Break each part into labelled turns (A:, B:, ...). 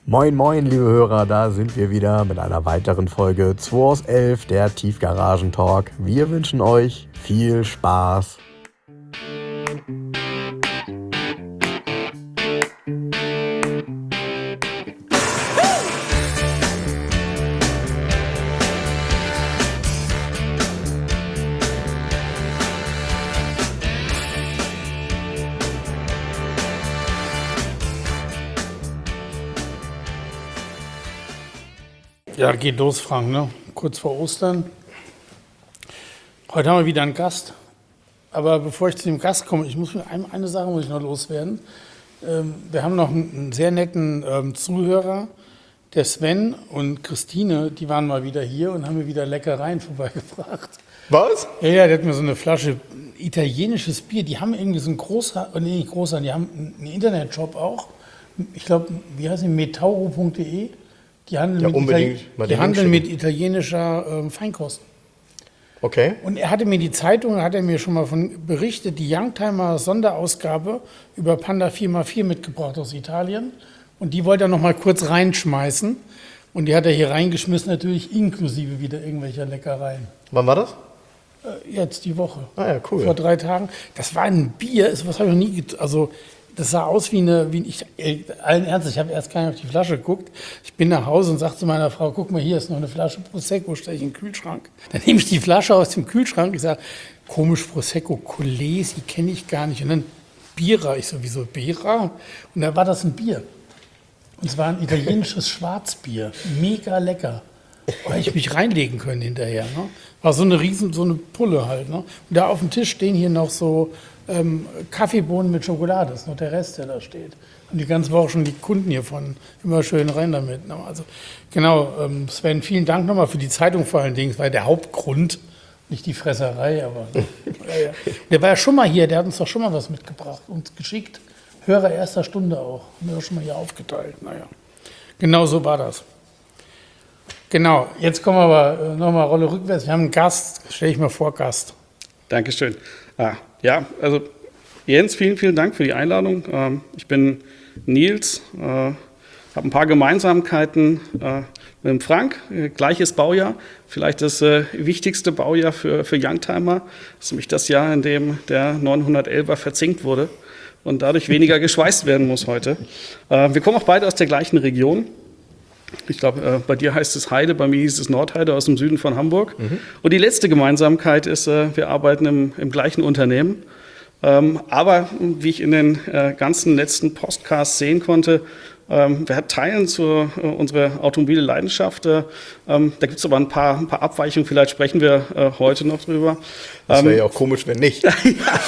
A: Moin moin liebe Hörer, da sind wir wieder mit einer weiteren Folge 2 aus 11, der Tiefgaragen-Talk. Wir wünschen euch viel Spaß.
B: Ja, geht los, Frank, ne? Kurz vor Ostern. Heute haben wir wieder einen Gast. Aber bevor ich zu dem Gast komme, eine Sache muss ich noch loswerden. Wir haben noch einen sehr netten Zuhörer, der Sven und Christine, die waren mal wieder hier und haben mir wieder Leckereien vorbeigebracht.
A: Was?
B: Ja, der hat mir so eine Flasche italienisches Bier. Die haben irgendwie so einen die haben einen Internetshop auch. Ich glaube, wie heißt die? metauro.de. Die handeln mit italienischer Feinkost.
A: Okay.
B: Und er hatte mir mir schon mal von berichtet, die Youngtimer Sonderausgabe über Panda 4x4 mitgebracht aus Italien. Und die wollte er noch mal kurz reinschmeißen. Und die hat er hier reingeschmissen, natürlich inklusive wieder irgendwelcher Leckereien.
A: Wann war das?
B: Jetzt die Woche.
A: Ah ja, cool.
B: Vor 3 Tagen. Das war ein Bier, was habe ich noch nie das sah aus allen Ernstes, ich habe erst gar nicht auf die Flasche geguckt. Ich bin nach Hause und sage zu meiner Frau, guck mal, hier ist noch eine Flasche Prosecco, stelle ich in den Kühlschrank. Dann nehme ich die Flasche aus dem Kühlschrank, ich sage, komisch, Prosecco, Colesi, kenne ich gar nicht. Und dann Bira, ich sowieso Bira. Und da war das ein Bier. Und es war ein italienisches Schwarzbier, mega lecker. Da hätte ich mich reinlegen können hinterher. Ne? War so eine Pulle halt. Ne? Und da auf dem Tisch stehen hier noch so Kaffeebohnen mit Schokolade, das ist noch der Rest, der da steht. Und die ganze Woche schon die Kunden hiervon immer schön rein damit. Ne? Also genau, Sven, vielen Dank nochmal für die Zeitung vor allen Dingen. Das war der Hauptgrund, nicht die Fresserei, aber ja. Der war ja schon mal hier, der hat uns doch schon mal was mitgebracht und geschickt. Hörer erster Stunde auch, haben wir doch schon mal hier aufgeteilt. Naja, genau so war das. Genau, jetzt kommen wir aber nochmal Rolle rückwärts. Wir haben einen Gast, stelle ich mal vor, Gast.
C: Dankeschön. Ja, also Jens, vielen, vielen Dank für die Einladung. Ich bin Nils, habe ein paar Gemeinsamkeiten mit dem Frank, gleiches Baujahr, vielleicht das wichtigste Baujahr für Youngtimer. Das ist nämlich das Jahr, in dem der 911er verzinkt wurde und dadurch weniger geschweißt werden muss heute. Wir kommen auch beide aus der gleichen Region. Ich glaube, bei dir heißt es Heide, bei mir hieß es Nordheide aus dem Süden von Hamburg. Und die letzte Gemeinsamkeit ist, wir arbeiten im gleichen Unternehmen. Aber wie ich in den ganzen letzten Podcasts sehen konnte, wir teilen unsere automobile Leidenschaft. Da gibt es aber ein paar Abweichungen, vielleicht sprechen wir heute noch drüber.
A: Das wäre ja auch komisch, wenn nicht. Das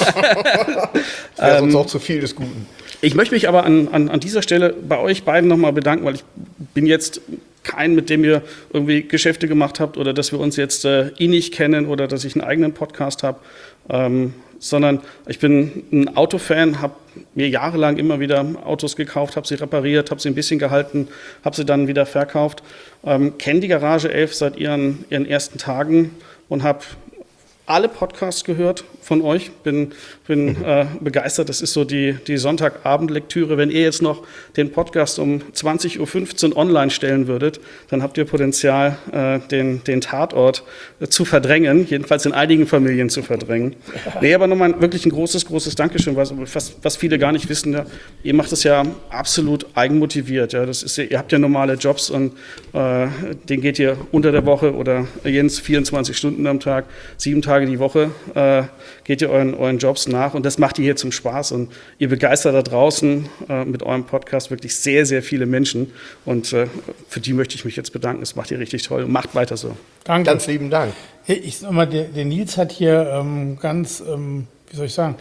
A: wäre sonst auch zu viel des Guten.
C: Ich möchte mich aber an dieser Stelle bei euch beiden nochmal bedanken, weil ich bin jetzt kein, mit dem ihr irgendwie Geschäfte gemacht habt oder dass wir uns jetzt innig kennen oder dass ich einen eigenen Podcast habe, sondern ich bin ein Autofan, habe mir jahrelang immer wieder Autos gekauft, habe sie repariert, habe sie ein bisschen gehalten, habe sie dann wieder verkauft, kenne die Garage 11 seit ihren ersten Tagen und habe alle Podcasts gehört von euch, bin begeistert. Das ist so die Sonntagabendlektüre. Wenn ihr jetzt noch den Podcast um 20.15 Uhr online stellen würdet, dann habt ihr Potenzial, den Tatort zu verdrängen, jedenfalls in einigen Familien zu verdrängen. Nee, aber nochmal wirklich ein großes Dankeschön, was viele gar nicht wissen. Ja, ihr macht es ja absolut eigenmotiviert. Ja, ihr habt ja normale Jobs und den geht ihr unter der Woche oder Jens 24 Stunden am Tag, 7 Tage die Woche geht ihr euren Jobs nach und das macht ihr hier zum Spaß und ihr begeistert da draußen mit eurem Podcast wirklich sehr, sehr viele Menschen und für die möchte ich mich jetzt bedanken. Das macht ihr richtig toll und macht weiter so.
B: Danke.
A: Ganz lieben Dank.
B: Ich sag mal, der Nils hat hier wie soll ich sagen,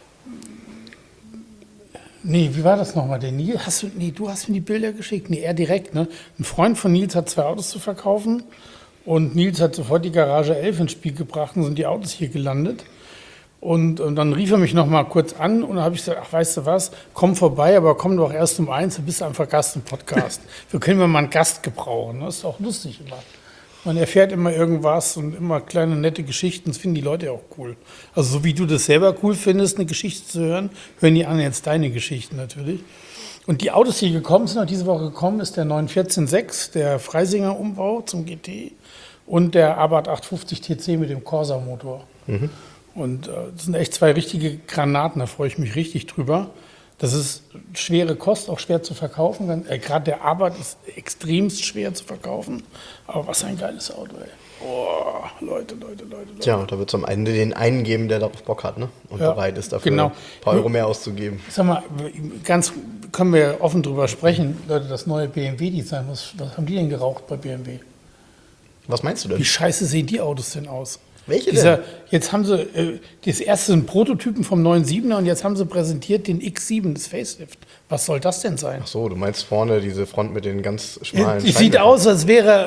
B: wie war das nochmal? Der Nils, du hast mir die Bilder geschickt. Nee, er direkt, ne? Ein Freund von Nils hat 2 Autos zu verkaufen. Und Nils hat sofort die Garage 11 ins Spiel gebracht und sind die Autos hier gelandet. Und dann rief er mich noch mal kurz an und dann habe ich gesagt, ach, weißt du was, komm vorbei, aber komm doch erst um 1, du bist einfach Gast im Podcast. Wir können mal einen Gast gebrauchen, das ist auch lustig immer. Man erfährt immer irgendwas und immer kleine, nette Geschichten. Das finden die Leute auch cool. Also so wie du das selber cool findest, eine Geschichte zu hören, hören die anderen jetzt deine Geschichten natürlich. Und die Autos, die gekommen sind, auch diese Woche gekommen, ist der 914.6, der Freisinger Umbau zum GT und der Abarth 850 TC mit dem Corsa-Motor. Und das sind echt zwei richtige Granaten, da freue ich mich richtig drüber. Das ist schwere Kost, auch schwer zu verkaufen. Gerade der Abarth ist extremst schwer zu verkaufen. Aber was ein geiles Auto, ey. Oh, Leute.
A: Tja, und da wird es am Ende den einen geben, der darauf Bock hat, ne? Und bereit ist dafür ein paar Euro mehr auszugeben.
B: Sag mal, können wir offen drüber sprechen, Leute, das neue BMW-Design, was haben die denn geraucht bei BMW?
A: Was meinst du denn?
B: Wie scheiße sehen die Autos denn aus?
A: Welche denn?
B: Jetzt haben sie, das erste sind Prototypen vom neuen 7er und jetzt haben sie präsentiert den X7, das Facelift. Was soll das denn sein?
A: Ach so, du meinst vorne diese Front mit den ganz schmalen
B: Die sieht aus, als wäre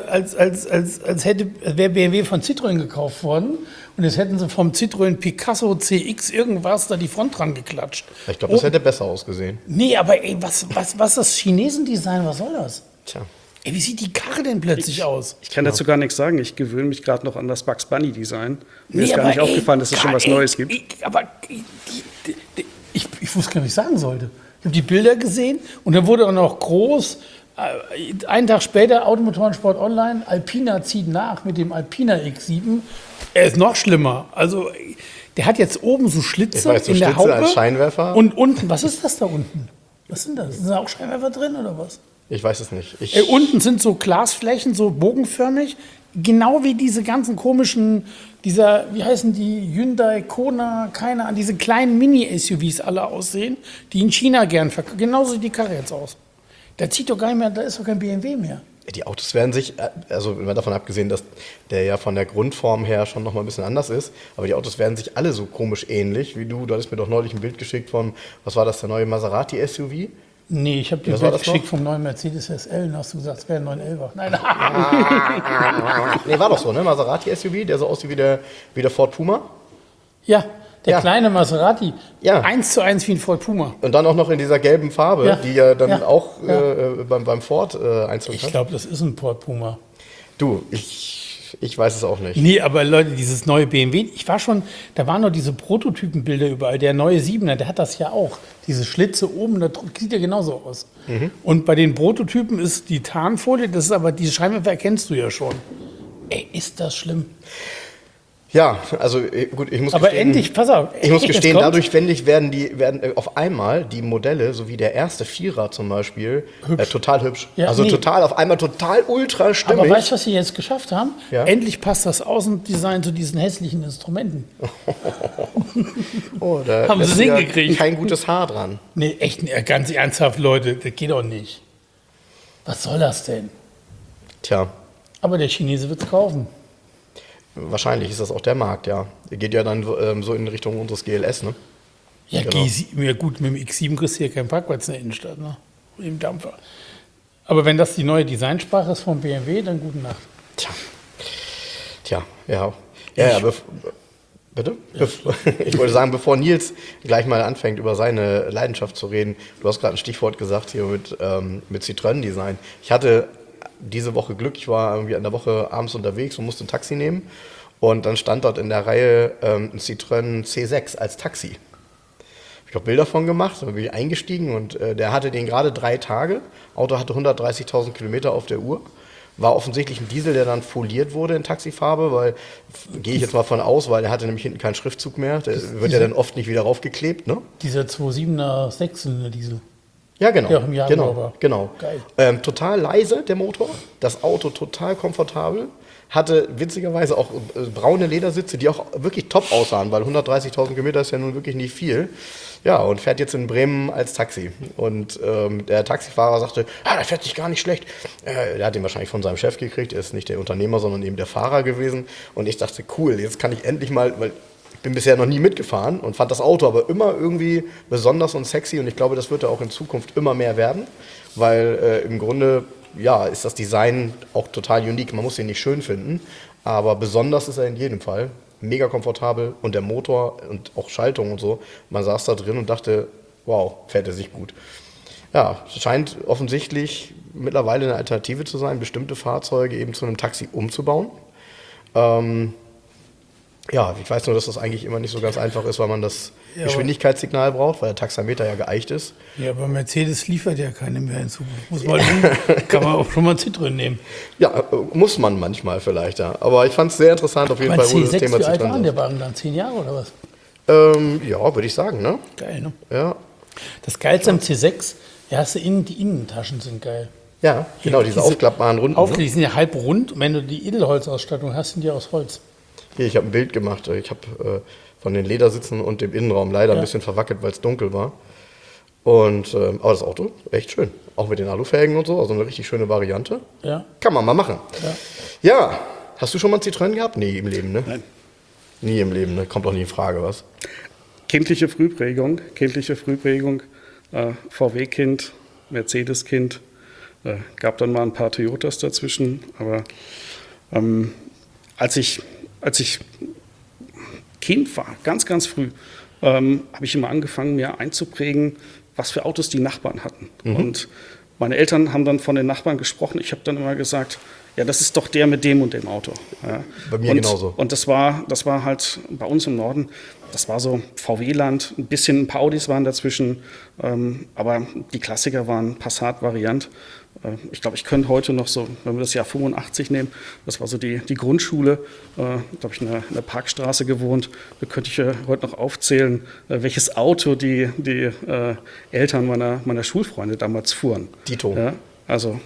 B: BMW von Citroën gekauft worden und jetzt hätten sie vom Citroën Picasso CX irgendwas da die Front dran geklatscht.
A: Ich glaube, das hätte besser ausgesehen.
B: Nee, aber ey, was das Chinesendesign, was soll das?
A: Tja.
B: Ey, wie sieht die Karre denn plötzlich aus?
C: Ich kann dazu gar nichts sagen. Ich gewöhne mich gerade noch an das Bugs Bunny Design. Mir ist gar nicht aufgefallen, dass es schon was Neues gibt.
B: Ich wusste gar nicht, was ich sagen sollte. Ich habe die Bilder gesehen und dann wurde auch noch groß, einen Tag später, Automotorensport Online, Alpina zieht nach mit dem Alpina X7. Er ist noch schlimmer. Also, der hat jetzt oben so Schlitze in der Haube.
A: Als Scheinwerfer.
B: Und unten, was ist das da unten? Was sind das? Sind da auch Scheinwerfer drin oder was?
A: Ich weiß es nicht.
B: Unten sind so Glasflächen, so bogenförmig, genau wie diese ganzen komischen, wie heißen die, Hyundai, Kona, keine Ahnung, diese kleinen Mini-SUVs alle aussehen, die in China gern verkaufen. Genauso sieht die Karre jetzt aus. Da zieht doch gar nicht mehr, da ist doch kein BMW mehr.
A: Die Autos werden sich, also mal davon abgesehen, dass der ja von der Grundform her schon noch mal ein bisschen anders ist, aber die Autos werden sich alle so komisch ähnlich wie du. Du hattest mir doch neulich ein Bild geschickt von, was war das, der neue Maserati SUV?
B: Nee, ich habe dir ein Bild geschickt vom neuen Mercedes SL und hast du gesagt, es wäre ein 911er. Nein.
A: Nee, war doch so, ne? Maserati SUV, der so aussieht wie der Ford Puma.
B: Ja, der kleine Maserati.
A: Ja.
B: 1:1 wie ein Ford Puma.
A: Und dann auch noch in dieser gelben Farbe, die ja dann auch beim Ford Einzug hat.
B: Ich glaube, das ist ein Ford Puma.
A: Du, ich weiß es auch nicht.
B: Nee, aber Leute, dieses neue BMW, da waren noch diese Prototypenbilder überall. Der neue 7er, der hat das ja auch. Diese Schlitze oben, das sieht ja genauso aus. Und bei den Prototypen ist die Tarnfolie, das ist aber, diese Scheinwerfer erkennst du ja schon. Ey, ist das schlimm.
A: Ja, also gut, ich muss
B: aber
A: gestehen,
B: endlich, pass auf.
A: Ich muss gestehen, dadurch werden auf einmal die Modelle, so wie der erste Vierer zum Beispiel, total hübsch.
B: Ja,
A: also auf einmal total ultra stimmig.
B: Aber weißt du, was sie jetzt geschafft haben?
A: Ja?
B: Endlich passt das Außendesign zu diesen hässlichen Instrumenten.
A: Oh, da
B: haben sie es hingekriegt.
A: Kein gutes Haar dran.
B: Nee, echt, ganz ernsthaft, Leute, das geht doch nicht. Was soll das denn?
A: Tja.
B: Aber der Chinese wird es kaufen.
A: Wahrscheinlich ist das auch der Markt, ja. Der geht ja dann so in Richtung unseres GLS, ne?
B: Ja,
A: genau.
B: Ja gut, mit dem X7 kriegst du hier keinen Parkplatz in der Innenstadt, ne? Im Dampfer. Aber wenn das die neue Designsprache ist von BMW, dann gute Nacht.
A: Tja, ja. Bitte? Ja. Ich wollte sagen, bevor Nils gleich mal anfängt, über seine Leidenschaft zu reden, du hast gerade ein Stichwort gesagt hier mit Citroën-Design. Ich hatte diese Woche Glück, ich war irgendwie in der Woche abends unterwegs und musste ein Taxi nehmen und dann stand dort in der Reihe ein Citroën C6 als Taxi. Ich habe Bilder von gemacht, dann bin ich eingestiegen und der hatte den gerade 3 Tage. Auto hatte 130.000 Kilometer auf der Uhr. War offensichtlich ein Diesel, der dann foliert wurde in Taxifarbe, weil, gehe ich jetzt mal von aus, weil der hatte nämlich hinten keinen Schriftzug mehr. Der wird ja dann oft nicht wieder raufgeklebt, ne?
B: Dieser 2.7er 6-Zylinder Diesel.
A: Ja, genau.
B: Der auch im Jahr war.
A: Genau.
B: Geil.
A: Total leise, der Motor. Das Auto total komfortabel. Hatte witzigerweise auch braune Ledersitze, die auch wirklich top aussahen, weil 130.000 Kilometer ist ja nun wirklich nicht viel. Ja, und fährt jetzt in Bremen als Taxi. Und der Taxifahrer sagte, der fährt sich gar nicht schlecht. Der hat den wahrscheinlich von seinem Chef gekriegt. Er ist nicht der Unternehmer, sondern eben der Fahrer gewesen. Und ich dachte, cool, jetzt kann ich endlich mal, weil ich bin bisher noch nie mitgefahren und fand das Auto aber immer irgendwie besonders und sexy. Und ich glaube, das wird ja auch in Zukunft immer mehr werden, weil im Grunde ist das Design auch total unique. Man muss ihn nicht schön finden, aber besonders ist er in jedem Fall. Mega komfortabel und der Motor und auch Schaltung und so. Man saß da drin und dachte, wow, fährt er sich gut. Ja, scheint offensichtlich mittlerweile eine Alternative zu sein, bestimmte Fahrzeuge eben zu einem Taxi umzubauen. Ja, ich weiß nur, dass das eigentlich immer nicht so ganz einfach ist, weil man das
B: Ja,
A: Geschwindigkeitssignal braucht, weil der Taxameter ja geeicht ist.
B: Ja, aber Mercedes liefert ja keine mehr in Zukunft. Kann man auch schon mal Citroën nehmen.
A: Ja, muss man manchmal vielleicht, ja. Aber ich fand es sehr interessant auf jeden
B: Mein
A: Fall, wo das
B: C6,
A: Thema
B: wie alt waren
A: Citroën
B: der
A: ist.
B: Wagen dann? 10 Jahre oder was?
A: Ja, würde ich sagen, ne?
B: Geil, ne?
A: Ja,
B: Das Geilste am C6, ja, hast du die Innentaschen sind geil.
A: ja, genau, diese aufklappbaren Runden. Ne?
B: Die sind ja halb rund und wenn du die Edelholzausstattung hast, sind die aus Holz.
A: Hier, ich habe ein Bild gemacht. Ich habe von den Ledersitzen und dem Innenraum leider ein bisschen verwackelt, weil es dunkel war. Und, aber das Auto, echt schön. Auch mit den Alufelgen und so, also eine richtig schöne Variante.
B: Ja.
A: Kann man mal machen.
B: Ja.
A: Ja, hast du schon mal einen Citroën gehabt? Nee, im Leben, ne?
C: Nein.
A: Nie im Leben, ne? Kommt auch nie in Frage, was?
C: Kindliche Frühprägung, VW-Kind, Mercedes-Kind, gab dann mal ein paar Toyotas dazwischen, aber als ich Kind war, ganz früh, habe ich immer angefangen, mir einzuprägen, was für Autos die Nachbarn hatten. Und meine Eltern haben dann von den Nachbarn gesprochen. Ich habe dann immer gesagt, ja, das ist doch der mit dem und dem Auto. Ja.
A: Bei mir genauso.
C: Und das war halt bei uns im Norden, das war so VW-Land, ein paar Audis waren dazwischen, aber die Klassiker waren Passat, Variant. Ich glaube, ich könnte heute noch so, wenn wir das Jahr 85 nehmen, das war so die Grundschule, glaube ich, in der Parkstraße gewohnt, da könnte ich heute noch aufzählen, welches Auto die Eltern meiner Schulfreunde damals fuhren.
A: Dito.
C: Ja, also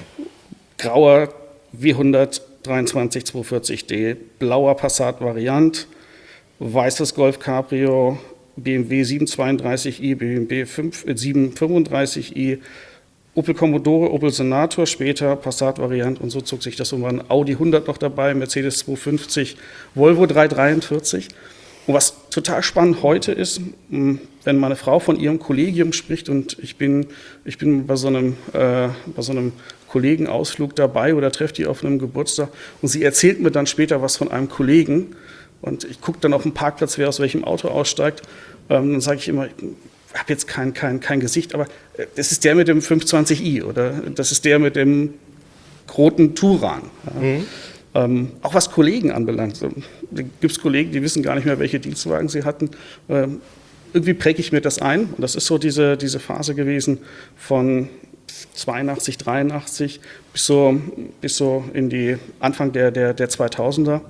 C: grauer W100 23 240D, blauer Passat Variant, weißes Golf Cabrio, BMW 732i, BMW 735i, Opel Commodore, Opel Senator, später Passat-Variant und so zog sich das um. Ein Audi 100 noch dabei, Mercedes 250, Volvo 343. Und was total spannend heute ist, wenn meine Frau von ihrem Kollegium spricht und ich bin bei so einem Kollegenausflug dabei oder treffe die auf einem Geburtstag und sie erzählt mir dann später was von einem Kollegen und ich gucke dann auf dem Parkplatz, wer aus welchem Auto aussteigt, dann sage ich immer, ich habe jetzt kein Gesicht, aber das ist der mit dem 520i oder das ist der mit dem roten Turan. Ja. Auch was Kollegen anbelangt. Da gibt es Kollegen, die wissen gar nicht mehr, welche Dienstwagen sie hatten. Irgendwie präge ich mir das ein. Und das ist so diese Phase gewesen von 82, 83 bis so in die Anfang der 2000er.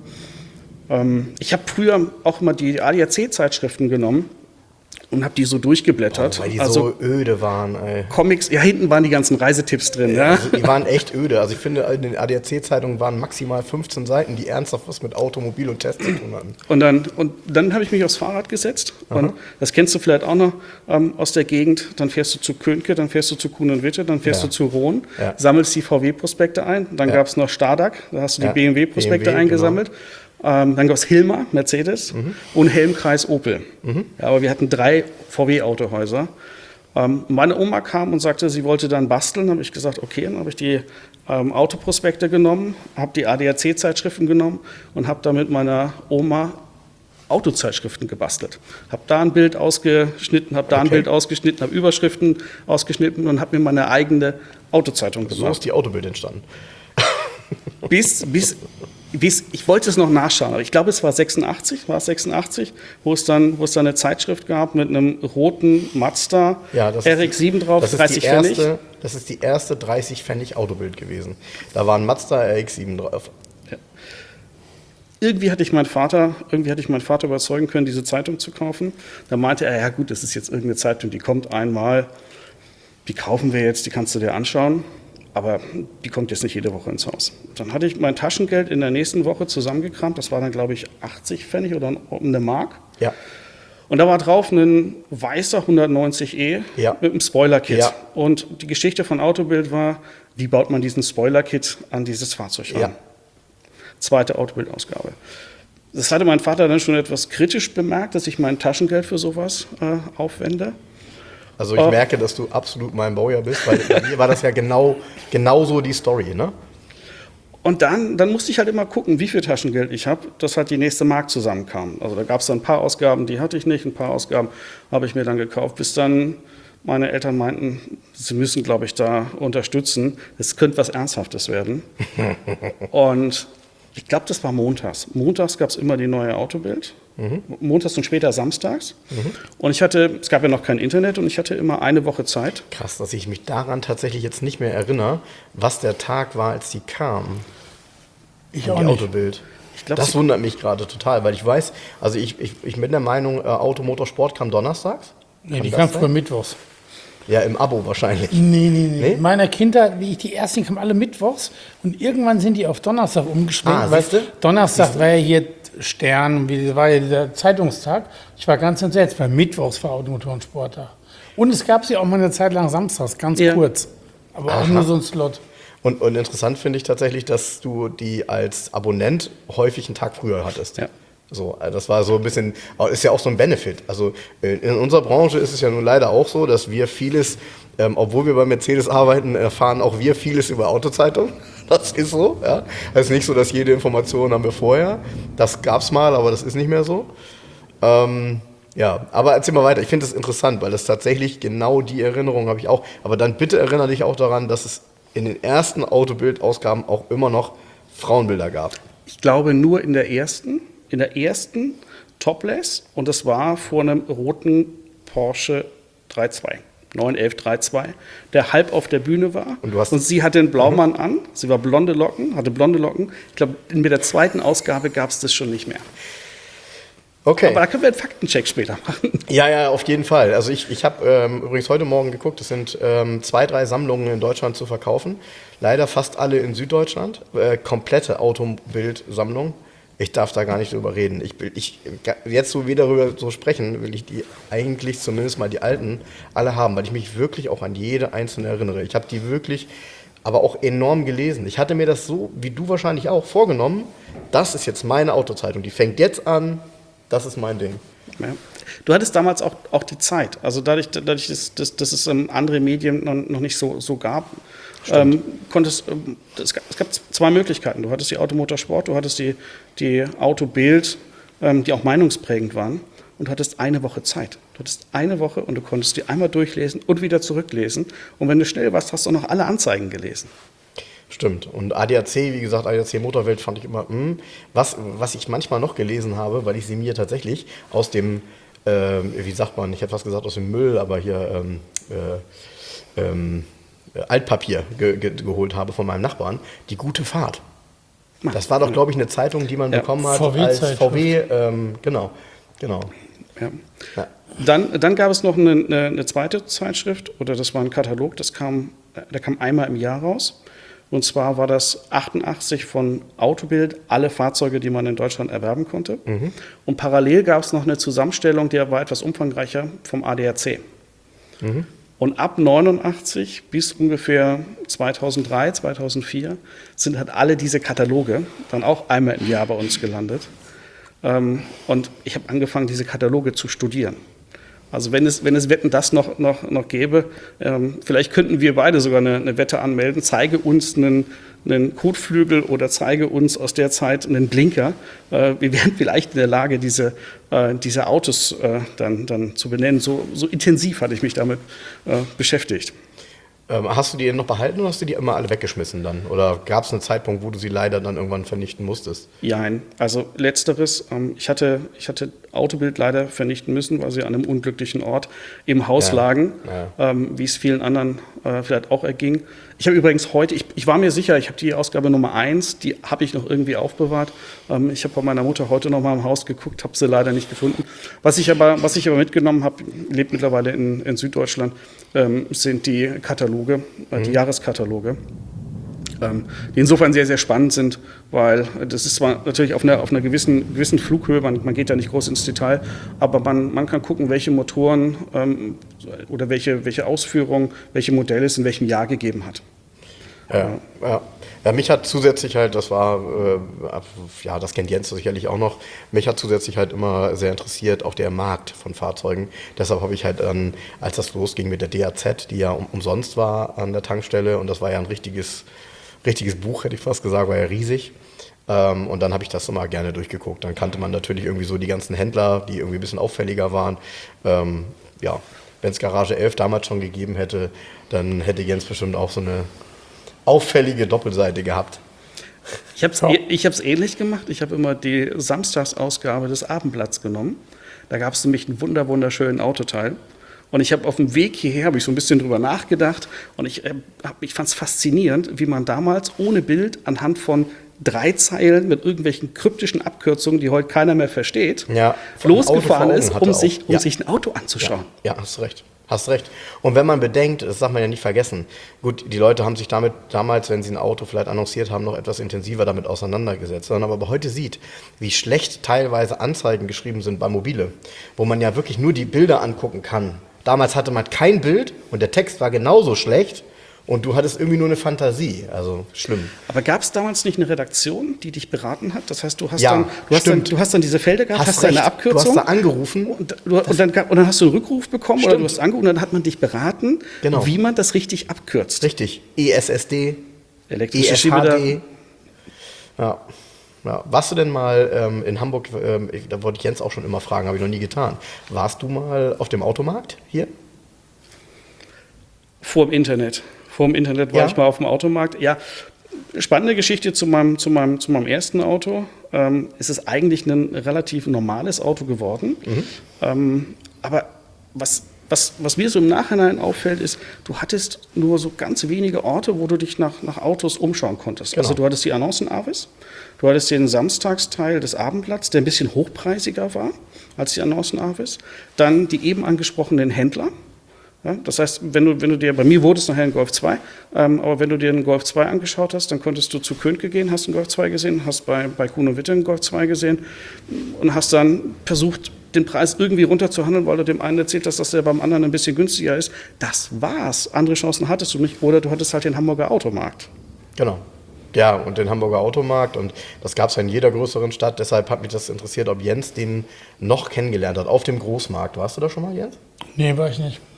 C: Ich habe früher auch mal die ADAC-Zeitschriften genommen und habe die so durchgeblättert.
A: Weil die so öde waren, ey.
C: Comics, ja, hinten waren die ganzen Reisetipps drin. Ja.
A: Also, die waren echt öde. Also ich finde, in den ADAC-Zeitungen waren maximal 15 Seiten, die ernsthaft was mit Automobil und Test zu tun hatten.
C: Und dann habe ich mich aufs Fahrrad gesetzt. Und das kennst du vielleicht auch noch aus der Gegend. Dann fährst du zu Könke, dann fährst du zu Kuhn und Witte, dann fährst du zu Rohn, sammelst die VW-Prospekte ein. Dann gab es noch Stardack, da hast du die BMW-Prospekte eingesammelt. Genau. Dann gab es Hilmer, Mercedes und Helmkreis Opel. Ja, aber wir hatten 3 VW-Autohäuser. Meine Oma kam und sagte, sie wollte dann basteln. Dann habe ich gesagt, okay, dann habe ich die Autoprospekte genommen, habe die ADAC-Zeitschriften genommen und habe da mit meiner Oma Autozeitschriften gebastelt. Habe da ein Bild ausgeschnitten, habe da ein Bild ausgeschnitten, habe Überschriften ausgeschnitten und habe mir meine eigene Autozeitung gemacht.
A: So ist die Autobild entstanden.
C: Bis ich wollte es noch nachschauen, aber ich glaube, es war 86, wo es dann eine Zeitschrift gab mit einem roten Mazda RX-7 drauf, 30 Pfennig.
A: Das ist die erste 30 Pfennig Autobild gewesen. Da war ein Mazda RX-7 drauf.
C: Ja. Irgendwie hatte ich meinen Vater überzeugen können, diese Zeitung zu kaufen. Da meinte er, ja gut, das ist jetzt irgendeine Zeitung, die kommt einmal, die kaufen wir jetzt, die kannst du dir anschauen. Aber die kommt jetzt nicht jede Woche ins Haus. Dann hatte ich mein Taschengeld in der nächsten Woche zusammengekramt. Das war dann, glaube ich, 80 Pfennig oder eine Mark.
A: Ja.
C: Und da war drauf ein weißer 190e mit einem Spoiler-Kit. Ja. Und die Geschichte von Autobild war, wie baut man diesen Spoiler-Kit an dieses Fahrzeug ran? Ja. Zweite Autobild-Ausgabe. Das hatte mein Vater dann schon etwas kritisch bemerkt, dass ich mein Taschengeld für sowas aufwende.
A: Also ich merke, dass du absolut mein Baujahr bist, weil bei mir war das ja genau so die Story, ne?
C: Und dann musste ich halt immer gucken, wie viel Taschengeld ich habe, dass halt die nächste Mark zusammenkam. Also da gab es dann ein paar Ausgaben, die hatte ich nicht, ein paar Ausgaben habe ich mir dann gekauft, bis dann meine Eltern meinten, sie müssen, glaube ich, da unterstützen. Es könnte was Ernsthaftes werden. Und Ich glaube, das war montags. Montags gab es immer die neue Autobild. Montags und später samstags. Und es gab ja noch kein Internet und ich hatte immer eine Woche Zeit.
A: Krass, dass ich mich daran tatsächlich jetzt nicht mehr erinnere, was der Tag war, als die kam.
B: Ich auch
A: Die
B: nicht.
A: Autobild.
C: Ich glaub,
A: Das wundert mich gerade total, weil ich weiß, also ich bin der Meinung, Automotorsport kam donnerstags.
B: Nee,
A: Kann
B: die
A: das
B: kam
A: sein?
B: früher mittwochs.
A: Ja, im Abo wahrscheinlich.
B: Nee. In meiner Kindheit, wie ich die ersten kamen alle mittwochs und irgendwann sind die auf Donnerstag umgeschwenkt. Weil
A: siehste?
B: Donnerstag war ja hier Stern, war ja der Zeitungstag. Ich war ganz entsetzt, weil mittwochs war Automotor und Sporttag. Und es gab sie auch mal eine Zeit lang samstags, ganz kurz. Aber auch nur so ein Slot.
A: Und interessant finde ich tatsächlich, dass du die als Abonnent häufig einen Tag früher hattest.
C: Ja.
A: So, also das war so ein bisschen, ist ja auch so ein Benefit. Also in unserer Branche ist es ja nun leider auch so, dass wir vieles, obwohl wir bei Mercedes arbeiten, erfahren auch wir vieles über Autozeitung. Das ist so. Ja. Es ist nicht so, dass jede Information haben wir vorher. Das gab es mal, aber das ist nicht mehr so. Ja, aber erzähl mal weiter. Ich finde das interessant, weil das tatsächlich genau die Erinnerung habe ich auch. Aber dann bitte erinnere dich auch daran, dass es in den ersten Autobild-Ausgaben auch immer noch Frauenbilder gab.
C: Ich glaube nur in der ersten Topless und das war vor einem roten Porsche 3.2, 911 3.2, der halb auf der Bühne war und sie hatte einen Blaumann an, sie war hatte blonde Locken. Ich glaube, mit der zweiten Ausgabe gab es das schon nicht mehr.
A: Okay.
C: Aber da können wir einen Faktencheck später machen.
A: Ja, auf jeden Fall. Also ich habe übrigens heute Morgen geguckt, es sind 2, 3 Sammlungen in Deutschland zu verkaufen. Leider fast alle in Süddeutschland. Komplette Autobild-Sammlung. Ich darf da gar nicht drüber reden. Jetzt, wo wir darüber so sprechen, will ich die eigentlich zumindest mal die alten alle haben, weil ich mich wirklich auch an jede einzelne erinnere. Ich habe die wirklich aber auch enorm gelesen. Ich hatte mir das so, wie du wahrscheinlich auch, vorgenommen. Das ist jetzt meine Autozeitung. Die fängt jetzt an. Das ist mein Ding.
C: Ja. Du hattest damals auch die Zeit. Also dadurch dass es andere Medien noch nicht so gab, es gab 2 Möglichkeiten. Du hattest die Automotorsport, du hattest die Autobild, die auch meinungsprägend waren, und du hattest eine Woche Zeit. Du hattest eine Woche und du konntest die einmal durchlesen und wieder zurücklesen. Und wenn du schnell warst, hast du auch noch alle Anzeigen gelesen.
A: Stimmt. Und ADAC, wie gesagt, ADAC Motorwelt fand ich immer, was ich manchmal noch gelesen habe, weil ich sie mir tatsächlich aus dem, wie sagt man, ich hätte fast gesagt aus dem Müll, aber hier Altpapier geholt habe von meinem Nachbarn, die Gute Fahrt. Das war doch, glaube ich, eine Zeitung, die man bekommen hat als VW, genau.
C: Ja. Ja. Dann gab es noch eine zweite Zeitschrift, oder das war ein Katalog, der kam einmal im Jahr raus. Und zwar war das 88 von Autobild, alle Fahrzeuge, die man in Deutschland erwerben konnte. Und parallel gab es noch eine Zusammenstellung, die war etwas umfangreicher, vom ADAC. Und ab 89 bis ungefähr 2003, 2004 sind halt alle diese Kataloge dann auch einmal im Jahr bei uns gelandet. Und ich habe angefangen, diese Kataloge zu studieren. Also wenn es Wetten das noch gäbe, vielleicht könnten wir beide sogar eine Wette anmelden, zeige uns einen Kotflügel oder zeige uns aus der Zeit einen Blinker. Wir wären vielleicht in der Lage, diese Autos dann zu benennen. So intensiv hatte ich mich damit beschäftigt.
A: Hast du die denn noch behalten oder hast du die immer alle weggeschmissen dann? Oder gab es einen Zeitpunkt, wo du sie leider dann irgendwann vernichten musstest?
C: Nein, also letzteres. Ich hatte Autobild leider vernichten müssen, weil sie an einem unglücklichen Ort im Haus lagen, wie es vielen anderen vielleicht auch erging. Ich habe übrigens heute, ich war mir sicher, ich habe die Ausgabe Nummer 1, die habe ich noch irgendwie aufbewahrt. Ich habe bei meiner Mutter heute noch mal im Haus geguckt, habe sie leider nicht gefunden. Was ich aber mitgenommen habe, lebt mittlerweile in Süddeutschland, sind die Kataloge, die Jahreskataloge. Die insofern sehr, sehr spannend sind, weil das ist zwar natürlich auf einer gewissen Flughöhe, man geht da nicht groß ins Detail, aber man kann gucken, welche Motoren oder welche Ausführungen, welche Modelle es in welchem Jahr gegeben hat.
A: Ja, mich hat zusätzlich halt, das kennt Jens sicherlich auch noch, mich hat zusätzlich halt immer sehr interessiert, auch der Markt von Fahrzeugen. Deshalb habe ich halt dann, als das losging mit der DAZ, die ja umsonst war an der Tankstelle, und das war ja ein richtiges Buch, hätte ich fast gesagt, war ja riesig. Und dann habe ich das immer gerne durchgeguckt. Dann kannte man natürlich irgendwie so die ganzen Händler, die irgendwie ein bisschen auffälliger waren. Wenn es Garage 11 damals schon gegeben hätte, dann hätte Jens bestimmt auch so eine auffällige Doppelseite gehabt.
C: Ich habe es ähnlich gemacht. Ich habe immer die Samstagsausgabe des Abendblatts genommen. Da gab es nämlich einen wunderschönen Autoteil. Und ich habe auf dem Weg hierher so ein bisschen drüber nachgedacht und ich fand es faszinierend, wie man damals ohne Bild anhand von 3 Zeilen mit irgendwelchen kryptischen Abkürzungen, die heute keiner mehr versteht, losgefahren ist, um sich ein Auto anzuschauen.
A: Ja, hast recht. Hast recht. Und wenn man bedenkt, das darf man ja nicht vergessen, gut, die Leute haben sich damit damals, wenn sie ein Auto vielleicht annonciert haben, noch etwas intensiver damit auseinandergesetzt. Wenn man aber heute sieht, wie schlecht teilweise Anzeigen geschrieben sind bei Mobile, wo man ja wirklich nur die Bilder angucken kann. Damals hatte man kein Bild und der Text war genauso schlecht und du hattest irgendwie nur eine Fantasie. Also schlimm.
C: Aber gab es damals nicht eine Redaktion, die dich beraten hat? Das heißt, du hast dann diese Felder gehabt, hast deine Abkürzung.
A: Du hast da angerufen.
C: Und dann hast du einen Rückruf bekommen oder du hast angerufen und dann hat man dich beraten, wie man das richtig abkürzt.
A: Richtig. ESSD,
C: elektrische
A: ESHD. Ja. Ja, warst du denn mal in Hamburg, da wollte ich Jens auch schon immer fragen, habe ich noch nie getan. Warst du mal auf dem Automarkt hier?
C: Vor dem Internet war ich mal auf dem Automarkt. Ja, spannende Geschichte zu meinem ersten Auto. Es ist eigentlich ein relativ normales Auto geworden. Aber was mir so im Nachhinein auffällt, ist, du hattest nur so ganz wenige Orte, wo du dich nach Autos umschauen konntest.
A: Genau.
C: Also du hattest die Annoncenavis, du hattest den Samstagsteil des Abendblatts, der ein bisschen hochpreisiger war als die Annoncenavis, dann die eben angesprochenen Händler. Ja, das heißt, wenn du dir, bei mir wurde es nachher ein Golf 2, aber wenn du dir einen Golf 2 angeschaut hast, dann konntest du zu Könige gehen, hast einen Golf 2 gesehen, hast bei Kuhn & Witte einen Golf 2 gesehen und hast dann versucht, den Preis irgendwie runterzuhandeln, weil du dem einen erzählt hast, dass der beim anderen ein bisschen günstiger ist. Das war's. Andere Chancen hattest du nicht. Oder du hattest halt den Hamburger Automarkt.
A: Genau. Ja, und den Hamburger Automarkt. Und das gab es ja in jeder größeren Stadt. Deshalb hat mich das interessiert, ob Jens den noch kennengelernt hat. Auf dem Großmarkt. Warst du da schon mal, Jens?
B: Nee, war ich nicht.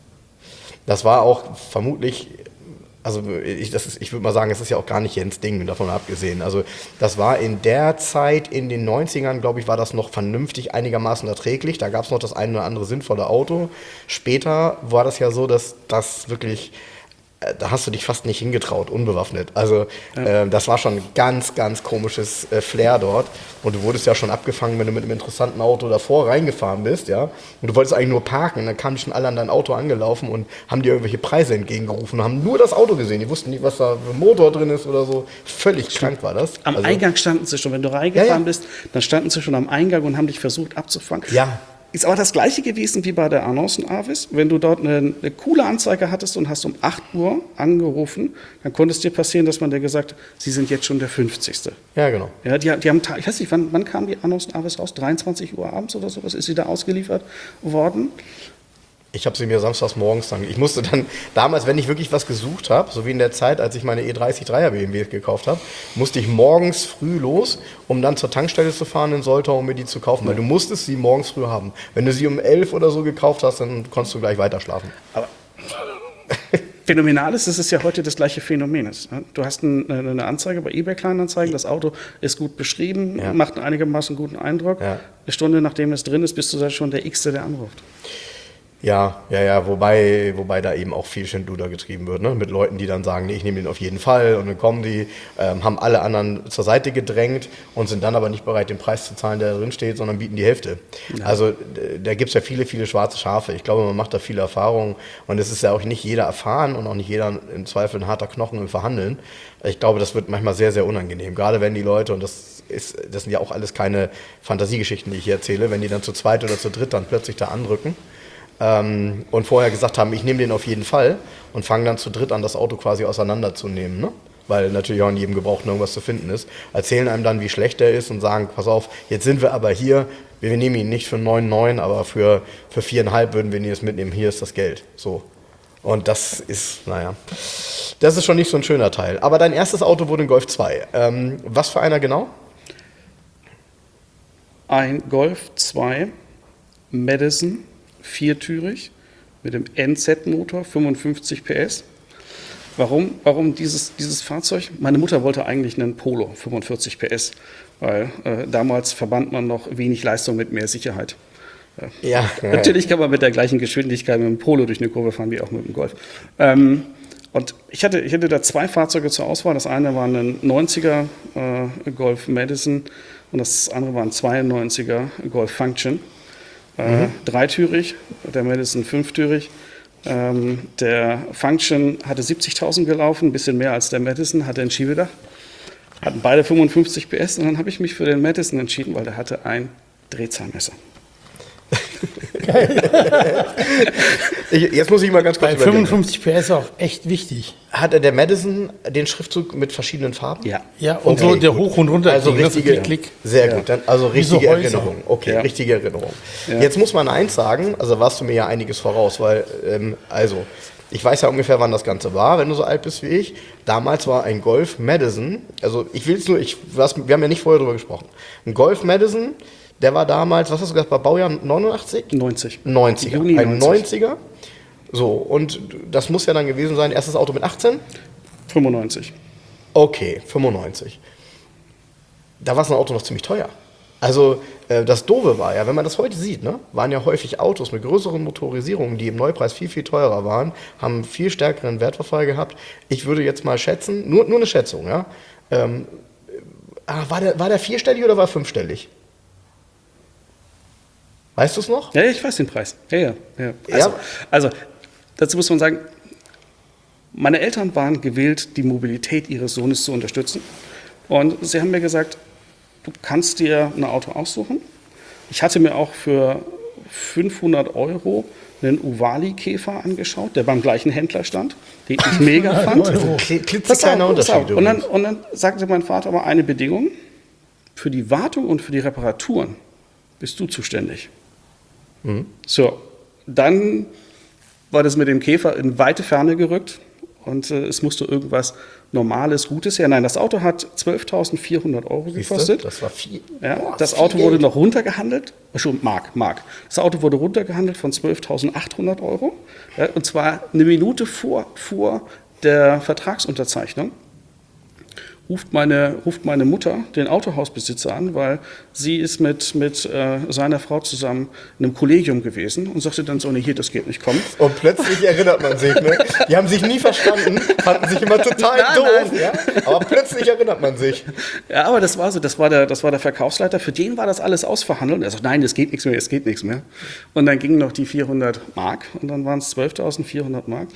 A: Das war auch vermutlich... Also ich würde mal sagen, es ist ja auch gar nicht Jens Ding, davon abgesehen. Also das war in der Zeit, in den 90ern, glaube ich, war das noch vernünftig einigermaßen erträglich. Da gab es noch das eine oder andere sinnvolle Auto. Später war das ja so, dass das wirklich... Da hast du dich fast nicht hingetraut, unbewaffnet. Also das war schon ein ganz, ganz komisches Flair dort. Und du wurdest ja schon abgefangen, wenn du mit einem interessanten Auto davor reingefahren bist, ja. Und du wolltest eigentlich nur parken. Und dann kamen schon alle an dein Auto angelaufen und haben dir irgendwelche Preise entgegengerufen und haben nur das Auto gesehen. Die wussten nicht, was da für ein Motor drin ist oder so. Völlig krank war das.
C: Am Eingang standen sie schon. Wenn du reingefahren bist, dann standen sie schon am Eingang und haben dich versucht abzufangen.
A: Ja.
C: Ist aber das Gleiche gewesen wie bei der Annoncenavis. Wenn du dort eine coole Anzeige hattest und hast um 8 Uhr angerufen, dann konnte es dir passieren, dass man dir gesagt hat, Sie sind jetzt schon der 50.
A: Ja, genau.
C: Ja, die haben, ich weiß nicht, wann kam die Annoncenavis raus? 23 Uhr abends oder sowas? Ist sie da ausgeliefert worden?
A: Ich habe sie mir samstags morgens dann. Ich musste dann damals, wenn ich wirklich was gesucht habe, so wie in der Zeit, als ich meine E30 3er BMW gekauft habe, musste ich morgens früh los, um dann zur Tankstelle zu fahren in Soltau, um mir die zu kaufen. Weil du musstest sie morgens früh haben. Wenn du sie um 11 oder so gekauft hast, dann konntest du gleich weiter schlafen.
C: Aber phänomenal ist, es ist ja heute das gleiche Phänomen. Du hast eine Anzeige bei eBay Kleinanzeigen, das Auto ist gut beschrieben, macht einen einigermaßen guten Eindruck. Ja. Eine Stunde nachdem es drin ist, bist du schon der X-te, der anruft.
A: Ja, wobei da eben auch viel Schindluder getrieben wird, ne? Mit Leuten, die dann sagen, nee, ich nehme den auf jeden Fall und dann kommen die, haben alle anderen zur Seite gedrängt und sind dann aber nicht bereit, den Preis zu zahlen, der da drin steht, sondern bieten die Hälfte. Ja. Also da gibt es ja viele, viele schwarze Schafe. Ich glaube, man macht da viele Erfahrungen und es ist ja auch nicht jeder erfahren und auch nicht jeder im Zweifel ein harter Knochen im Verhandeln. Ich glaube, das wird manchmal sehr, sehr unangenehm, gerade wenn die Leute, und das sind ja auch alles keine Fantasiegeschichten, die ich hier erzähle, wenn die dann zu zweit oder zu dritt dann plötzlich da anrücken. Und vorher gesagt haben, ich nehme den auf jeden Fall und fangen dann zu dritt an, das Auto quasi auseinanderzunehmen, ne? Weil natürlich auch in jedem Gebrauchten irgendwas zu finden ist. Erzählen einem dann, wie schlecht der ist und sagen, pass auf, jetzt sind wir aber hier, wir nehmen ihn nicht für 9,9, aber für 4,5 würden wir ihn jetzt mitnehmen, hier ist das Geld. So. Und das ist, das ist schon nicht so ein schöner Teil. Aber dein erstes Auto wurde ein Golf 2. Was für einer genau?
C: Ein Golf 2 Madison, viertürig, mit dem NZ-Motor, 55 PS. Warum dieses Fahrzeug? Meine Mutter wollte eigentlich einen Polo, 45 PS, weil damals verband man noch wenig Leistung mit mehr Sicherheit. Ja. Natürlich kann man mit der gleichen Geschwindigkeit mit dem Polo durch eine Kurve fahren, wie auch mit dem Golf. Und ich hatte da 2 Fahrzeuge zur Auswahl. Das eine war ein 90er Golf Madison und das andere war ein 92er Golf Function. Dreitürig, der Madison 5-türig. Der Function hatte 70.000 gelaufen, ein bisschen mehr als der Madison, hatte ein Schiebedach. Hatten beide 55 PS und dann habe ich mich für den Madison entschieden, weil der hatte ein Drehzahlmesser.
A: Jetzt muss ich mal ganz kurz
B: Bei 55 PS auch echt wichtig.
A: Hatte der Madison den Schriftzug mit verschiedenen Farben?
C: Ja.
B: Ja, und
A: Okay,
B: so der
A: gut.
B: hoch und runter.
A: Also
B: klicken, das ist
A: richtige,
B: Klick.
A: sehr gut. Dann, also richtige
B: so Häuser.
A: Erinnerung. Okay,
C: Ja.
A: richtige Erinnerung.
C: Ja.
A: Jetzt muss man eins sagen, also warst du mir ja einiges voraus, weil, ich weiß ja ungefähr, wann das Ganze war, wenn du so alt bist wie ich. Damals war ein Golf Madison, also wir haben ja nicht vorher drüber gesprochen. Ein Golf Madison, der war damals, was hast du gesagt, bei Baujahr 89?
C: 90.
A: 90er.
C: Juni
A: Ein
C: 90.
A: 90er. So, und das muss ja dann gewesen sein, erstes Auto mit 18?
C: 95.
A: Okay, 95. Da war so ein Auto noch ziemlich teuer. Also das Doofe war ja, wenn man das heute sieht, ne, waren ja häufig Autos mit größeren Motorisierungen, die im Neupreis viel, viel teurer waren, haben viel stärkeren Wertverfall gehabt. Ich würde jetzt mal schätzen, nur eine Schätzung, ja. War der vierstellig oder war fünfstellig? Weißt du es noch?
C: Ja, ich weiß den Preis. Ja.
A: Ja.
C: Also, dazu muss man sagen, meine Eltern waren gewillt, die Mobilität ihres Sohnes zu unterstützen. Und sie haben mir gesagt, du kannst dir ein Auto aussuchen. Ich hatte mir auch für 500 € einen Uvali-Käfer angeschaut, der beim gleichen Händler stand, den ich mega fand.
A: Klitzekleiner Unterschied.
C: Und dann sagte mein Vater aber eine Bedingung: Für die Wartung und für die Reparaturen bist du zuständig. So, dann war das mit dem Käfer in weite Ferne gerückt und es musste irgendwas Normales, Gutes her. Nein, das Auto hat 12.400 € gekostet.
A: Das war viel.
C: Ja,
A: Boah,
C: das
A: viel
C: Auto wurde
A: Geld.
C: noch runtergehandelt, schon Mark. Das Auto wurde runtergehandelt von 12.800 €. Ja, und zwar eine Minute vor der Vertragsunterzeichnung ruft meine Mutter den Autohausbesitzer an, weil sie ist mit seiner Frau zusammen in einem Kollegium gewesen und sagte dann so, nee, hier, das geht nicht, komm.
A: Und plötzlich erinnert man sich, ne? Die haben sich nie verstanden, fanden sich immer total doof, ja? Aber plötzlich erinnert man sich.
C: Ja, aber das war so, das war der Verkaufsleiter, für den war das alles ausverhandelt. Er sagt, nein, es geht nichts mehr. Und dann gingen noch die 400 Mark und dann waren es 12.400 Mark.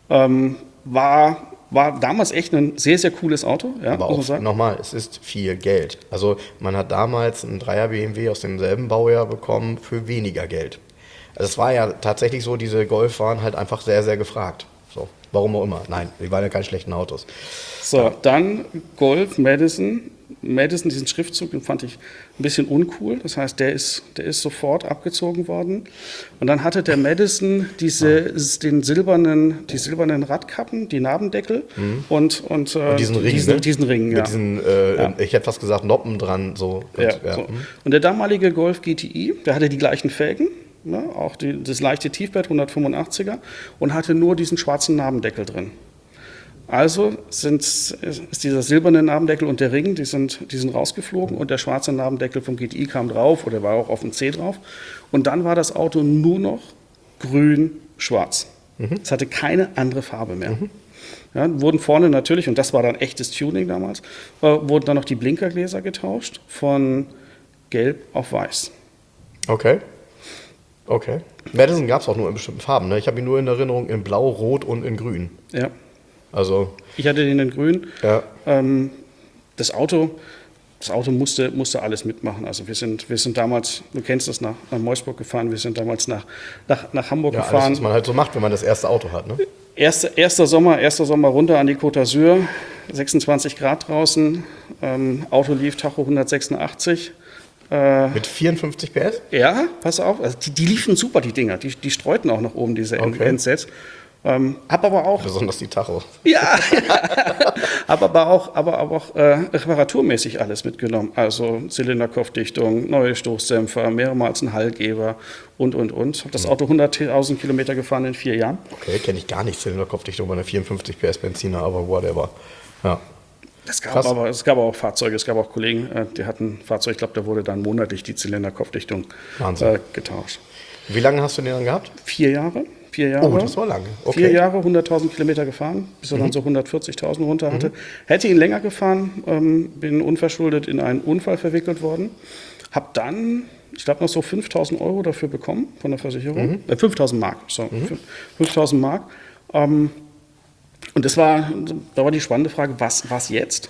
C: War damals echt ein sehr, sehr cooles Auto. Ja,
A: Aber
C: muss man
A: auch
C: sagen.
A: nochmal, es ist viel Geld. Also man hat damals einen 3er BMW aus demselben Baujahr bekommen für weniger Geld. Also es war ja tatsächlich so, diese Golf waren halt einfach sehr, sehr gefragt. So, warum auch immer. Nein, die waren ja keine schlechten Autos.
C: So, dann Golf Madison. Diesen Schriftzug, den fand ich ein bisschen uncool. Das heißt, der ist sofort abgezogen worden. Und dann hatte der Madison die silbernen Radkappen, die Nabendeckel und
A: diesen Ring, ne?
C: diesen Ring, ja.
A: Mit diesen, ich hätte fast gesagt, Noppen dran. So.
C: So. Und der damalige Golf GTI, der hatte die gleichen Felgen, ne? Auch das leichte Tiefbett, 185er, und hatte nur diesen schwarzen Nabendeckel drin. Also ist dieser silberne Nabendeckel und der Ring, die sind rausgeflogen und der schwarze Nabendeckel vom GTI kam drauf oder war auch auf dem C drauf. Und dann war das Auto nur noch grün-schwarz. Es hatte keine andere Farbe mehr. Ja, wurden vorne natürlich, und das war dann echtes Tuning damals, wurden dann noch die Blinkergläser getauscht von gelb auf weiß.
A: Okay. Madison gab es auch nur in bestimmten Farben. Ne? Ich habe ihn nur in Erinnerung in Blau, Rot und in Grün.
C: Ja.
A: Also,
C: Ich hatte den in grün.
A: ja.
C: Das Auto musste alles mitmachen. Also wir sind damals, du kennst das, nach Meusburg gefahren, wir sind damals nach Hamburg
A: Ja, alles,
C: gefahren.
A: was man halt so macht, wenn man das erste Auto hat. Ne?
C: Erster Sommer runter an die Côte d'Azur, 26 Grad draußen, Auto lief Tacho 186.
A: Mit 54 PS?
C: Ja, pass auf, also die liefen super, die Dinger, die streuten auch nach oben, diese
A: Okay.
C: Endsets. Hab aber auch,
A: Besonders die Tacho.
C: ja, aber auch reparaturmäßig alles mitgenommen. Also Zylinderkopfdichtung, neue Stoßdämpfer, mehrmals ein Hallgeber und. Hab das Auto 100.000 Kilometer gefahren in 4 Jahren.
A: Okay, kenne ich gar nicht. Zylinderkopfdichtung bei einer 54 PS Benziner, aber whatever. Ja.
C: Es
A: Krass.
C: gab auch Fahrzeuge, es gab auch Kollegen, die hatten ein Fahrzeug, ich glaube, da wurde dann monatlich die Zylinderkopfdichtung
A: Wahnsinn.
C: getauscht.
A: Wie lange hast du den dann gehabt?
C: 4 Jahre. 4 Jahre.
A: Oh, das war lange. Okay.
C: 4 Jahre, 100.000 Kilometer gefahren, bis er dann so 140.000 runter hatte. Hätte ihn länger gefahren, bin unverschuldet in einen Unfall verwickelt worden. Habe dann, ich glaube, noch so 5.000 Euro dafür bekommen von der Versicherung. 5.000 Mark, so. 5.000 Mark. Und da war die spannende Frage, was jetzt?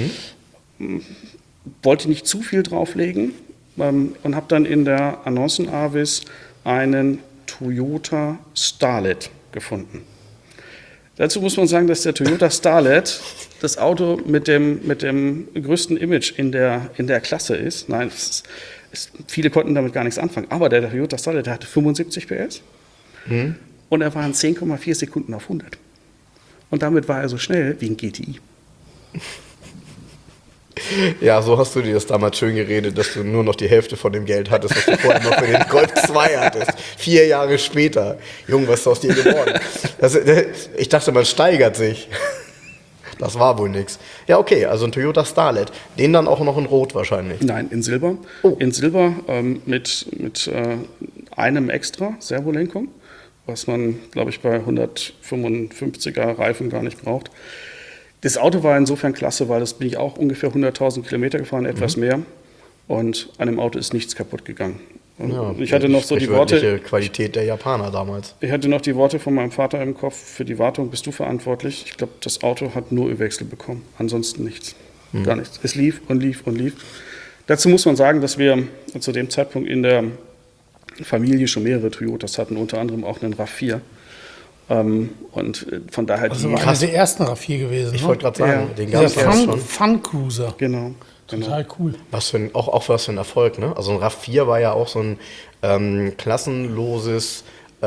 C: Wollte nicht zu viel drauflegen und habe dann in der Annoncenavis einen Toyota Starlet gefunden. Dazu muss man sagen, dass der Toyota Starlet das Auto mit dem größten Image in der Klasse ist. Nein, viele konnten damit gar nichts anfangen. Aber der Toyota Starlet, der hatte 75 PS und er war in 10,4 Sekunden auf 100. Und damit war er so schnell wie ein GTI.
A: Ja, so hast du dir das damals schön geredet, dass du nur noch die Hälfte von dem Geld hattest, was du vorher noch für den Golf 2 hattest. 4 Jahre später. Junge, was ist aus dir geworden? Ich dachte, man steigert sich. Das war wohl nix. Ja, okay, also ein Toyota Starlet. Den dann auch noch in Rot wahrscheinlich.
C: Nein, in Silber.
A: Oh.
C: In Silber mit einem extra Servolenkung, was man, glaube ich, bei 155er Reifen gar nicht braucht. Das Auto war insofern klasse, weil das bin ich auch ungefähr 100.000 Kilometer gefahren, etwas mehr. Und an dem Auto ist nichts kaputt gegangen.
A: Ja,
C: ich hatte noch so die Worte.
A: Qualität der Japaner damals.
C: Ich hatte noch die Worte von meinem Vater im Kopf: Für die Wartung bist du verantwortlich. Ich glaube, das Auto hat nur Ölwechsel bekommen, ansonsten nichts, gar nichts. Es lief und lief und lief. Dazu muss man sagen, dass wir zu dem Zeitpunkt in der Familie schon mehrere Toyotas hatten, unter anderem auch einen RAV4. Und von daher
B: Also war einer der ersten RAV4 gewesen.
A: Ich
B: ne?
A: wollte gerade sagen, den gab
B: Dieser
A: es ja schon.
B: Fun Cruiser.
C: Genau.
B: Total cool.
A: Auch was für ein Erfolg, ne? Also ein RAV4 war ja auch so ein klassenloses,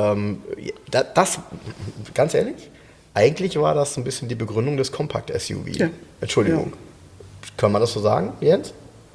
A: das, ganz ehrlich, eigentlich war das ein bisschen die Begründung des Compact-SUV.
C: Ja.
A: Entschuldigung. Kann man das so sagen, Jens?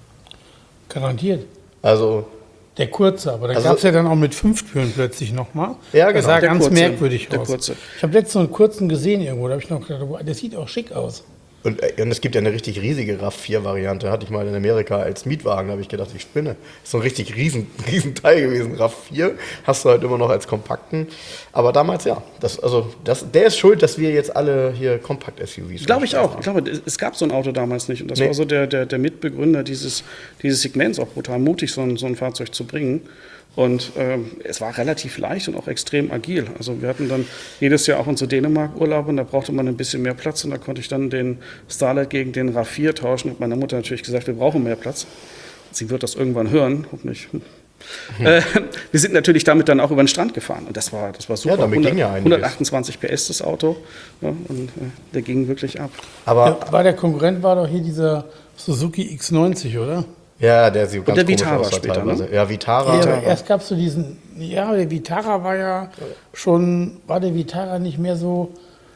B: Garantiert.
A: Also,
B: Der kurze, aber da
A: Also-
B: gab es ja dann auch mit 5 Türen plötzlich nochmal.
A: Ja,
B: Das
A: genau.
B: sah
C: Der
B: ganz
C: kurze,
B: merkwürdig
C: der
B: aus.
C: kurze.
B: Ich habe letztens so einen kurzen gesehen irgendwo, da habe ich noch gedacht, wow, der sieht auch schick aus.
A: und es gibt ja eine richtig riesige RAV4-Variante, hatte ich mal in Amerika als Mietwagen, da habe ich gedacht, ich spinne. Das ist so ein richtig riesen Teil gewesen. RAV4 hast du halt immer noch als kompakten. Aber damals, ja, der ist schuld, dass wir jetzt alle hier Kompakt-SUVs
C: Glaube ich auch.
A: haben.
C: Ich glaube, es gab so ein Auto damals nicht. Und das
A: Nee.
C: war so der Mitbegründer dieses Segments, auch brutal mutig, so ein Fahrzeug zu bringen. Und es war relativ leicht und auch extrem agil. Also wir hatten dann jedes Jahr auch unsere Dänemark-Urlaube und da brauchte man ein bisschen mehr Platz. Und da konnte ich dann den Starlet gegen den RAV4 tauschen. Und meine Mutter natürlich gesagt, wir brauchen mehr Platz. Sie wird das irgendwann hören, hoffentlich. Wir sind natürlich damit dann auch über den Strand gefahren. Und das war super.
A: Ja, damit ging ja einiges.
C: 128 PS das Auto. Ja, und der ging wirklich ab.
A: Aber
B: Der Konkurrent war doch hier dieser Suzuki X90, oder?
A: ja, der sieht ganz
C: der
A: komisch
C: Vitara
A: aus da
C: später,
A: teilweise.
C: ne?
A: Ja, Vitara.
B: Ja, aber erst gab es so diesen, der Vitara war ja schon, war der Vitara nicht mehr so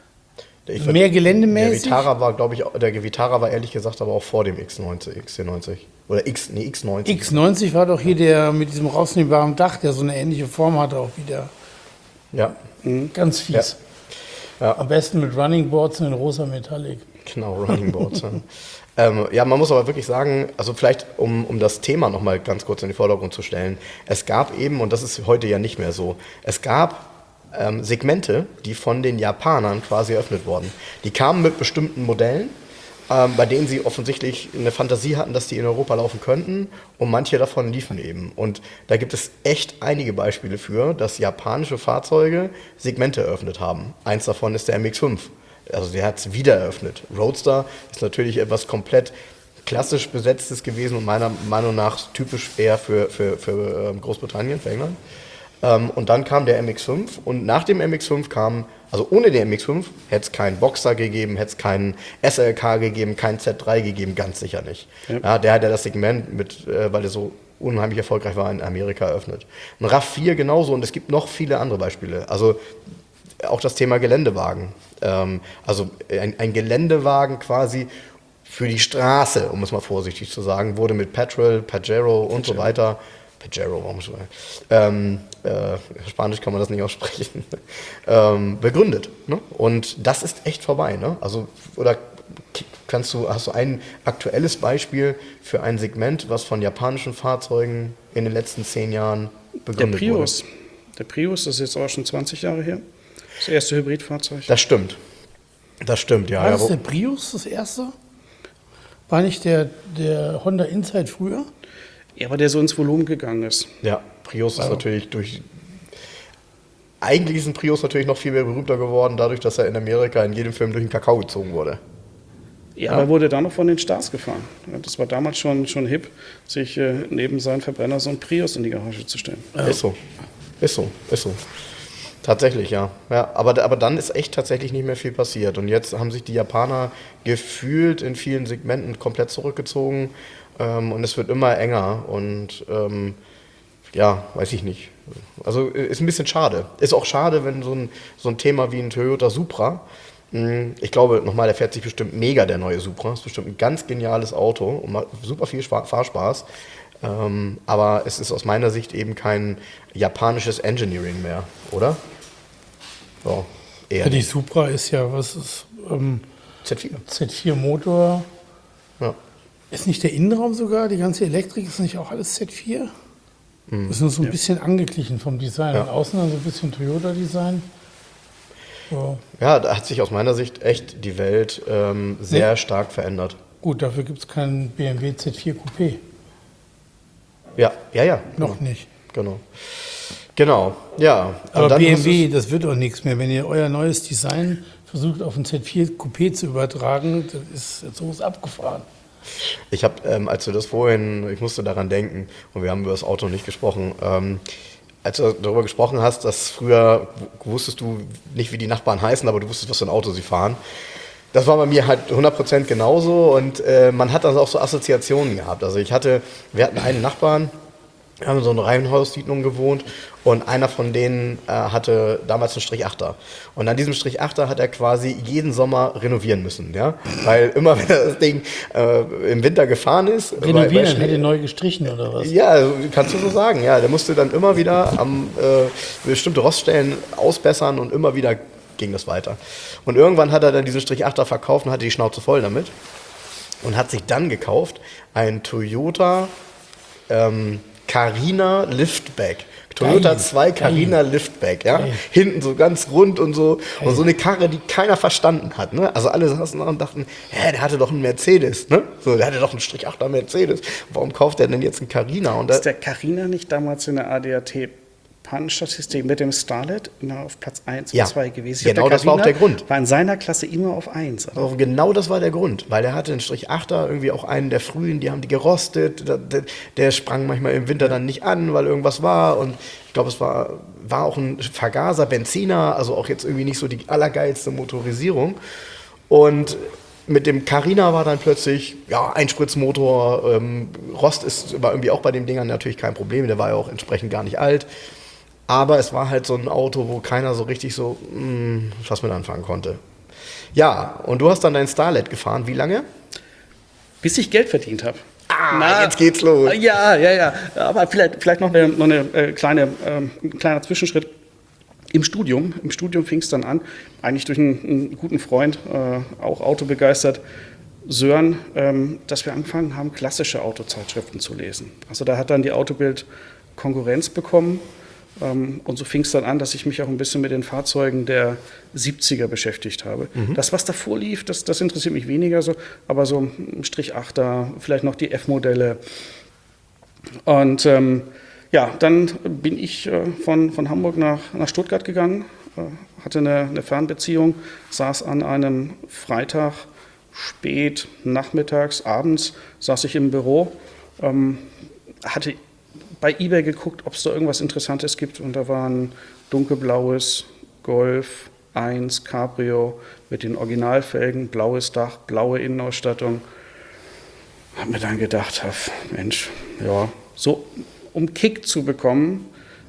B: mehr geländemäßig?
A: Der Vitara war, glaube ich, der Vitara war ehrlich gesagt aber auch vor dem XC90. Oder X90.
B: X90 war doch hier der mit diesem rausnehmbaren Dach, der so eine ähnliche Form hatte auch wieder.
A: Ja,
B: Ganz fies.
A: Ja.
B: Am besten mit Running Boards in rosa Metallic.
A: genau, Running Boards. Ja, man muss aber wirklich sagen, also vielleicht um das Thema nochmal ganz kurz in den Vordergrund zu stellen, es gab eben, und das ist heute ja nicht mehr so, es gab Segmente, die von den Japanern quasi eröffnet wurden. Die kamen mit bestimmten Modellen, bei denen sie offensichtlich eine Fantasie hatten, dass die in Europa laufen könnten, und manche davon liefen eben. Und da gibt es echt einige Beispiele für, dass japanische Fahrzeuge Segmente eröffnet haben. Eins davon ist der MX-5. Also der hat es wieder eröffnet. Roadster ist natürlich etwas komplett klassisch Besetztes gewesen und meiner Meinung nach typisch eher für Großbritannien, für England. Und dann kam der MX-5 und nach dem MX-5 kam, also ohne den MX-5 hätte es keinen Boxer gegeben, hätte es keinen SLK gegeben, keinen Z3 gegeben, ganz sicher nicht. Ja, der hat ja das Segment, weil er so unheimlich erfolgreich war, in Amerika eröffnet. Ein RAV4 genauso, und es gibt noch viele andere Beispiele. Also auch das Thema Geländewagen. Also ein Geländewagen quasi für die Straße, um es mal vorsichtig zu sagen, wurde mit Petrol, Pajero und so weiter. Pajero, warum schon? Spanisch kann man das nicht aussprechen. Begründet. Ne? Und das ist echt vorbei. Ne? Also, oder hast du ein aktuelles Beispiel für ein Segment, was von japanischen Fahrzeugen in den letzten 10 Jahren begründet wurde?
C: Der Prius, das ist jetzt auch schon 20 Jahre her. Das erste Hybridfahrzeug.
A: Das stimmt. Das stimmt, ja.
B: War das
A: Ja,
B: der Prius das erste? War nicht der Honda Insight früher?
C: Ja, aber der so ins Volumen gegangen ist.
A: ja, Prius ist natürlich eigentlich ist ein Prius natürlich noch viel mehr berühmter geworden, dadurch, dass er in Amerika in jedem Film durch den Kakao gezogen wurde.
C: Ja, aber er wurde dann noch von den Stars gefahren. Ja, das war damals schon hip, sich neben seinen Verbrenner so ein Prius in die Garage zu stellen.
A: Ja. Ist so. Tatsächlich, ja. Aber dann ist echt tatsächlich nicht mehr viel passiert. Und jetzt haben sich die Japaner gefühlt in vielen Segmenten komplett zurückgezogen. Und es wird immer enger. Und ja, weiß ich nicht. Also ist ein bisschen schade. Ist auch schade, wenn so ein Thema wie ein Toyota Supra, ich glaube, nochmal, der fährt sich bestimmt mega, der neue Supra. Ist bestimmt ein ganz geniales Auto und macht super viel Fahrspaß. Aber es ist aus meiner Sicht eben kein japanisches Engineering mehr, oder? So, eher
B: Ja, die
A: nicht.
B: Supra ist ja, was ist,
A: Z4.
B: Z4 Motor.
A: Ja.
B: Ist nicht der Innenraum sogar, die ganze Elektrik, ist nicht auch alles Z4? Ist nur so ein bisschen angeglichen vom Design.
A: Ja.
B: Und außen dann so ein bisschen Toyota-Design. So.
A: Ja, da hat sich aus meiner Sicht echt die Welt sehr stark verändert.
B: Gut, dafür gibt es keinen BMW Z4 Coupé.
A: Ja.
B: Noch nicht.
A: Genau, ja. Und
B: Aber
A: dann hast
B: BMW, das wird auch nichts mehr. Wenn ihr euer neues Design versucht auf ein Z4 Coupé zu übertragen, das ist so abgefahren.
A: Ich habe, als du das vorhin, ich musste daran denken, und wir haben über das Auto nicht gesprochen, als du darüber gesprochen hast, dass früher wusstest du nicht, wie die Nachbarn heißen, aber du wusstest, was für ein Auto sie fahren. Das war bei mir halt 100% genauso und man hat also auch so Assoziationen gehabt. Also wir hatten einen Nachbarn, wir haben in so einer Reihenhaussiedlung gewohnt und einer von denen hatte damals einen Strich-8er. Und an diesem Strich-8er hat er quasi jeden Sommer renovieren müssen, ja? Weil immer, wenn er das Ding im Winter gefahren ist...
B: Renovieren,
A: bei
B: dann hätte er neu gestrichen oder was?
A: Ja, also, kannst du so sagen, ja. Der musste dann immer wieder bestimmte Roststellen ausbessern und immer wieder ging das weiter. Und irgendwann hat er dann diesen Strich-8er verkauft und hatte die Schnauze voll damit und hat sich dann gekauft ein Toyota Carina Liftback. Toyota
B: Geil,
A: 2 Carina Liftback, ja.
B: Geil.
A: Hinten so ganz rund und so. Und so eine Karre, die keiner verstanden hat, ne? Also alle saßen da und dachten, hä, der hatte doch einen Mercedes, ne? So, der hatte doch einen Strich-8er Mercedes. Warum kauft er denn jetzt einen Carina? Und
C: Ist der Carina nicht damals in der ADAC Pannenstatistik mit dem Starlet immer auf Platz 1
A: Ja,
C: und 2 gewesen?
A: genau, das war auch der Grund.
C: War in seiner Klasse immer auf 1.
A: Also genau das war der Grund, weil er hatte einen Strich-8er, irgendwie auch einen der frühen, die haben die gerostet, der sprang manchmal im Winter dann nicht an, weil irgendwas war und ich glaube, es war auch ein Vergaser, Benziner, also auch jetzt irgendwie nicht so die allergeilste Motorisierung und mit dem Carina war dann plötzlich, ja, Einspritzmotor, Rost war irgendwie auch bei den Dingern natürlich kein Problem, der war ja auch entsprechend gar nicht alt. Aber es war halt so ein Auto, wo keiner so richtig so was mit anfangen konnte. Ja, und du hast dann dein Starlet gefahren. Wie lange?
C: Bis ich Geld verdient habe.
A: Jetzt geht's los.
C: Ja. Aber vielleicht noch ein kleiner Zwischenschritt. Im Studium fing es dann an, eigentlich durch einen guten Freund, auch autobegeistert, Sören, dass wir angefangen haben, klassische Autozeitschriften zu lesen. Also da hat dann die Autobild Konkurrenz bekommen. Und so fing es dann an, dass ich mich auch ein bisschen mit den Fahrzeugen der 70er beschäftigt habe. Das, was davor lief, das interessiert mich weniger so, aber so ein Strich-8er, vielleicht noch die F-Modelle. Und dann bin ich von Hamburg nach Stuttgart gegangen, hatte eine Fernbeziehung, saß an einem Freitag spät, nachmittags, abends, saß ich im Büro, hatte bei eBay geguckt, ob es da irgendwas Interessantes gibt und da war ein dunkelblaues Golf 1 Cabrio mit den Originalfelgen, blaues Dach, blaue Innenausstattung. Hab mir dann gedacht, Mensch, ja, so um Kick zu bekommen,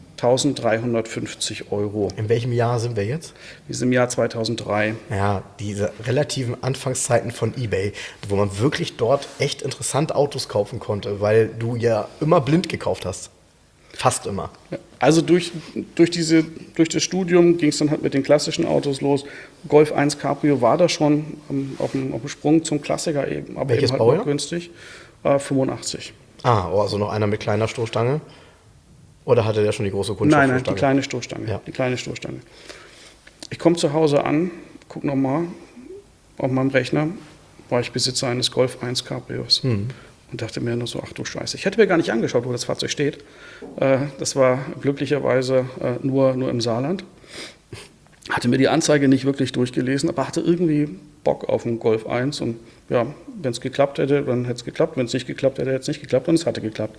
C: 1.350 €.
A: In welchem Jahr sind wir jetzt?
C: Wir sind im Jahr 2003.
A: Ja, diese relativen Anfangszeiten von eBay, wo man wirklich dort echt interessante Autos kaufen konnte, weil du ja immer blind gekauft hast. Fast immer.
C: Also durch das Studium ging es dann halt mit den klassischen Autos los. Golf 1 Cabrio war da schon auf dem Sprung zum Klassiker eben, aber
A: Welches
C: eben halt
A: Baujahr?
C: noch günstig. 85.
A: Also noch einer mit kleiner Stoßstange. Oder hatte der schon die große
C: Nein,
A: Kunststoffstoßstange?
C: die kleine Stoßstange.
A: Ja.
C: Die kleine Stoßstange. Ich komme zu Hause an, gucke nochmal auf meinem Rechner, war ich Besitzer eines Golf 1 Cabrios. Und dachte mir nur so, ach du Scheiße. Ich hätte mir gar nicht angeschaut, wo das Fahrzeug steht. Das war glücklicherweise nur im Saarland. Hatte mir die Anzeige nicht wirklich durchgelesen, aber hatte irgendwie Bock auf einen Golf 1. Und ja, wenn es geklappt hätte, dann hätte es geklappt. Wenn es nicht geklappt hätte, hätte es nicht geklappt. Und es hatte geklappt.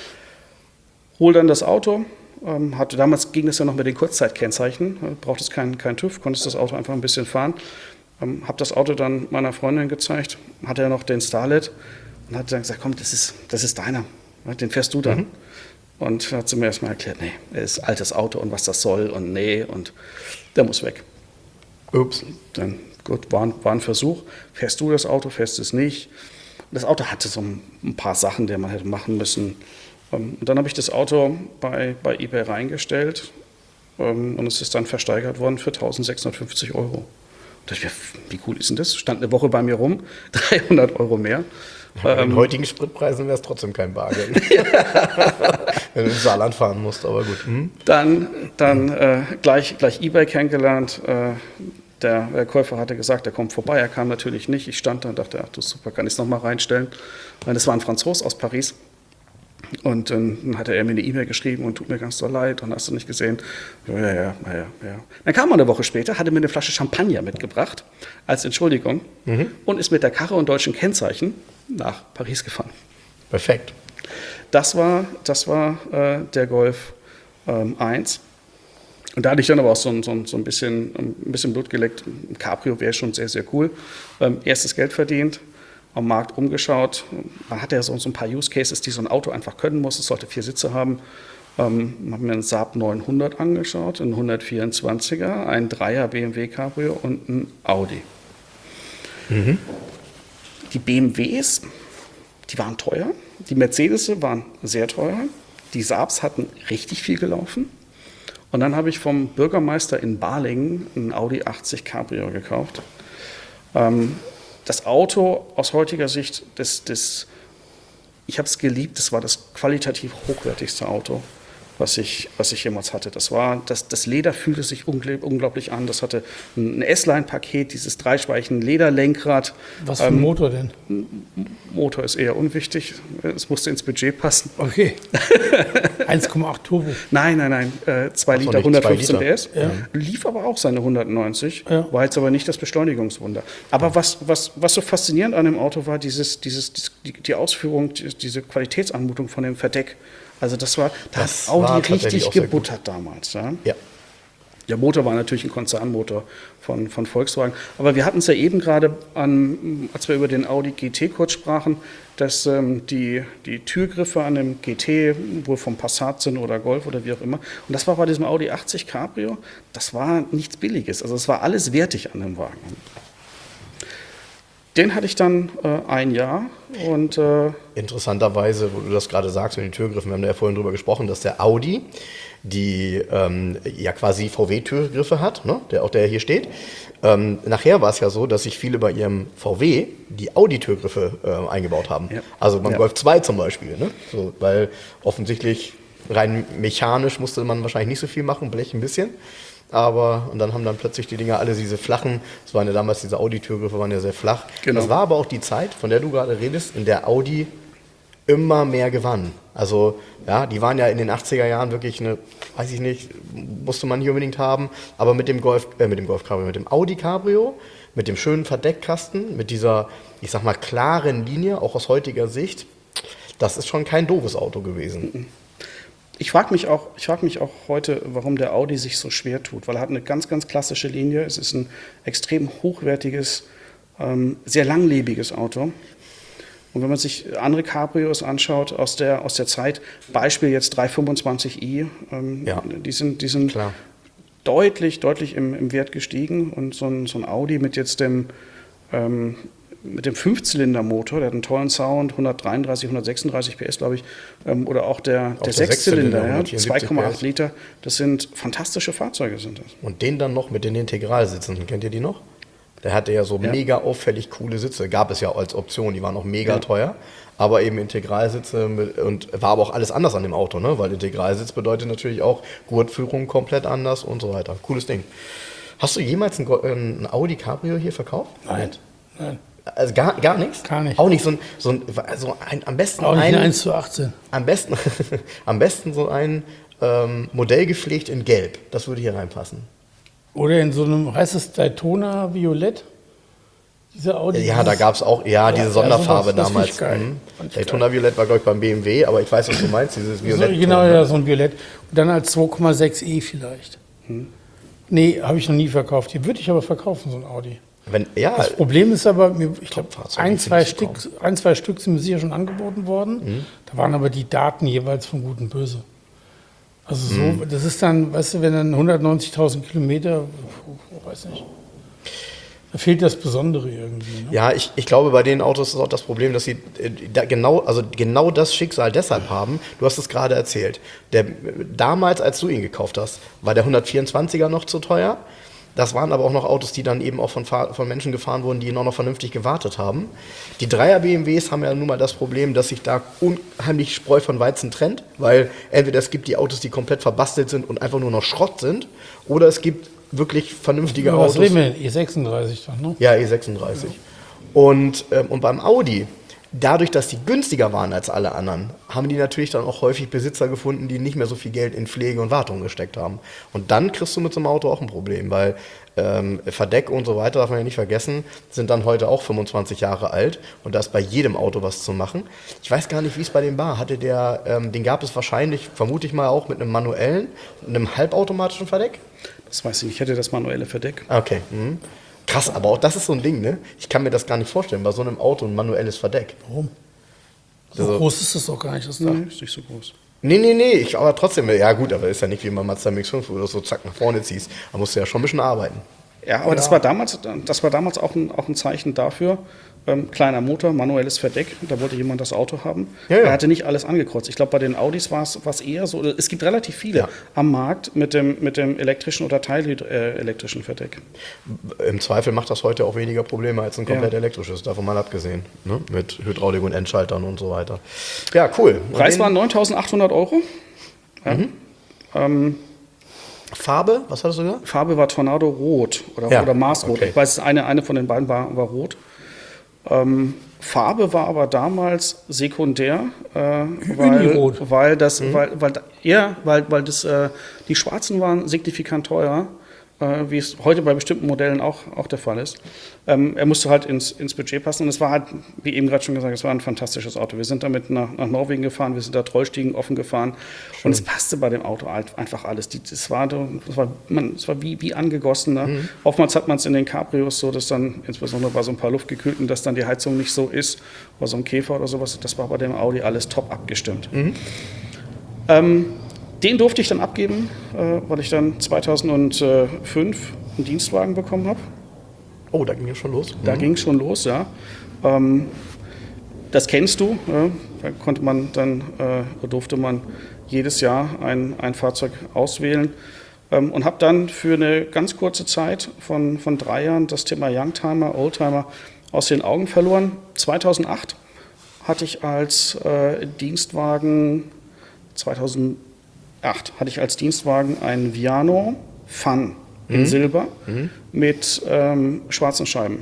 C: Hol dann das Auto. Damals ging es ja noch mit den Kurzzeitkennzeichen. Brauchtest kein TÜV, konntest das Auto einfach ein bisschen fahren. Habe das Auto dann meiner Freundin gezeigt. Hatte ja noch den Starlet. Und hat dann gesagt, komm, das ist deiner. Den fährst du dann. Und hat sie mir erstmal erklärt, nee, es ist ein altes Auto und was das soll und nee, und der muss weg.
A: Ups.
C: Dann, gut, war ein Versuch. Fährst du das Auto, fährst es nicht. Das Auto hatte so ein paar Sachen, die man hätte machen müssen. Und dann habe ich das Auto bei eBay reingestellt und es ist dann versteigert worden für 1.650 €. Da dachte ich mir, wie cool ist denn das? Stand eine Woche bei mir rum, 300 € mehr.
A: Bei den heutigen Spritpreisen wäre es trotzdem kein Bargeld. Wenn du ins Saarland fahren musst, aber gut.
C: Dann gleich eBay kennengelernt. Der Käufer hatte gesagt, er kommt vorbei. Er kam natürlich nicht. Ich stand da und dachte, ach du super, kann ich es nochmal reinstellen? Das war ein Franzos aus Paris. Und dann hatte er mir eine E-Mail geschrieben und tut mir ganz doll leid und hast du nicht gesehen. Ja. Dann kam er eine Woche später, hatte mir eine Flasche Champagner mitgebracht als Entschuldigung und ist mit der Karre und deutschen Kennzeichen nach Paris gefahren.
A: Perfekt.
C: Das war der Golf 1. Und da hatte ich dann aber auch so ein bisschen Blut geleckt. Ein Cabrio wäre schon sehr, sehr cool. Erstes Geld verdient, am Markt umgeschaut. Man hatte ja so ein paar Use Cases, die so ein Auto einfach können muss. Es sollte 4 Sitze haben. Haben mir einen Saab 900 angeschaut, einen 124er, einen 3er BMW Cabrio und einen Audi. Die BMWs, die waren teuer. Die Mercedes waren sehr teuer. Die Saabs hatten richtig viel gelaufen. Und dann habe ich vom Bürgermeister in Balingen einen Audi 80 Cabrio gekauft. Das Auto aus heutiger Sicht, ich habe es geliebt, das war das qualitativ hochwertigste Auto, was ich jemals hatte. Das Leder fühlte sich unglaublich an. Das hatte ein S-Line-Paket, dieses 3-speichigen Lederlenkrad.
B: Was für ein Motor denn?
C: Motor ist eher unwichtig. Es musste ins Budget passen.
B: Okay. 1,8 Turbo.
C: Nein. 2 Liter,
A: nicht
C: 115
A: 2 Liter.
C: PS. Ja. Lief aber auch seine 190.
B: Ja.
C: War jetzt aber nicht das Beschleunigungswunder. Aber was so faszinierend an dem Auto war, die Ausführung, diese Qualitätsanmutung von dem Verdeck. Also da hat Audi richtig gebuttert damals. Ja?
A: Ja.
C: Der Motor war natürlich ein Konzernmotor von Volkswagen. Aber wir hatten es ja eben gerade, als wir über den Audi GT kurz sprachen, dass die Türgriffe an dem GT wohl vom Passat sind oder Golf oder wie auch immer. Und das war bei diesem Audi 80 Cabrio, das war nichts Billiges. Also es war alles wertig an dem Wagen. Den hatte ich dann ein Jahr und
A: Interessanterweise, wo du das gerade sagst mit den Türgriffen, wir haben da ja vorhin drüber gesprochen, dass der Audi die ja quasi VW-Türgriffe hat, ne? der hier steht. Nachher war es ja so, dass sich viele bei ihrem VW die Audi-Türgriffe eingebaut haben. Ja. Also beim Golf 2 zum Beispiel. Ne? So, weil offensichtlich rein mechanisch musste man wahrscheinlich nicht so viel machen, Blech ein bisschen. Und dann haben dann plötzlich die Dinger alle diese flachen, das waren ja damals diese Audi-Türgriffe, waren ja sehr flach.
C: Genau.
A: Das war aber auch die Zeit, von der du gerade redest, in der Audi immer mehr gewann. Also ja, die waren ja in den 80er Jahren wirklich weiß ich nicht, musste man nicht unbedingt haben, aber mit dem Golf-Cabrio, mit dem Audi Cabrio, mit dem schönen Verdeckkasten, mit dieser, ich sag mal, klaren Linie, auch aus heutiger Sicht, das ist schon kein doofes Auto gewesen.
C: Ich frage mich auch heute, warum der Audi sich so schwer tut, weil er hat eine ganz, ganz klassische Linie. Es ist ein extrem hochwertiges, sehr langlebiges Auto. Und wenn man sich andere Cabrios anschaut aus der Zeit, Beispiel jetzt 325i, die sind
A: klar.
C: deutlich im Wert gestiegen. Und so ein Audi mit jetzt dem 5-Zylinder-Motor, der hat einen tollen Sound, 133, 136 PS, glaube ich, oder auch der 6-Zylinder, 2,8 Liter, das sind fantastische Fahrzeuge. Sind das.
A: Und den dann noch mit den Integralsitzen, kennt ihr die noch? Der hatte ja so mega auffällig coole Sitze. Gab es ja als Option, die waren auch mega teuer. Aber eben Integralsitze und war aber auch alles anders an dem Auto, ne? Weil Integralsitz bedeutet natürlich auch Gurtführung komplett anders und so weiter. Cooles Ding. Hast du jemals ein Audi Cabrio hier verkauft?
B: Nein.
A: Also gar nichts?
B: Gar nicht.
A: Auch nicht so ein am besten
B: Auch nicht
A: ein,
B: ein 1:18.
A: am besten so ein Modell gepflegt in Gelb. Das würde hier reinpassen.
B: Oder in so einem, heißt es Daytona Violett? Diese Audi.
A: Ja, da gab es auch, diese Sonderfarbe
B: sowas, das
A: damals.
B: find ich geil. Fand ich
A: Daytona Violett war, glaube ich, beim BMW, aber ich weiß, was du meinst, dieses Violett.
B: So, genau, ja, so ein Violett. Und dann als 2,6e vielleicht. Nee, habe ich noch nie verkauft. Die würde ich aber verkaufen, so ein Audi. Das Problem ist aber, ich glaube, ein, zwei Stück sind mir sicher schon angeboten worden. Da waren aber die Daten jeweils von Gut und Böse. Also so, das ist dann, weißt du, wenn dann 190.000 Kilometer, weiß nicht, da fehlt das Besondere irgendwie. Ne?
A: Ja, ich glaube, bei den Autos ist auch das Problem, dass sie genau das Schicksal deshalb haben. Du hast es gerade erzählt. Damals, als du ihn gekauft hast, war der 124er noch zu teuer. Das waren aber auch noch Autos, die dann eben auch von Menschen gefahren wurden, die noch vernünftig gewartet haben. Die 3er BMWs haben ja nun mal das Problem, dass sich da unheimlich Spreu von Weizen trennt, weil entweder es gibt die Autos, die komplett verbastelt sind und einfach nur noch Schrott sind, oder es gibt wirklich vernünftige Autos.
B: Was reden wir denn? E36 doch, ne?
A: Ja, E36. Und beim Audi, dadurch, dass die günstiger waren als alle anderen, haben die natürlich dann auch häufig Besitzer gefunden, die nicht mehr so viel Geld in Pflege und Wartung gesteckt haben. Und dann kriegst du mit so einem Auto auch ein Problem, weil Verdeck und so weiter, darf man ja nicht vergessen, sind dann heute auch 25 Jahre alt und da ist bei jedem Auto was zu machen. Ich weiß gar nicht, wie es bei dem war. Den gab es wahrscheinlich, vermute ich mal, auch mit einem manuellen, einem halbautomatischen Verdeck?
C: Das weiß ich nicht, ich hätte das manuelle Verdeck.
A: Okay. Krass, aber auch das ist so ein Ding, ne? Ich kann mir das gar nicht vorstellen, bei so einem Auto ein manuelles Verdeck.
B: Warum? So groß ist das doch gar nicht, das Dach.
C: Nee, ist nicht so groß.
A: Nee, aber trotzdem, ja gut, aber ist ja nicht wie beim Mazda MX-5, wo du das so zack nach vorne ziehst. Da musst du ja schon ein bisschen arbeiten.
C: Ja, aber das war damals auch ein Zeichen dafür. Kleiner Motor, manuelles Verdeck, da wollte jemand das Auto haben.
A: Ja.
C: Er hatte nicht alles angekreuzt. Ich glaube, bei den Audis war es eher so, es gibt relativ viele am Markt mit dem elektrischen oder teilelektrischen Verdeck.
A: Im Zweifel macht das heute auch weniger Probleme als ein komplett elektrisches, davon mal abgesehen. Ne? Mit Hydraulik und Endschaltern und so weiter. Ja, cool.
C: Preis waren 9.800 €. Ja.
A: Farbe, was hattest du gesagt?
C: Farbe war Tornado Rot oder Marsrot.
A: Okay.
C: Ich weiß, eine von den beiden war rot. Farbe war aber damals sekundär, weil die Schwarzen waren signifikant teuer, wie es heute bei bestimmten Modellen auch der Fall ist. Er musste halt ins Budget passen und es war halt, wie eben gerade schon gesagt, es war ein fantastisches Auto. Wir sind damit nach Norwegen gefahren, wir sind da Trollstiegen offen gefahren und es passte bei dem Auto halt einfach alles. Es war wie angegossen. Ne? Oftmals hat man es in den Cabrios so, dass dann, insbesondere bei so ein paar Luftgekühlten, dass dann die Heizung nicht so ist, oder so ein Käfer oder sowas. Das war bei dem Audi alles top abgestimmt. Den durfte ich dann abgeben, weil ich dann 2005 einen Dienstwagen bekommen habe.
A: Oh, da ging ja schon los.
C: Da ging es schon los, ja. Das kennst du. Da durfte man jedes Jahr ein Fahrzeug auswählen. Und habe dann für eine ganz kurze Zeit von 3 Jahren das Thema Youngtimer, Oldtimer aus den Augen verloren. 2008 hatte ich als Dienstwagen einen Viano Fun in Silber mit schwarzen Scheiben.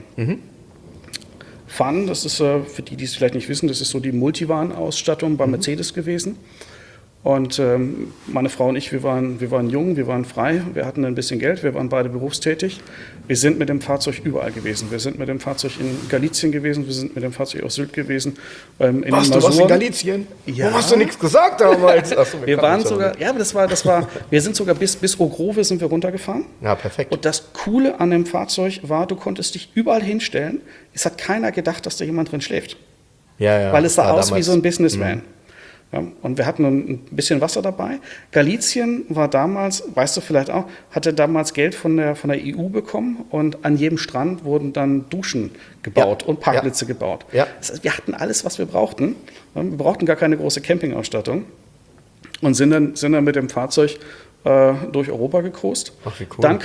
C: Fun, das ist für die es vielleicht nicht wissen, das ist so die Multivan-Ausstattung bei Mercedes gewesen. Und meine Frau und ich, wir waren jung, wir waren frei, wir hatten ein bisschen Geld, wir waren beide berufstätig. Wir sind mit dem Fahrzeug überall gewesen. Wir sind mit dem Fahrzeug in Galicien gewesen, wir sind mit dem Fahrzeug auf Sylt gewesen.
A: Warst du in Galicien?
C: Ja.
A: Warum hast du nichts gesagt damals? Achso,
C: wir sind sogar bis Ogrove sind wir runtergefahren.
A: Ja, perfekt.
C: Und das Coole an dem Fahrzeug war, du konntest dich überall hinstellen. Es hat keiner gedacht, dass da jemand drin schläft.
A: Ja.
C: Weil es sah aus wie so ein Businessman. Ja, und wir hatten ein bisschen Wasser dabei. Galicien war damals, weißt du vielleicht auch, hatte damals Geld von der EU bekommen und an jedem Strand wurden dann Duschen gebaut und Parkplätze gebaut.
A: Ja.
C: Das heißt, wir hatten alles, was wir brauchten. Wir brauchten gar keine große Campingausstattung und sind dann mit dem Fahrzeug durch Europa gekrost.
A: Ach, wie cool.
C: Dann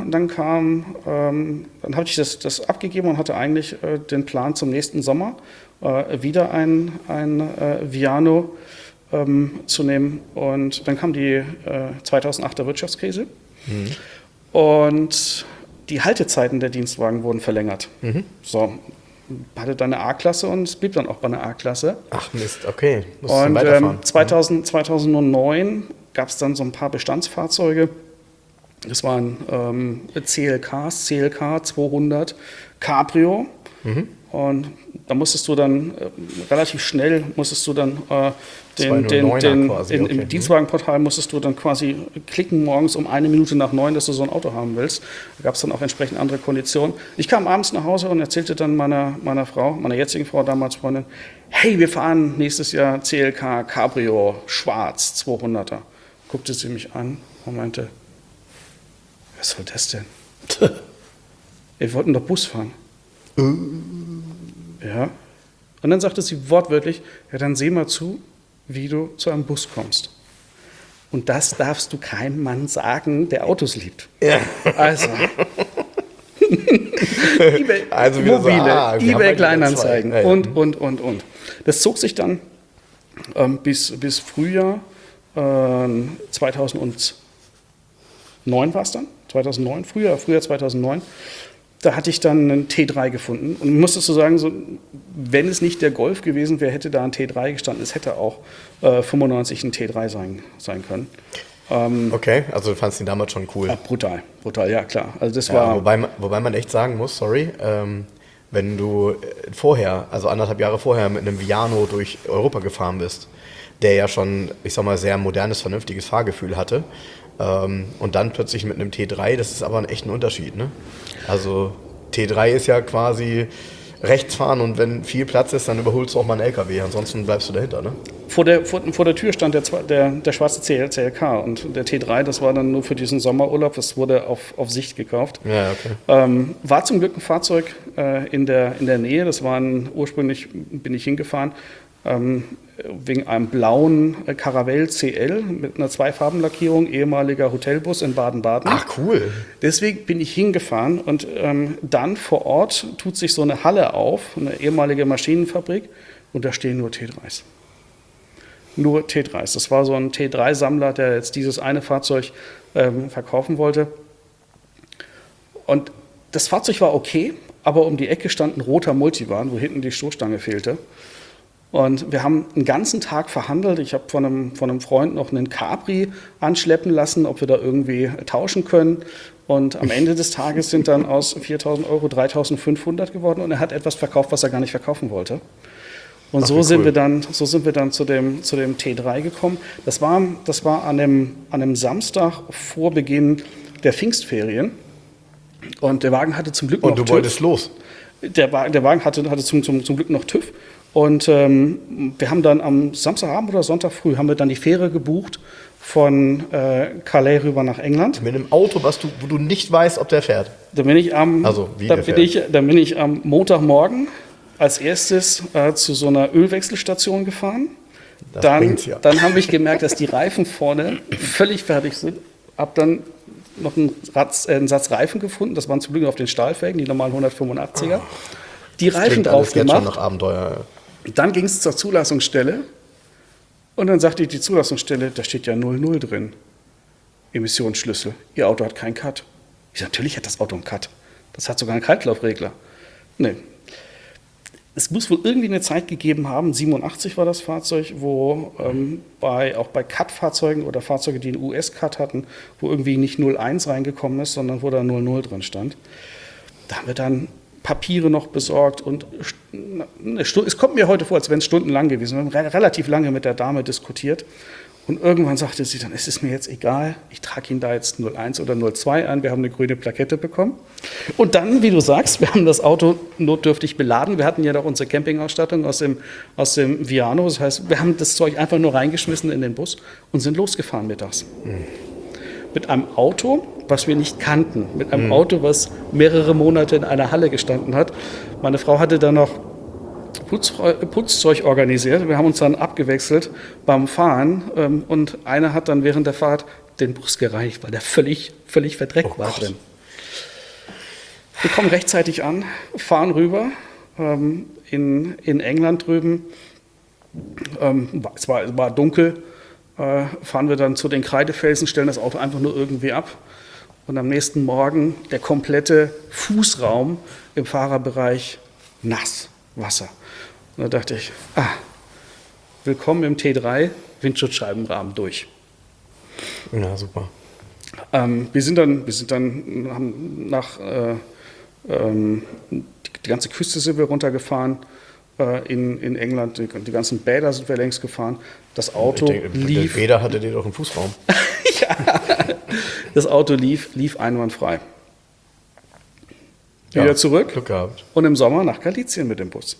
C: habe ich das abgegeben und hatte eigentlich den Plan zum nächsten Sommer wieder ein Viano zu nehmen. Und dann kam die 2008er Wirtschaftskrise und die Haltezeiten der Dienstwagen wurden verlängert. So, hatte dann eine A-Klasse und es blieb dann auch bei einer A-Klasse.
A: Ach Mist, okay.
C: Und 2009 gab es dann so ein paar Bestandsfahrzeuge. Das waren CLKs, CLK 200, Cabrio. Und da musstest du dann relativ schnell im Dienstwagenportal musstest du dann quasi klicken morgens um 1 Minute nach 9, dass du so ein Auto haben willst. Da gab es dann auch entsprechend andere Konditionen. Ich kam abends nach Hause und erzählte dann meiner Frau, meiner jetzigen Frau, damals Freundin, hey, wir fahren nächstes Jahr CLK Cabrio schwarz 200er. Guckte sie mich an und meinte, was soll das denn? Wir wollten doch Bus fahren. Ja. Und dann sagte sie wortwörtlich, ja, dann seh mal zu, wie du zu einem Bus kommst. Und das darfst du keinem Mann sagen, der Autos liebt.
A: Ja.
C: Also, eBay,
A: Also wieder
C: mobile,
A: so, wir haben
C: eBay
A: halt
C: Kleinanzeigen
A: wieder zwei.
C: und. Das zog sich dann bis Frühjahr 2009 war es dann, 2009, Frühjahr 2009. Da hatte ich dann einen T3 gefunden und musstest du sagen, so, wenn es nicht der Golf gewesen wäre, hätte da ein T3 gestanden. Es hätte auch 95 ein T3 sein können.
A: Okay, also du fandst ihn damals schon cool.
C: Ja, brutal, ja klar. Also das
A: Ja,
C: war
A: wobei man echt sagen muss, wenn du vorher, also 1,5 Jahre vorher mit einem Viano durch Europa gefahren bist, der ja schon, ich sag mal, sehr modernes, vernünftiges Fahrgefühl hatte, und dann plötzlich mit einem T3, das ist aber ein echter Unterschied, ne? Also T3 ist ja quasi rechts fahren und wenn viel Platz ist, dann überholst du auch mal einen LKW, ansonsten bleibst du dahinter, ne?
C: vor der Tür stand der schwarze CLK und der T3, das war dann nur für diesen Sommerurlaub, das wurde auf Sicht gekauft.
A: Ja, okay.
C: War zum Glück ein Fahrzeug in der Nähe, ursprünglich bin ich hingefahren, wegen einem blauen Caravelle CL mit einer Zweifarbenlackierung, ehemaliger Hotelbus in Baden-Baden.
A: Ach, cool.
C: Deswegen bin ich hingefahren und dann vor Ort tut sich so eine Halle auf, eine ehemalige Maschinenfabrik, und da stehen nur T3s. Nur T3s. Das war so ein T3-Sammler, der jetzt dieses eine Fahrzeug verkaufen wollte. Und das Fahrzeug war okay, aber um die Ecke stand ein roter Multivan, wo hinten die Stoßstange fehlte. Und wir haben einen ganzen Tag verhandelt. Ich habe von einem Freund noch einen Capri anschleppen lassen, ob wir da irgendwie tauschen können. Und am Ende des Tages sind dann aus 4.000 Euro 3.500 geworden. Und er hat etwas verkauft, was er gar nicht verkaufen wollte. Und so sind wir dann zu dem T3 gekommen. Das war an einem Samstag vor Beginn der Pfingstferien. Und der Wagen hatte zum Glück noch TÜV.
A: Und du wolltest los? Der
C: Wagen hatte zum Glück noch TÜV. Und wir haben dann am Samstagabend oder Sonntag früh haben wir dann die Fähre gebucht von Calais rüber nach England.
A: Mit einem Auto, wo du nicht weißt, ob der fährt.
C: Dann bin ich am Montagmorgen als erstes zu so einer Ölwechselstation gefahren. Dann habe ich gemerkt, dass die Reifen vorne völlig fertig sind. Habe dann noch einen Satz Reifen gefunden. Das waren zum Glück auf den Stahlfelgen, die normalen 185er. Die Reifen drauf gemacht.
A: Noch Abenteuer.
C: Dann ging es zur Zulassungsstelle und dann sagte die Zulassungsstelle, da steht ja 00 drin. Emissionsschlüssel. Ihr Auto hat keinen Cut. Ich sage, natürlich hat das Auto einen Cut. Das hat sogar einen Kaltlaufregler. Nee. Es muss wohl irgendwie eine Zeit gegeben haben, 87 war das Fahrzeug, wo auch bei Cut-Fahrzeugen oder Fahrzeuge, die einen US-Cut hatten, wo irgendwie nicht 01 reingekommen ist, sondern wo da 00 drin stand. Da haben wir dann Papiere noch besorgt und es kommt mir heute vor, als wenn es stundenlang gewesen wäre. Wir haben relativ lange mit der Dame diskutiert und irgendwann sagte sie dann, es ist mir jetzt egal, ich trage Ihnen da jetzt 01 oder 02 ein, wir haben eine grüne Plakette bekommen. Und dann, wie du sagst, wir haben das Auto notdürftig beladen, wir hatten ja doch unsere Campingausstattung aus dem Viano, das heißt, wir haben das Zeug einfach nur reingeschmissen in den Bus und sind losgefahren mittags. Mit einem Auto, was wir nicht kannten, mit einem Auto, was mehrere Monate in einer Halle gestanden hat. Meine Frau hatte dann noch Putzzeug organisiert. Wir haben uns dann abgewechselt beim Fahren und einer hat dann während der Fahrt den Bus gereinigt, weil der völlig verdreckt war drin. Wir kommen rechtzeitig an, fahren rüber in England drüben. Es war dunkel, fahren wir dann zu den Kreidefelsen, stellen das Auto einfach nur irgendwie ab. Und am nächsten Morgen der komplette Fußraum im Fahrerbereich nass, Wasser. Und da dachte ich, willkommen im T3, Windschutzscheibenrahmen durch.
A: Ja, super.
C: Wir sind dann haben die ganze Küste sind wir runtergefahren in England, die ganzen Bäder sind wir längs gefahren. Das Auto lief.
A: Bäder hatte die doch im Fußraum.
C: Ja, das Auto lief einwandfrei. Wieder zurück
A: Glück gehabt.
C: und im Sommer nach Galizien mit dem Bus.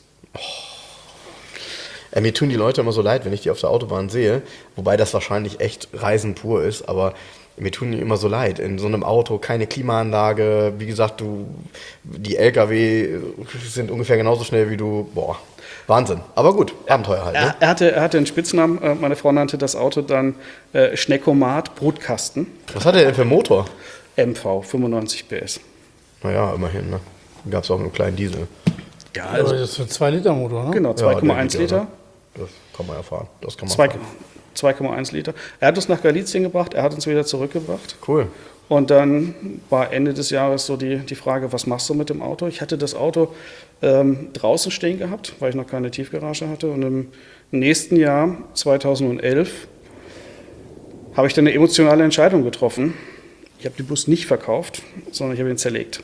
A: Mir tun die Leute immer so leid, wenn ich die auf der Autobahn sehe, wobei das wahrscheinlich echt Reisen pur ist, aber mir tun die immer so leid. In so einem Auto keine Klimaanlage, wie gesagt, die LKW sind ungefähr genauso schnell wie du. Boah, Wahnsinn. Aber gut, Abenteuer halt. Ne?
C: Er hatte einen Spitznamen, meine Frau nannte das Auto dann Schneckomat Brutkasten.
A: Was hat er denn für einen Motor?
C: MV, 95 PS.
A: Naja, immerhin. Ne? Gab es auch einen kleinen Diesel.
C: Ja,
B: Aber das ist ein 2-Liter-Motor, ne?
C: genau, 2,1 Liter.
A: Das kann man erfahren. Das kann man fahren.
C: 2,1 Liter. Er hat uns nach Galizien gebracht, er hat uns wieder zurückgebracht.
A: Cool.
C: Und dann war Ende des Jahres so die Frage, was machst du mit dem Auto? Ich hatte das Auto draußen stehen gehabt, weil ich noch keine Tiefgarage hatte. Und im nächsten Jahr, 2011, habe ich dann eine emotionale Entscheidung getroffen. Ich habe den Bus nicht verkauft, sondern ich habe ihn zerlegt.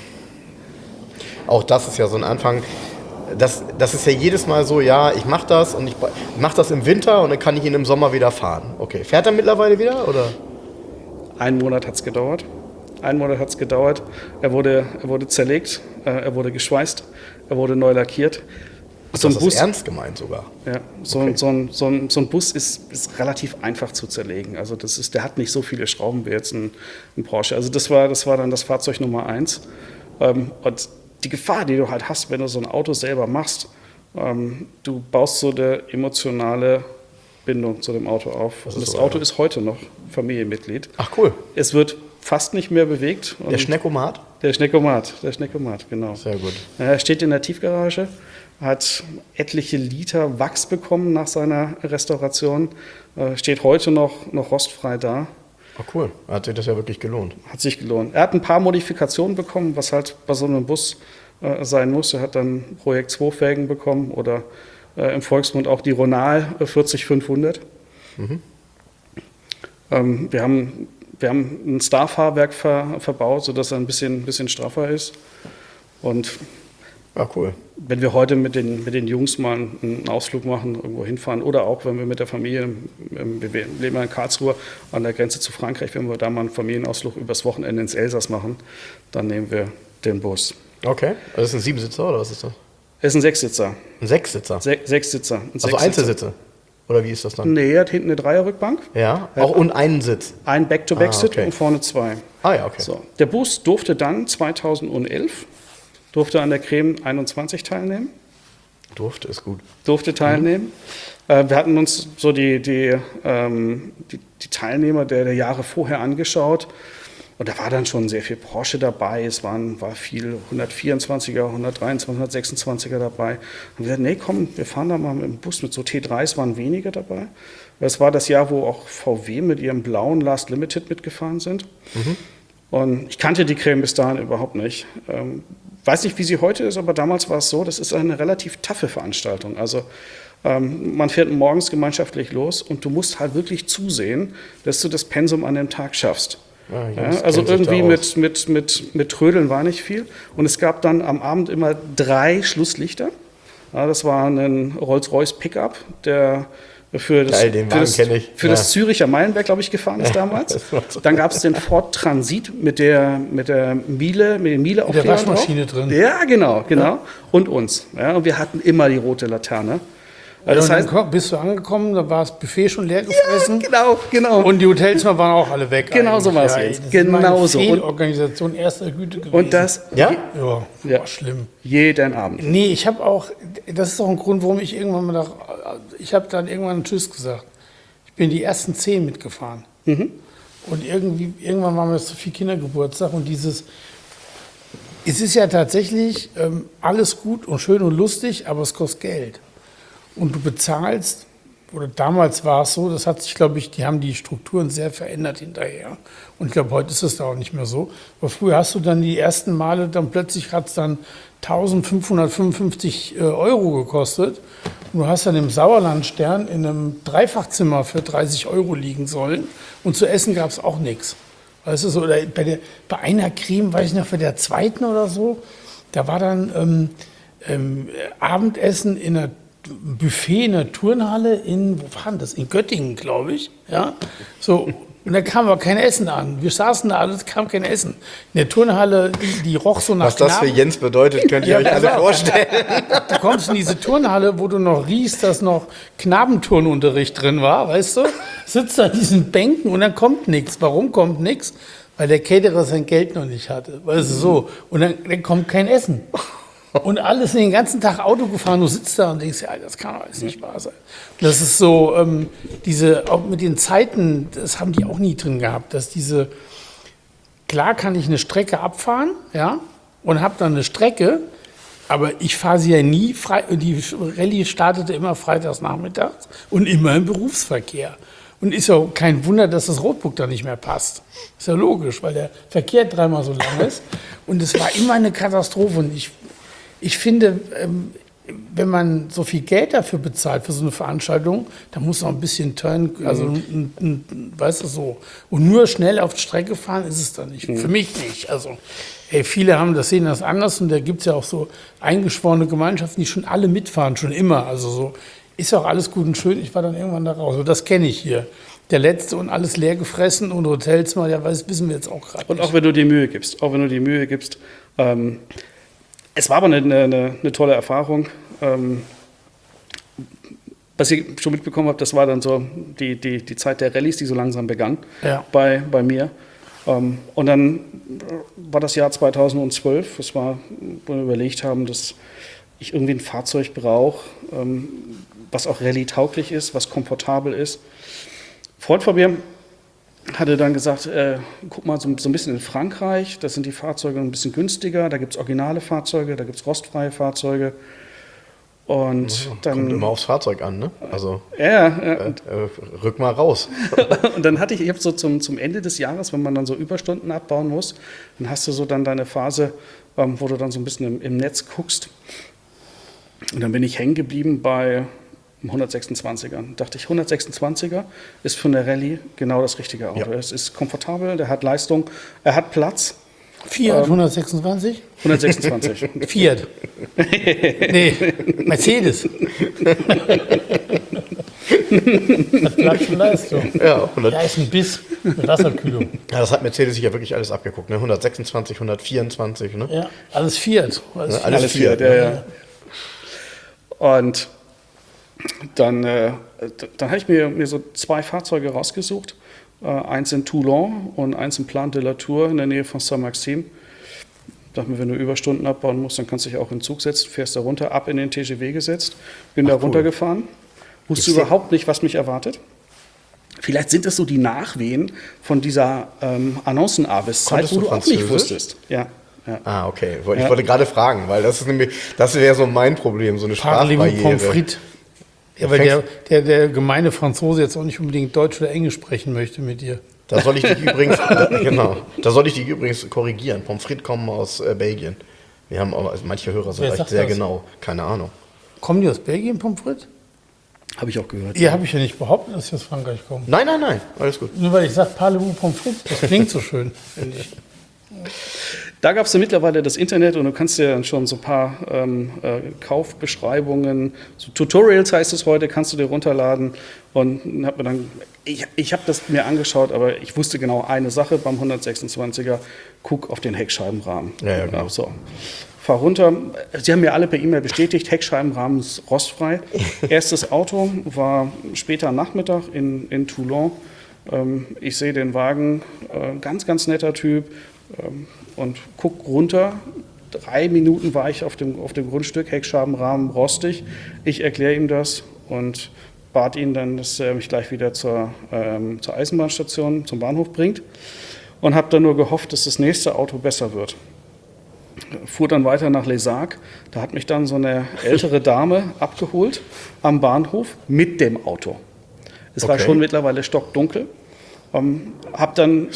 A: Auch das ist ja so ein Anfang. Das ist ja jedes Mal so, ja, ich mache das und ich mache das im Winter und dann kann ich ihn im Sommer wieder fahren. Okay, fährt er mittlerweile wieder, oder?
C: 1 Monat hat es gedauert. 1 Monat hat es gedauert. Er wurde zerlegt, er wurde geschweißt, er wurde neu lackiert.
A: So ein Bus ist ernst gemeint sogar.
C: Ja, so ein Bus ist relativ einfach zu zerlegen. Also der hat nicht so viele Schrauben wie jetzt ein Porsche. Also das war dann das Fahrzeug Nummer 1. Und die Gefahr, die du halt hast, wenn du so ein Auto selber machst, du baust so eine emotionale Bindung zu dem Auto auf. Und das Auto ist heute noch Familienmitglied.
A: Ach cool.
C: Es wird fast nicht mehr bewegt.
A: Der Schneckomat?
C: Der Schneckomat, genau.
A: Sehr gut.
C: Er steht in der Tiefgarage, hat etliche Liter Wachs bekommen nach seiner Restauration, steht heute noch rostfrei da.
A: Ach cool, hat sich das ja wirklich gelohnt.
C: Hat sich gelohnt. Er hat ein paar Modifikationen bekommen, was halt bei so einem Bus sein muss. Er hat dann Projekt 2 Felgen bekommen oder im Volksmund auch die Ronal 40500. Wir haben ein Star-Fahrwerk verbaut, sodass er ein bisschen straffer ist. Und
A: ja, cool.
C: wenn wir heute mit den Jungs mal einen Ausflug machen, irgendwo hinfahren, oder auch wenn wir mit der Familie, wir leben in Karlsruhe an der Grenze zu Frankreich, wenn wir da mal einen Familienausflug übers Wochenende ins Elsass machen, dann nehmen wir den Bus.
A: Okay, also ist ein 7-Sitzer oder was ist das?
C: Es ist ein 6-Sitzer.
A: Ein 6-Sitzer?
C: 6-Sitzer.
A: Also Einzelsitze? Oder wie ist das dann?
C: Nee, er hat hinten eine Dreierrückbank.
A: Ja, auch und einen Sitz?
C: Ein Back-to-Back-Sit
A: okay.
C: und vorne 2.
A: Ah ja, okay.
C: So. Der Bus durfte dann 2011 an der Creme 21 teilnehmen.
A: Durfte ist gut.
C: Durfte teilnehmen. Wir hatten uns so die Teilnehmer der Jahre vorher angeschaut. Und da war dann schon sehr viel Porsche dabei. Es war viel 124er, 123, 126er dabei. Und wir gesagt, nee, komm, wir fahren da mal mit dem Bus. Mit so T3s waren weniger dabei. Das war das Jahr, wo auch VW mit ihrem blauen Last Limited mitgefahren sind. Und ich kannte die Creme bis dahin überhaupt nicht. Weiß nicht, wie sie heute ist, aber damals war es so, das ist eine relativ taffe Veranstaltung. Also man fährt morgens gemeinschaftlich los und du musst halt wirklich zusehen, dass du das Pensum an dem Tag schaffst. Ja, also irgendwie mit Trödeln war nicht viel. Und es gab dann am Abend immer 3 Schlusslichter. Ja, das war ein Rolls-Royce Pickup, der für das Züricher Meilenberg, glaube ich, gefahren ist damals. Dann gab es den Ford Transit mit den Miele-Aufkleber
B: der Waschmaschine drin.
C: Ja, genau. Ja. Und uns. Ja, und wir hatten immer die rote Laterne.
B: Das heißt, dann bist du angekommen, da war das Buffet schon leer gefressen.
C: Ja, genau.
B: Und die Hotelsmmer waren auch alle weg.
C: Genau so war es jetzt. Genau so.
B: Organisation erster Güte gewesen.
C: Und das?
A: Ja?
B: Ja, war schlimm.
C: Jeden Abend.
B: Nee, ich habe auch, das ist auch ein Grund, warum ich irgendwann mal ich habe dann irgendwann Tschüss gesagt. Ich bin die ersten 10 mitgefahren. Und irgendwann waren wir zu viel Kindergeburtstag und es ist ja tatsächlich alles gut und schön und lustig, aber es kostet Geld. Und du bezahlst, oder damals war es so, das hat sich, glaube ich, die haben die Strukturen sehr verändert hinterher. Und ich glaube, heute ist es da auch nicht mehr so. Aber früher hast du dann die ersten Male, dann plötzlich hat es dann 1.555 Euro gekostet. Und du hast dann im Sauerlandstern in einem Dreifachzimmer für 30 Euro liegen sollen. Und zu essen gab es auch nichts. Weißt du, so, oder bei einer Creme, weiß ich noch, für der zweiten oder so, da war dann Abendessen in einer Buffet in der Turnhalle wo war denn das? In Göttingen, glaube ich. Ja? So, und da kam aber kein Essen an. Wir saßen da alle, es kam kein Essen. In der Turnhalle, die roch so nach
A: Was das für Jens bedeutet, könnt ihr euch alle vorstellen.
B: Du kommst in diese Turnhalle, wo du noch riechst, dass noch Knabenturnunterricht drin war, weißt du? Sitzt da an diesen Bänken und dann kommt nichts. Warum kommt nichts? Weil der Caterer sein Geld noch nicht hatte. Weißt du, so. Und dann kommt kein Essen. Und alles den ganzen Tag Auto gefahren, du sitzt da und denkst, ja, das kann doch alles nicht wahr sein. Das ist so, auch mit den Zeiten, das haben die auch nie drin gehabt, dass klar kann ich eine Strecke abfahren, ja, und habe dann eine Strecke, aber ich fahre sie ja nie frei, die Rallye startete immer freitags nachmittags und immer im Berufsverkehr. Und ist ja kein Wunder, dass das Rotbuch da nicht mehr passt. Ist ja logisch, weil der Verkehr dreimal so lang ist. Und es war immer eine Katastrophe. Und ich finde, wenn man so viel Geld dafür bezahlt für so eine Veranstaltung, dann muss auch ein bisschen weißt du, so. Und nur schnell auf die Strecke fahren ist es dann nicht. Für mich nicht. Also, viele sehen das anders und da gibt es ja auch so eingeschworene Gemeinschaften, die schon alle mitfahren, schon immer. Also so ist auch alles gut und schön. Ich war dann irgendwann da raus. Also das kenne ich hier. Der Letzte und alles leer gefressen und Hotels mal, ja, wissen wir jetzt auch gerade.
C: Und auch wenn du dir Mühe gibst, es war aber eine tolle Erfahrung. Was ich schon mitbekommen habe, das war dann so die Zeit der Rallyes, die so langsam begann bei mir. Und dann war das Jahr 2012, das war, wo wir überlegt haben, dass ich irgendwie ein Fahrzeug brauche, was auch rallye-tauglich ist, was komfortabel ist. Ein Freund von mir hatte dann gesagt, guck mal so ein bisschen in Frankreich, da sind die Fahrzeuge ein bisschen günstiger, da gibt es originale Fahrzeuge, da gibt es rostfreie Fahrzeuge. Und dann
A: kommt immer aufs Fahrzeug an, ne? Also rück mal raus.
C: Und dann ich habe so zum Ende des Jahres, wenn man dann so Überstunden abbauen muss, dann hast du so dann deine Phase, wo du dann so ein bisschen im Netz guckst. Und dann bin ich hängen geblieben bei 126ern. Dachte ich, 126er ist für eine Rallye genau das richtige Auto. Ja. Es ist komfortabel, der hat Leistung, er hat Platz.
B: Fiat 126?
C: 126.
B: Fiat. Nee, Mercedes. Hat Platz und Leistung.
A: Ja,
B: da ist ein Biss mit Wasserkühlung.
A: Ja, das hat Mercedes sich ja wirklich alles abgeguckt. Ne? 126, 124. Ne?
B: Ja, alles Fiat.
A: Alles Fiat,
C: ja. Und dann habe ich mir so zwei Fahrzeuge rausgesucht. Eins in Toulon und eins in Plan de la Tour in der Nähe von Saint-Maxime. Dachte mir, wenn du Überstunden abbauen musst, dann kannst du dich auch in den Zug setzen, fährst da runter, ab in den TGV gesetzt, bin da runtergefahren, wusste überhaupt nicht, was mich erwartet. Vielleicht sind es so die Nachwehen von dieser Annoncenavis-Zeit, wo du auch nicht wusstest. Ja.
A: Ah, okay. Ich wollte gerade fragen, weil das wäre so mein Problem, so eine Sprachbarriere.
B: Pommes frites. Ja, weil der gemeine Franzose jetzt auch nicht unbedingt Deutsch oder Englisch sprechen möchte mit dir.
A: Da soll ich dich übrigens, korrigieren. Pommes frites kommen aus Belgien. Wir haben auch, also manche Hörer sind echt sehr genau. Keine Ahnung.
B: Kommen die aus Belgien, Pommes frites?
C: Habe ich auch gehört.
B: Ja, habe ich ja nicht behauptet, dass sie aus Frankreich kommen.
A: Nein, alles gut.
B: Nur weil ich sage, Parlez-vous Pommes frites, das klingt so schön, finde ich.
C: Da gab es ja mittlerweile das Internet und du kannst dir dann schon so ein paar Kaufbeschreibungen, so Tutorials heißt es heute, kannst du dir runterladen. Und habe mir dann, ich habe das mir angeschaut, aber ich wusste genau eine Sache beim 126er, guck auf den Heckscheibenrahmen.
A: Ja, genau.
C: So. Fahr runter, sie haben mir alle per E-Mail bestätigt, Heckscheibenrahmen ist rostfrei. Erstes Auto war später am Nachmittag in Toulon. Ich sehe den Wagen, ganz, ganz netter Typ. Und guck runter, 3 Minuten war ich auf dem Grundstück, Heckscheibenrahmen rostig. Ich erkläre ihm das und bat ihn dann, dass er mich gleich wieder zur Eisenbahnstation, zum Bahnhof bringt und habe dann nur gehofft, dass das nächste Auto besser wird. Fuhr dann weiter nach Les Arcs, da hat mich dann so eine ältere Dame abgeholt am Bahnhof mit dem Auto. Es war schon mittlerweile stockdunkel. Hab dann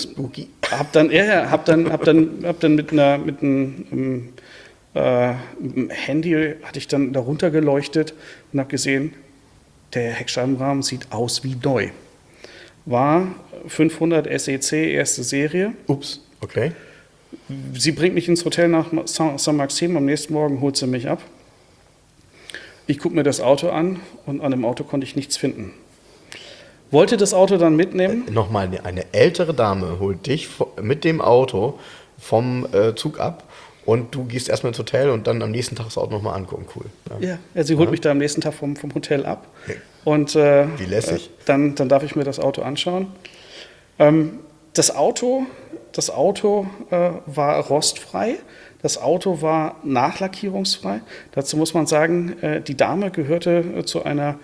C: mit einem Handy hatte ich dann darunter geleuchtet und habe gesehen, der Heckscheibenrahmen sieht aus wie neu. War 500 SEC, erste Serie.
A: Ups, okay.
C: Sie bringt mich ins Hotel nach Saint-Maxime, am nächsten Morgen holt sie mich ab. Ich gucke mir das Auto an und an dem Auto konnte ich nichts finden. Wollte das Auto dann mitnehmen.
A: Nochmal, eine ältere Dame holt dich mit dem Auto vom Zug ab und du gehst erstmal ins Hotel und dann am nächsten Tag das Auto nochmal angucken. Cool.
C: Ja, sie holt mich da am nächsten Tag vom Hotel ab.
A: Ja.
C: Und
A: wie lässig.
C: Dann darf ich mir das Auto anschauen. Das Auto war rostfrei. Das Auto war nachlackierungsfrei. Dazu muss man sagen, die Dame gehörte zu einer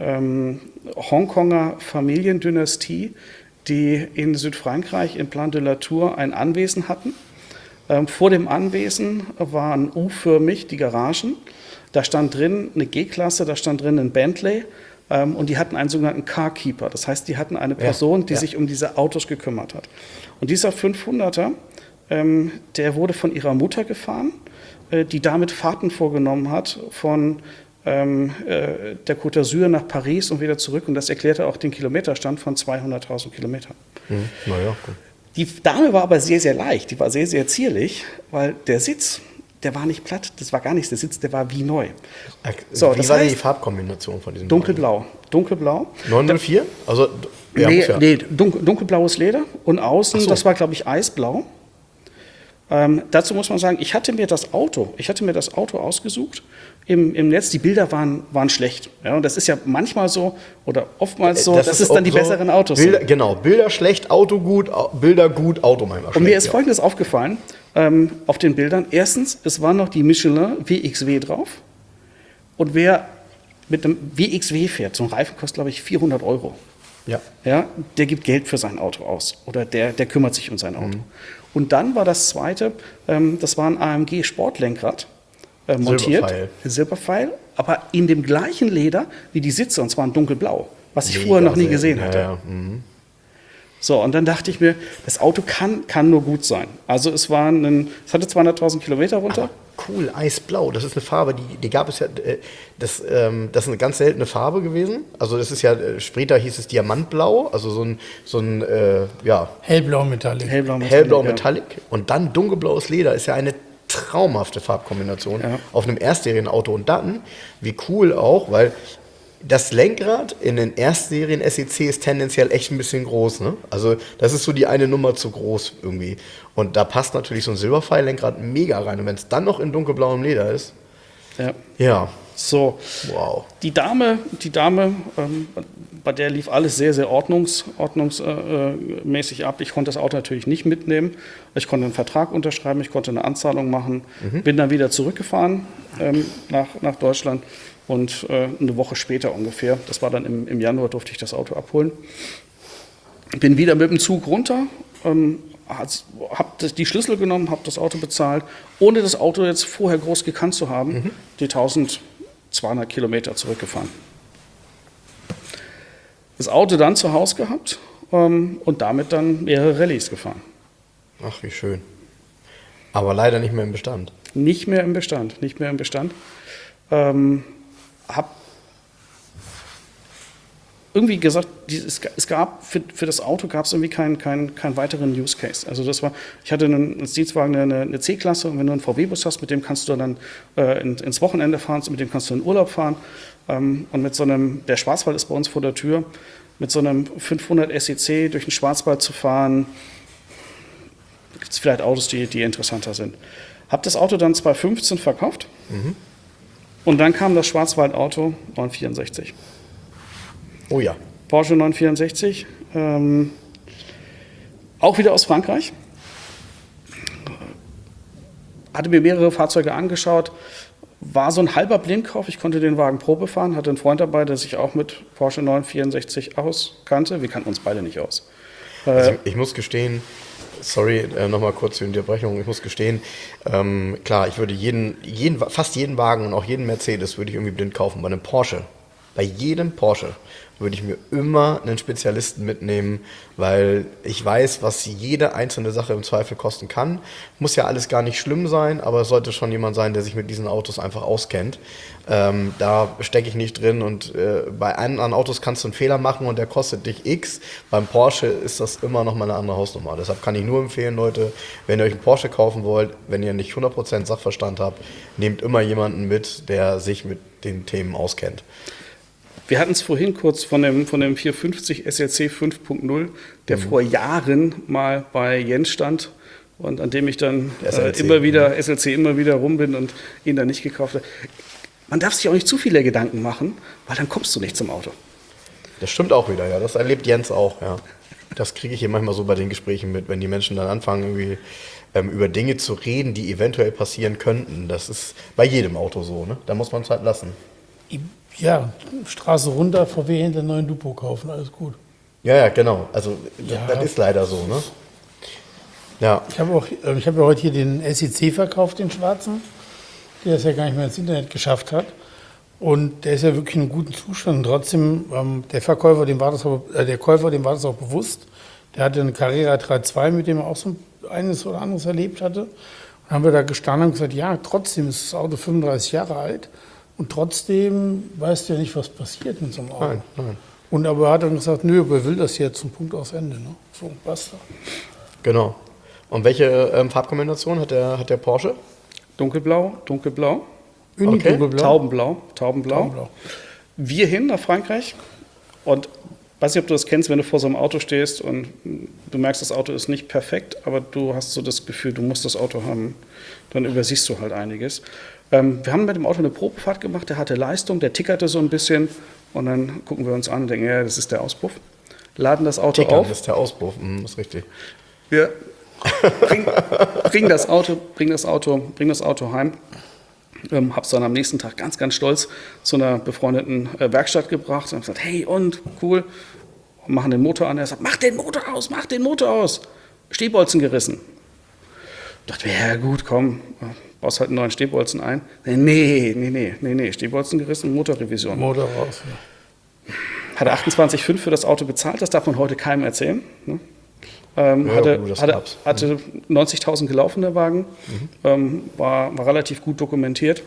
C: Hongkonger Familiendynastie, die in Südfrankreich in Plan de la Tour ein Anwesen hatten. Vor dem Anwesen waren U-förmig die Garagen. Da stand drin eine G-Klasse, da stand drin ein Bentley und die hatten einen sogenannten Carkeeper. Das heißt, die hatten eine Person, die sich um diese Autos gekümmert hat. Und dieser 500er, der wurde von ihrer Mutter gefahren, die damit Fahrten vorgenommen hat von der Côte d'Azur nach Paris und wieder zurück. Und das erklärte auch den Kilometerstand von 200.000 Kilometern.
A: Naja, gut.
C: Die Dame war aber sehr, sehr leicht. Die war sehr, sehr zierlich, weil der Sitz, der war nicht platt. Das war gar nichts. Der Sitz, der war wie neu.
A: So, wie war die Farbkombination von diesem
C: Dunkelblau. Dunkelblau.
A: 904? Also, ja,
C: nee, dunkelblaues Leder und außen, das war, glaube ich, eisblau. Dazu muss man sagen, ich hatte mir das Auto ausgesucht im Netz. Die Bilder waren schlecht. Ja, und das ist ja manchmal so oder oftmals so, dass es dann die besseren Autos sind.
A: Genau, Bilder schlecht, Auto gut, Bilder gut, Auto manchmal schlecht.
C: Und mir ist Folgendes aufgefallen auf den Bildern. Erstens, es war noch die Michelin WXW drauf. Und wer mit einem WXW fährt, so ein Reifen kostet, glaube ich, 400 €. Ja, der gibt Geld für sein Auto aus oder der kümmert sich um sein Auto. Und dann war das zweite, das war ein AMG Sportlenkrad montiert, Silberpfeil, aber in dem gleichen Leder wie die Sitze, und zwar in dunkelblau, was ich vorher noch nie gesehen hatte.
A: Ja.
C: So, und dann dachte ich mir, das Auto kann nur gut sein. Also es hatte 200.000 Kilometer runter.
A: Aber cool, eisblau, das ist eine Farbe, die gab es ja, das ist eine ganz seltene Farbe gewesen. Also das ist ja, später hieß es Diamantblau, also so ein
B: Hellblau Metallic.
A: Hellblau Metallic und dann dunkelblaues Leder ist ja eine traumhafte Farbkombination auf einem Erstserienauto. Und dann, wie cool auch, weil das Lenkrad in den Erstserien SEC ist tendenziell echt ein bisschen groß. Ne? Also das ist so die eine Nummer zu groß irgendwie. Und da passt natürlich so ein Silberpfeil-Lenkrad mega rein. Und wenn es dann noch in dunkelblauem Leder ist, ja.
C: So,
A: wow.
C: Die Dame, bei der lief alles sehr, sehr ordnungsmäßig ab. Ich konnte das Auto natürlich nicht mitnehmen. Ich konnte einen Vertrag unterschreiben, ich konnte eine Anzahlung machen, bin dann wieder zurückgefahren nach Deutschland. Und eine Woche später ungefähr, das war dann im Januar, durfte ich das Auto abholen. Bin wieder mit dem Zug runter, habe die Schlüssel genommen, habe das Auto bezahlt, ohne das Auto jetzt vorher groß gekannt zu haben, die 1200 Kilometer zurückgefahren. Das Auto dann zu Hause gehabt und damit dann mehrere Rallyes gefahren.
A: Ach, wie schön. Aber leider nicht mehr im Bestand.
C: Nicht mehr im Bestand. Habe irgendwie gesagt, es gab für das Auto gab es irgendwie keinen weiteren Use Case. Also ich hatte als Dienstwagen eine C-Klasse und wenn du einen VW-Bus hast, mit dem kannst du dann ins Wochenende fahren, mit dem kannst du in Urlaub fahren. Und mit so einem, der Schwarzwald ist bei uns vor der Tür, mit so einem 500 SEC durch den Schwarzwald zu fahren, gibt es vielleicht Autos, die interessanter sind. Habe das Auto dann 2015 verkauft. Und dann kam das Schwarzwaldauto 964.
A: Oh ja.
C: Porsche 964. Auch wieder aus Frankreich. Hatte mir mehrere Fahrzeuge angeschaut. War so ein halber Blindkauf. Ich konnte den Wagen Probe fahren, hatte einen Freund dabei, der sich auch mit Porsche 964 auskannte. Wir kannten uns beide nicht aus.
A: Also ich muss gestehen, sorry, nochmal kurz für die Unterbrechung, ich muss gestehen, klar, ich würde fast jeden Wagen und auch jeden Mercedes würde ich irgendwie blind kaufen. Bei jedem Porsche würde ich mir immer einen Spezialisten mitnehmen, weil ich weiß, was jede einzelne Sache im Zweifel kosten kann. Muss ja alles gar nicht schlimm sein, aber es sollte schon jemand sein, der sich mit diesen Autos einfach auskennt. Da stecke ich nicht drin und bei anderen Autos kannst du einen Fehler machen und der kostet dich X. Beim Porsche ist das immer noch mal eine andere Hausnummer. Deshalb kann ich nur empfehlen, Leute, wenn ihr euch einen Porsche kaufen wollt, wenn ihr nicht 100% Sachverstand habt, nehmt immer jemanden mit, der sich mit den Themen auskennt.
C: Wir hatten es vorhin kurz von dem 450 SLC 5.0, der vor Jahren mal bei Jens stand und an dem ich dann SLC immer wieder rum bin und ihn dann nicht gekauft habe. Man darf sich auch nicht zu viele Gedanken machen, weil dann kommst du nicht zum Auto.
A: Das stimmt auch wieder, ja. Das erlebt Jens auch, ja. Das kriege ich hier manchmal so bei den Gesprächen mit, wenn die Menschen dann anfangen, irgendwie über Dinge zu reden, die eventuell passieren könnten. Das ist bei jedem Auto so, ne? Da muss man es halt lassen.
B: Ja, Straße runter, VW hinter einen neuen Dupo kaufen, alles gut.
A: Ja, genau. Also das ist leider so, ne? Ja.
B: Ich habe ja heute hier den SEC verkauft, den schwarzen, der es ja gar nicht mehr ins Internet geschafft hat. Und der ist ja wirklich in einem guten Zustand. Und trotzdem, der Käufer, dem war das auch bewusst. Der hatte eine Carrera 3.2, mit dem er auch so eines oder anderes erlebt hatte. Und dann haben wir da gestanden und gesagt, ja, trotzdem ist das Auto 35 Jahre alt. Und trotzdem weißt du ja nicht, was passiert mit so einem Auto.
A: Nein.
B: Und aber er hat dann gesagt, nö, aber er will das jetzt zum Punkt aus Ende. Ne? So, basta.
A: Genau. Und welche Farbkombination hat der Porsche?
C: Dunkelblau.
B: Uni
A: Okay.
B: Dunkelblau.
C: Taubenblau. Wir hin nach Frankreich und weiß nicht, ob du das kennst, wenn du vor so einem Auto stehst und du merkst, das Auto ist nicht perfekt, aber du hast so das Gefühl, du musst das Auto haben. Dann übersiehst du halt einiges. Wir haben mit dem Auto eine Probefahrt gemacht, der hatte Leistung, der tickerte so ein bisschen und dann gucken wir uns an und denken, ja, das ist der Auspuff. Laden das Auto auf.
A: Das ist der Auspuff, ist richtig.
C: Wir bringen das Auto heim. Habe es dann am nächsten Tag ganz, ganz stolz zu einer befreundeten Werkstatt gebracht und gesagt, hey, und cool, machen den Motor an. Er sagt, mach den Motor aus. Stehbolzen gerissen. Ich dachte, ja gut, komm, baust halt einen neuen Stehbolzen ein. Nee, Stehbolzen gerissen, Motorrevision.
B: Motor raus. Ja.
C: Hat 28,5 für das Auto bezahlt, das darf man heute keinem erzählen. Ne? Hatte 90.000 gelaufen, der Wagen, war relativ gut dokumentiert.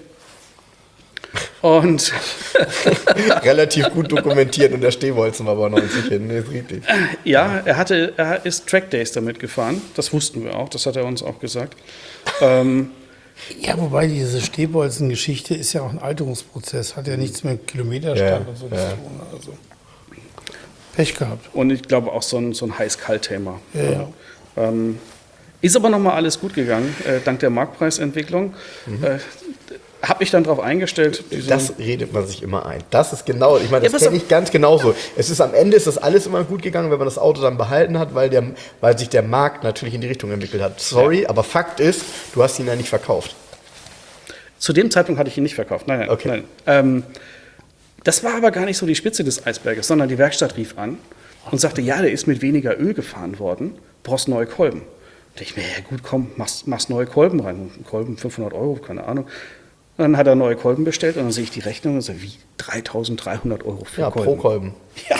C: Und
A: relativ gut dokumentiert und der Stehbolzen war aber 90 hin, ne, ist richtig.
C: Ja, er ist Trackdays damit gefahren, das wussten wir auch, das hat er uns auch gesagt.
B: Ja, wobei diese Stehbolzen-Geschichte ist ja auch ein Alterungsprozess, hat ja nichts mit Kilometerstand und so zu tun. Also Pech gehabt.
C: Und ich glaube auch so ein Heiß-Kalt-Thema.
B: Ja.
C: Ist aber nochmal alles gut gegangen, dank der Marktpreisentwicklung. Habe ich dann darauf eingestellt.
A: Das redet man sich immer ein. Das ist genau, ich meine, das kenne ich ganz genauso. Am Ende ist das alles immer gut gegangen, wenn man das Auto dann behalten hat, weil sich der Markt natürlich in die Richtung entwickelt hat. Sorry, aber Fakt ist, du hast ihn ja nicht verkauft.
C: Zu dem Zeitpunkt hatte ich ihn nicht verkauft. Nein.
A: Okay.
C: Das war aber gar nicht so die Spitze des Eisberges, sondern die Werkstatt rief an und sagte, ja, der ist mit weniger Öl gefahren worden, brauchst neue Kolben. Da dachte ich mir, ja gut, komm, machst neue Kolben rein. Kolben 500 €, keine Ahnung. Und dann hat er neue Kolben bestellt und dann sehe ich die Rechnung und sage, wie, 3.300 € für
A: ja,
C: Kolben?
A: pro Kolben.
C: Ja.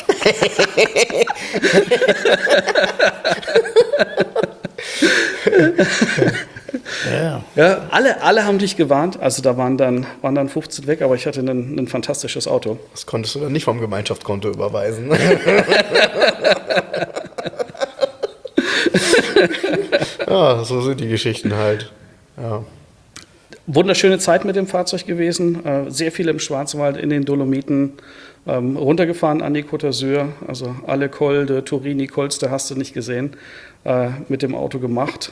C: Ja, alle haben dich gewarnt, also da waren dann 15 weg, aber ich hatte ein fantastisches Auto.
A: Das konntest du dann nicht vom Gemeinschaftskonto überweisen. Ja, so sind die Geschichten halt. Ja.
C: Wunderschöne Zeit mit dem Fahrzeug gewesen, sehr viel im Schwarzwald, in den Dolomiten, runtergefahren an die Côte d'Azur, also alle Col, Turini, Colster hast du nicht gesehen, mit dem Auto gemacht.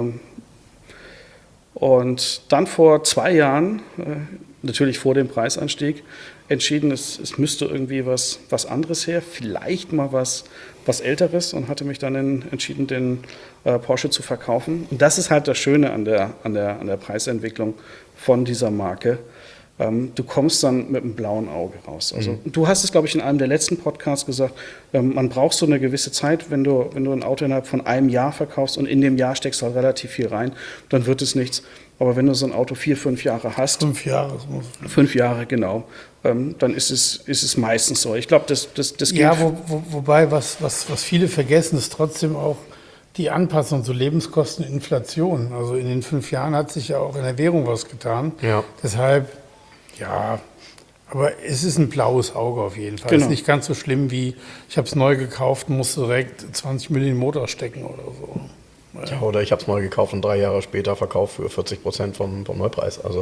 C: Und dann vor 2 Jahren, natürlich vor dem Preisanstieg, entschieden, es müsste irgendwie was anderes her, vielleicht mal was Älteres und hatte mich dann entschieden, den Porsche zu verkaufen. Und das ist halt das Schöne an der Preisentwicklung von dieser Marke. Du kommst dann mit einem blauen Auge raus. Also du hast es, glaube ich, in einem der letzten Podcasts gesagt, man braucht so eine gewisse Zeit, wenn du ein Auto innerhalb von einem Jahr verkaufst und in dem Jahr steckst du halt relativ viel rein, dann wird es nichts. Aber wenn du so ein Auto 4-5 Jahre hast,
B: 5 Jahre.
C: 5 Jahre, genau, dann ist es meistens so. Ich glaube, das gilt.
B: Ja, wobei, was viele vergessen, ist trotzdem auch die Anpassung zu Lebenskosten, Inflation. Also in den 5 Jahren hat sich ja auch in der Währung was getan.
A: Ja.
B: Deshalb, ja, aber es ist ein blaues Auge auf jeden Fall.
C: Genau.
B: Es ist nicht ganz so schlimm wie, ich habe es neu gekauft und musste direkt 20 Millionen in den Motor stecken oder so.
A: Ja, oder ich habe es neu gekauft und 3 Jahre später verkauft für 40% vom Neupreis. Also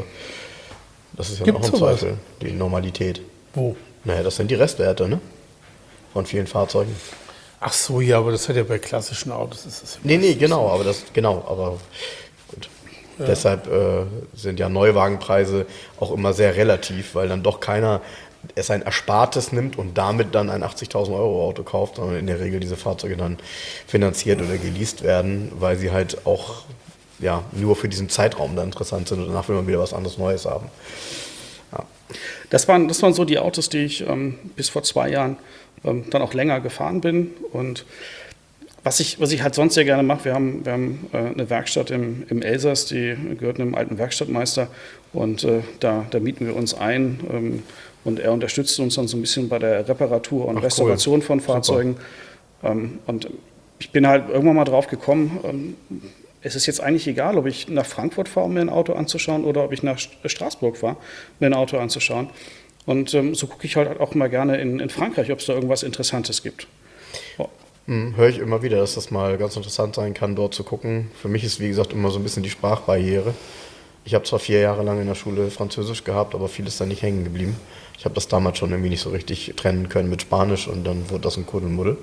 A: das ist ja
B: Gibt's
A: noch im
B: sowas?
A: Zweifel die Normalität.
B: Wo?
A: Naja, das sind die Restwerte, ne? Von vielen Fahrzeugen.
B: Ach so, ja, aber das hat ja bei klassischen Autos. Ist das
A: Nee, genau, aber gut. Ja. Deshalb sind ja Neuwagenpreise auch immer sehr relativ, weil dann doch keiner es ein Erspartes nimmt und damit dann ein 80.000 Euro Auto kauft, sondern in der Regel diese Fahrzeuge dann finanziert oder geleast werden, weil sie halt auch ja, nur für diesen Zeitraum dann interessant sind und danach will man wieder was anderes Neues haben. Ja.
C: Das waren so die Autos, die ich bis vor 2 Jahren dann auch länger gefahren bin. Und was ich halt sonst sehr gerne mache, wir haben eine Werkstatt im Elsass, die gehört einem alten Werkstattmeister und da mieten wir uns ein und er unterstützt uns dann so ein bisschen bei der Reparatur und Restauration von Fahrzeugen. Und ich bin halt irgendwann mal drauf gekommen, es ist jetzt eigentlich egal, ob ich nach Frankfurt fahre, um mir ein Auto anzuschauen oder ob ich nach Straßburg fahre, mir ein Auto anzuschauen. Und so gucke ich halt auch mal gerne in Frankreich, ob es da irgendwas Interessantes gibt. Oh.
A: Höre ich immer wieder, dass das mal ganz interessant sein kann, dort zu gucken. Für mich ist, wie gesagt, immer so ein bisschen die Sprachbarriere. Ich habe zwar 4 Jahre lang in der Schule Französisch gehabt, aber viel ist da nicht hängen geblieben. Ich habe das damals schon irgendwie nicht so richtig trennen können mit Spanisch und dann wurde das ein Kuddelmuddel.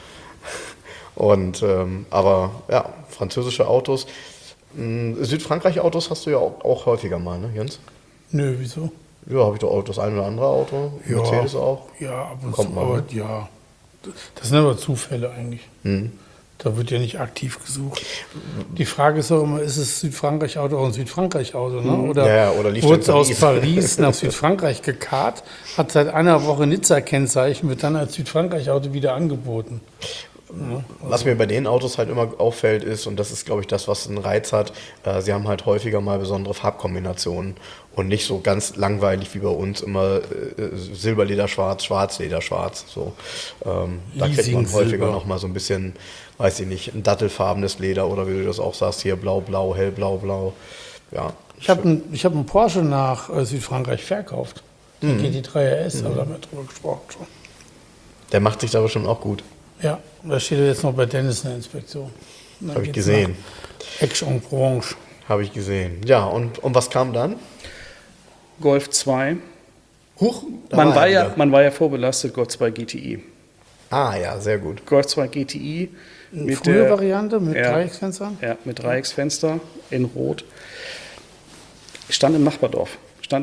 A: Und, aber ja, französische Autos. Südfrankreich-Autos hast du ja auch häufiger mal, ne, Jens?
B: Nö, wieso?
A: Ja, habe ich doch auch das ein oder andere Auto.
B: Ja,
A: Mercedes auch.
B: Ja, ab und
A: Kommt
B: zu,
A: mal,
B: aber
A: ne?
B: ja. Das sind aber Zufälle eigentlich. Da wird ja nicht aktiv gesucht. Die Frage ist auch immer, ist es Südfrankreich-Auto auch ein Südfrankreich-Auto? Ne?
A: Oder liegt
B: wurde es
A: in
B: aus
A: Paris?
B: Paris nach Südfrankreich gekarrt, hat seit einer Woche Nizza-Kennzeichen, wird dann als Südfrankreich-Auto wieder angeboten.
A: Was mir bei den Autos halt immer auffällt ist, und das ist, glaube ich, das, was einen Reiz hat, sie haben halt häufiger mal besondere Farbkombinationen und nicht so ganz langweilig wie bei uns immer Silberleder schwarz, Schwarzleder schwarz. So. Da kriegt man häufiger
B: Silber.
A: noch mal so ein bisschen, weiß ich nicht, ein dattelfarbenes Leder oder wie du das auch sagst, hier blau-blau, hellblau-blau. Ja.
B: Ich hab einen Porsche nach Südfrankreich verkauft. Den GT3 RS, aber damit drüber gesprochen schon.
A: Der macht sich da bestimmt auch gut.
B: Ja, da steht er jetzt noch bei Dennis in der Inspektion.
A: Habe ich gesehen.
B: Action Branche.
A: Habe ich gesehen. Ja, und was kam dann?
C: Golf 2.
A: Huch,
C: Man war ja vorbelastet, Golf 2 GTI.
A: Ah ja, sehr gut.
C: Golf 2 GTI.
B: Mit frühe Variante mit Dreiecksfenstern?
C: Ja, mit Dreiecksfenster in Rot. Stand im Nachbardorf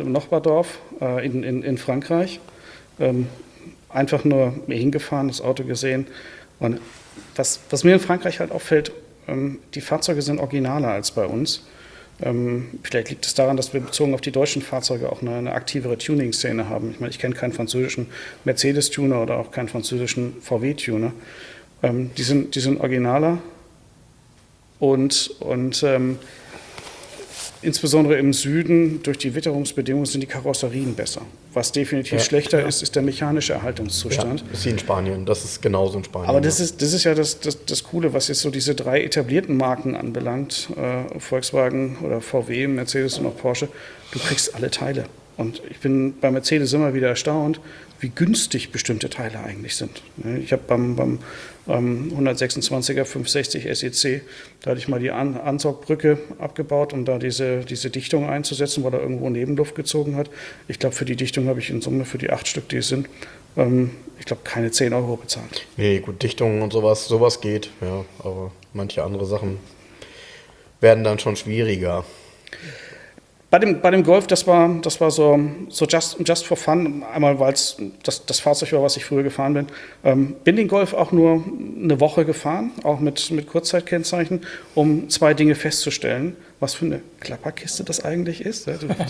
C: in Frankreich. Einfach nur mir hingefahren, das Auto gesehen. Und was mir in Frankreich halt auffällt, die Fahrzeuge sind originaler als bei uns. Vielleicht liegt es daran, dass wir bezogen auf die deutschen Fahrzeuge auch eine aktivere Tuning-Szene haben. Ich meine, ich kenne keinen französischen Mercedes-Tuner oder auch keinen französischen VW-Tuner. Die sind originaler und insbesondere im Süden durch die Witterungsbedingungen sind die Karosserien besser. Was definitiv schlechter ist der mechanische Erhaltungszustand.
A: Ja, ist wie in Spanien, das ist genauso in Spanien.
C: Aber das ist ja das Coole, was jetzt so diese 3 etablierten Marken anbelangt, Volkswagen oder VW, Mercedes und auch Porsche, du kriegst alle Teile. Und ich bin bei Mercedes immer wieder erstaunt, wie günstig bestimmte Teile eigentlich sind. Ich habe beim 126er 560 SEC, da hatte ich mal die Ansaugbrücke abgebaut, um da diese Dichtung einzusetzen, weil er irgendwo Nebenluft gezogen hat. Ich glaube, für die Dichtung habe ich in Summe für die 8 Stück, die es sind, ich glaube, keine 10 Euro bezahlt.
A: Nee, gut, Dichtungen und sowas geht, ja, aber manche andere Sachen werden dann schon schwieriger.
C: Bei dem Golf, das war so just for fun, einmal weil es das Fahrzeug war, was ich früher gefahren bin. Bin den Golf auch nur eine Woche gefahren, auch mit Kurzzeitkennzeichen, um 2 Dinge festzustellen. Was für eine Klapperkiste das eigentlich ist,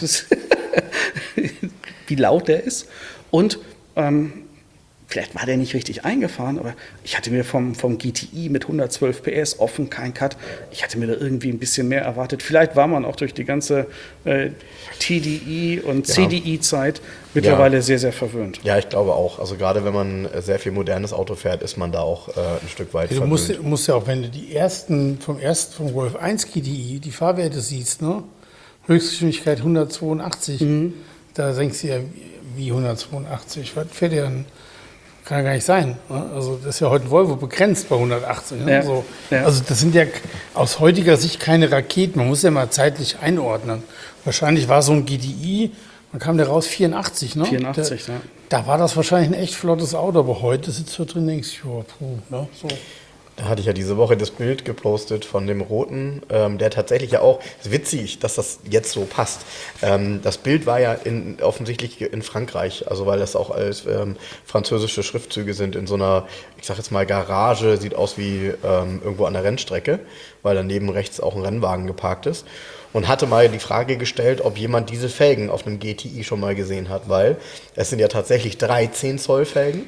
C: wie laut der ist. Und vielleicht war der nicht richtig eingefahren, aber ich hatte mir vom GTI mit 112 PS offen, kein Cut, ich hatte mir da irgendwie ein bisschen mehr erwartet. Vielleicht war man auch durch die ganze TDI und CDI-Zeit mittlerweile sehr, sehr verwöhnt.
A: Ja, ich glaube auch. Also gerade wenn man sehr viel modernes Auto fährt, ist man da auch ein Stück weit
B: Du
A: verwöhnt.
B: musst ja auch, wenn du vom Golf 1 GTI die Fahrwerte siehst, ne? Höchstgeschwindigkeit 182, da denkst du ja, wie 182, was fährt der denn? Kann ja gar nicht sein. Ne? Also das ist ja heute ein Volvo begrenzt bei 180. Ne?
C: Ja.
B: So.
C: Ja.
B: Also das sind ja aus heutiger Sicht keine Raketen. Man muss ja mal zeitlich einordnen. Wahrscheinlich war so ein GTI, dann kam der raus 84. Ne?
C: 84, ja.
B: Da war das wahrscheinlich ein echt flottes Auto, aber heute sitzt du drin und denkst, ja, puh, ne? So.
A: Da hatte ich ja diese Woche das Bild gepostet von dem Roten, der tatsächlich ja auch, ist witzig, dass das jetzt so passt. Das Bild war ja offensichtlich in Frankreich, also weil das auch alles französische Schriftzüge sind in so einer, ich sag jetzt mal Garage, sieht aus wie irgendwo an der Rennstrecke, weil daneben rechts auch ein Rennwagen geparkt ist. Und hatte mal die Frage gestellt, ob jemand diese Felgen auf einem GTI schon mal gesehen hat, weil es sind ja tatsächlich 13 Zoll Felgen.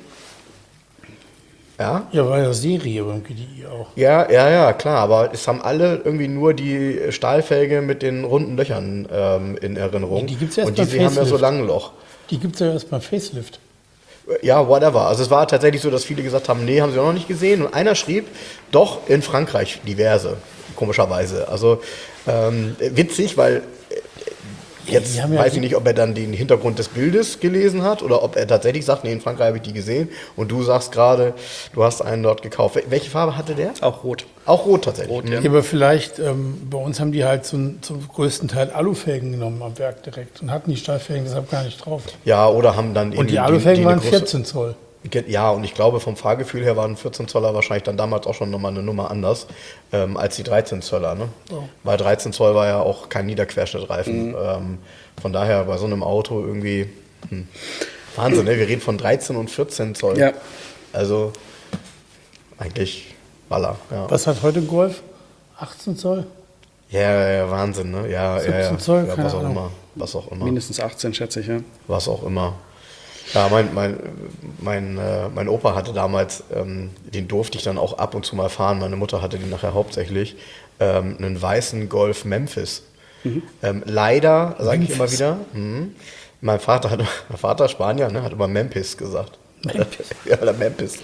A: Ja?
B: Ja, war ja Serie beim GTI auch.
A: Ja, klar, aber es haben alle irgendwie nur die Stahlfelge mit den runden Löchern in Erinnerung.
B: Die gibt's erst
A: und
B: beim
A: die haben ja so
B: Facelift.
A: lange Loch.
B: Die gibt es ja erst beim Facelift.
A: Ja, whatever. Also es war tatsächlich so, dass viele gesagt haben, nee, haben sie auch noch nicht gesehen. Und einer schrieb, doch, in Frankreich diverse, komischerweise. Also witzig, weil jetzt
B: die haben ja
A: weiß ich nicht, ob er dann den Hintergrund des Bildes gelesen hat oder ob er tatsächlich sagt, nee, in Frankreich habe ich die gesehen. Und du sagst gerade, du hast einen dort gekauft. Welche Farbe hatte der?
C: Auch rot.
A: Auch rot tatsächlich.
C: Rot, ja.
B: Ja, aber vielleicht, bei uns haben die halt zum größten Teil Alufelgen genommen am Werk direkt und hatten die Stahlfelgen deshalb gar nicht drauf.
A: Ja, oder haben dann
B: Und die
A: eine
B: Alufelgen waren
A: große-
B: 14 Zoll.
A: Ja, und ich glaube, vom Fahrgefühl her waren 14 Zoller wahrscheinlich dann damals auch schon nochmal eine Nummer anders als die 13 Zöller. Ne?
B: Oh.
A: Weil 13 Zoll war ja auch kein Niederquerschnittreifen. Von daher bei so einem Auto irgendwie Wahnsinn, ne? Wir reden von 13 und 14 Zoll.
C: Ja.
A: Also eigentlich Baller. Ja,
B: Was hat heute ein Golf? 18 Zoll?
A: ja, Wahnsinn, ne? Ja,
B: 17 Zoll,
A: ja,
B: keine
A: was auch
B: Ahnung.
A: immer. Was auch immer.
C: Mindestens 18, schätze ich, ja.
A: Was auch immer. Ja, mein Opa hatte damals, den durfte ich dann auch ab und zu mal fahren. Meine Mutter hatte den nachher hauptsächlich, einen weißen Golf Memphis. Leider, sage ich immer wieder, mein Vater Spanier, ne, hat immer Memphis gesagt.
B: Memphis.
A: Ja, der Memphis.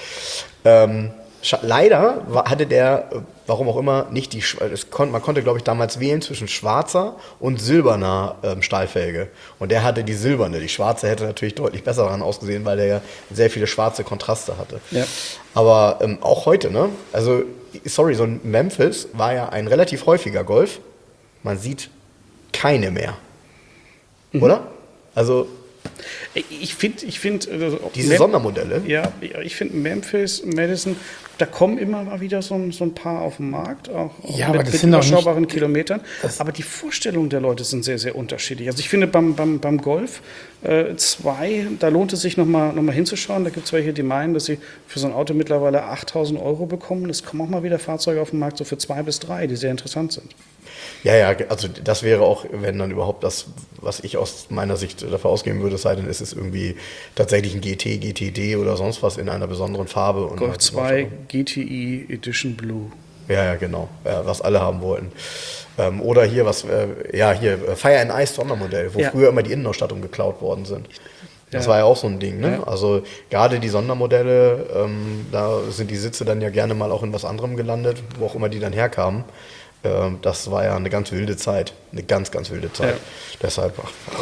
A: Leider hatte der, warum auch immer, nicht die, man konnte, glaube ich, damals wählen zwischen schwarzer und silberner Stahlfelge. Und der hatte die silberne. Die schwarze hätte natürlich deutlich besser daran ausgesehen, weil der ja sehr viele schwarze Kontraste hatte.
C: Ja.
A: Aber auch heute, ne? Also, sorry, so ein Memphis war ja ein relativ häufiger Golf. Man sieht keine mehr. Oder? Also,
C: Ich finde
A: diese Sondermodelle.
C: Ja, ich finde Memphis, Madison, da kommen immer mal wieder so ein paar auf den Markt, auch
B: Ja, aber das
C: mit
B: sind auch nicht-
C: überschaubaren Kilometern. Aber die Vorstellungen der Leute sind sehr, sehr unterschiedlich. Also ich finde beim Golf 2, da lohnt es sich noch mal hinzuschauen. Da gibt es welche, die meinen, dass sie für so ein Auto mittlerweile 8.000 € bekommen. Es kommen auch mal wieder Fahrzeuge auf den Markt so für 2 bis 3, die sehr interessant sind.
A: Ja, also das wäre auch, wenn dann überhaupt das, was ich aus meiner Sicht dafür ausgeben würde, sei denn es ist irgendwie tatsächlich ein GT, GTD oder sonst was in einer besonderen Farbe. Und
C: Golf
A: halt
C: 2 GTI Edition Blue.
A: Ja, genau, ja, was alle haben wollten. Oder hier, Fire and Ice Sondermodell, wo
C: Ja.
A: früher immer die Innenausstattung geklaut worden sind. Das
C: Ja.
A: war ja auch so ein Ding, ne?
C: Ja.
A: Also gerade die Sondermodelle, da sind die Sitze dann ja gerne mal auch in was anderem gelandet, wo auch immer die dann herkamen. Das war ja eine ganz wilde Zeit. Eine ganz, ganz wilde Zeit.
C: Ja.
A: Deshalb,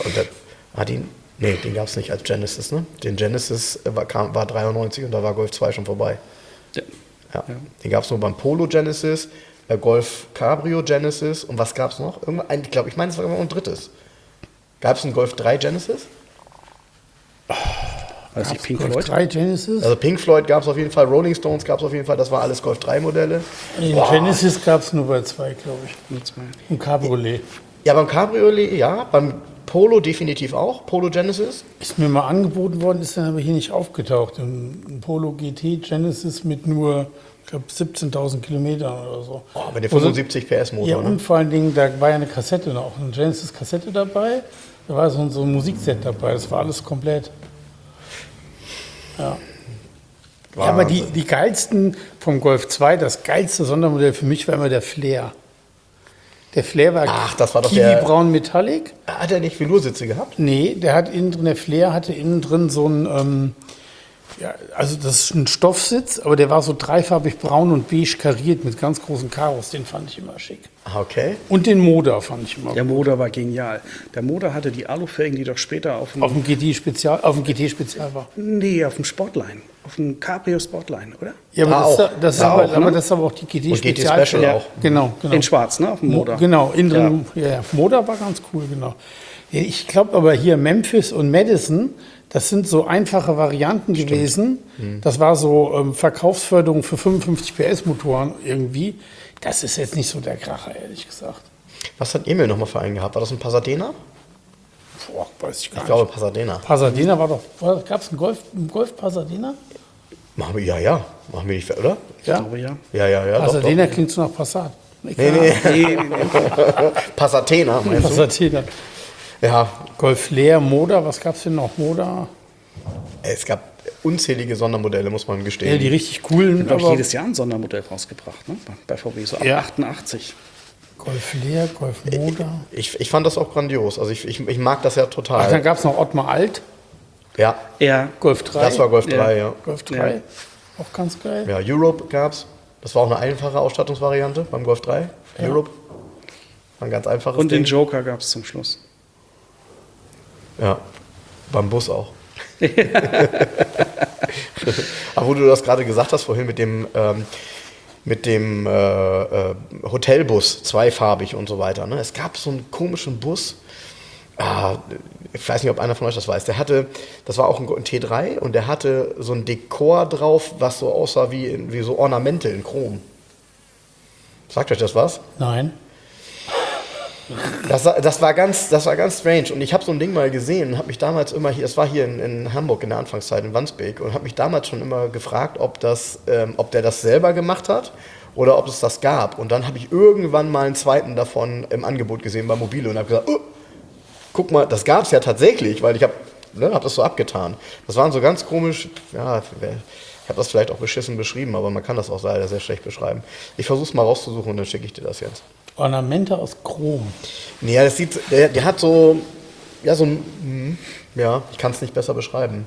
A: den gab es nicht als Genesis, ne? Den Genesis war 93 und da war Golf 2 schon vorbei.
C: Ja.
A: Ja.
C: Ja.
A: Den gab es nur beim Polo Genesis, Golf Cabrio Genesis und was gab es noch? Ich meine, es war immer ein drittes. Gab es einen Golf 3 Genesis?
C: Also die Pink
B: Golf
C: Floyd.
B: 3 Genesis?
A: Also Pink Floyd gab es auf jeden Fall, Rolling Stones gab es auf jeden Fall, das war alles Golf 3 Modelle.
B: Den Genesis gab es nur bei 2, glaube ich.
C: Nur 2.
B: Ein Cabriolet.
A: Ja, beim Cabriolet, ja. Beim Polo definitiv auch. Polo Genesis.
B: Ist mir mal angeboten worden, ist dann aber hier nicht aufgetaucht. Ein Polo GT Genesis mit nur, ich glaube, 17.000 Kilometern oder so.
A: Oh, mit dem 75 PS Motor.
B: Ja,
A: Ne?
B: und vor allen Dingen, da war ja eine Kassette noch, eine Genesis-Kassette dabei. Da war so ein Musikset dabei, das war alles komplett. Ja. Ja, aber die geilsten vom Golf 2, das geilste Sondermodell für mich war immer der Flair. Der Flair war,
A: das war doch der-
B: Kiwi-Braun Metallic.
A: Hat er nicht Velursitze gehabt?
B: Nee, der hat innen drin, der Flair hatte innen drin so ein, ja, also das ist ein Stoffsitz, aber der war so dreifarbig braun und beige kariert mit ganz großen Karos, den fand ich immer schick.
A: Ah, okay.
B: Und den Moda fand ich immer
C: Der
B: gut.
C: Motor war genial. Der Motor hatte die Alufelgen, die doch später auf
B: Auf dem GT-Spezial war.
C: Nee, auf dem Sportline. Auf dem Cabrio Sportline, oder?
B: Ja, aber
A: Da
B: das ist
A: auch.
B: aber,
C: auch, ne?
B: aber das ist aber auch die
A: Und GT
B: GT-Spezial.
A: Special auch.
B: Genau.
C: In schwarz, ne? Auf dem Motor.
B: Genau, innen drin, ja. Moda war ganz cool, genau. Ja, ich glaube aber hier Memphis und Madison, das sind so einfache Varianten gewesen. Das war so Verkaufsförderung für 55 PS Motoren irgendwie. Das ist jetzt nicht so der Kracher, ehrlich gesagt.
A: Was hat Emil nochmal für einen gehabt? War das ein Pasadena?
B: Boah, weiß ich gar
A: Ich
B: nicht.
A: glaube Pasadena.
B: Pasadena war doch, gab es einen Golf Pasadena?
A: Machen wir, ja. Machen wir nicht, oder?
C: Ich glaube, ja.
A: Ja.
B: Pasadena klingt so nach Passat.
A: Nee. Pasadena, meinst du?
B: Pasadena.
A: Ja,
B: Golf Leer, Moda, was gab's denn noch? Moda?
A: es gab unzählige Sondermodelle, muss man gestehen.
B: Ja, die richtig coolen,
C: Ich habe
B: aber
C: jedes Jahr ein Sondermodell rausgebracht, ne? Bei VW, so ab
B: Ja.
C: 88.
B: Golf Leer, Golf Moda.
A: Ich fand das auch grandios. Also ich mag das ja
B: Ach, dann
A: total.
B: gab's noch Ottmar Alt,
A: Ja,
C: Ja,
B: Golf 3.
A: das war Golf 3, ja.
B: Golf 3,
C: Ja.
B: auch ganz geil.
A: Ja, Europe gab's. Das war auch eine einfache Ausstattungsvariante beim Golf 3.
B: Ja.
A: Europe. War ein ganz einfaches
C: und den
A: Ding.
C: Joker gab es zum Schluss.
A: Ja, beim Bus auch. Aber wo du das gerade gesagt hast vorhin mit dem Hotelbus, zweifarbig und so weiter. Ne? Es gab so einen komischen Bus, ich weiß nicht, ob einer von euch das weiß, das war auch ein T3 und der hatte so ein Dekor drauf, was so aussah wie so Ornamente in Chrom. Sagt euch das was?
B: Nein.
A: Das war ganz strange. Und ich habe so ein Ding mal gesehen und habe mich damals immer hier, es war hier in Hamburg in der Anfangszeit in Wandsbek, und habe mich damals schon immer gefragt, ob der das selber gemacht hat oder ob es das gab. Und dann habe ich irgendwann mal einen zweiten davon im Angebot gesehen bei Mobile und habe gesagt, oh, guck mal, das gab es ja tatsächlich, weil ich habe das so abgetan. Das waren so ganz komisch, ja, ich habe das vielleicht auch beschissen beschrieben, aber man kann das auch leider sehr schlecht beschreiben. Ich versuche es mal rauszusuchen und dann schicke ich dir das jetzt.
B: Ornamente aus Chrom.
A: Nee, ja, der hat so, ja, ich kann es nicht besser beschreiben.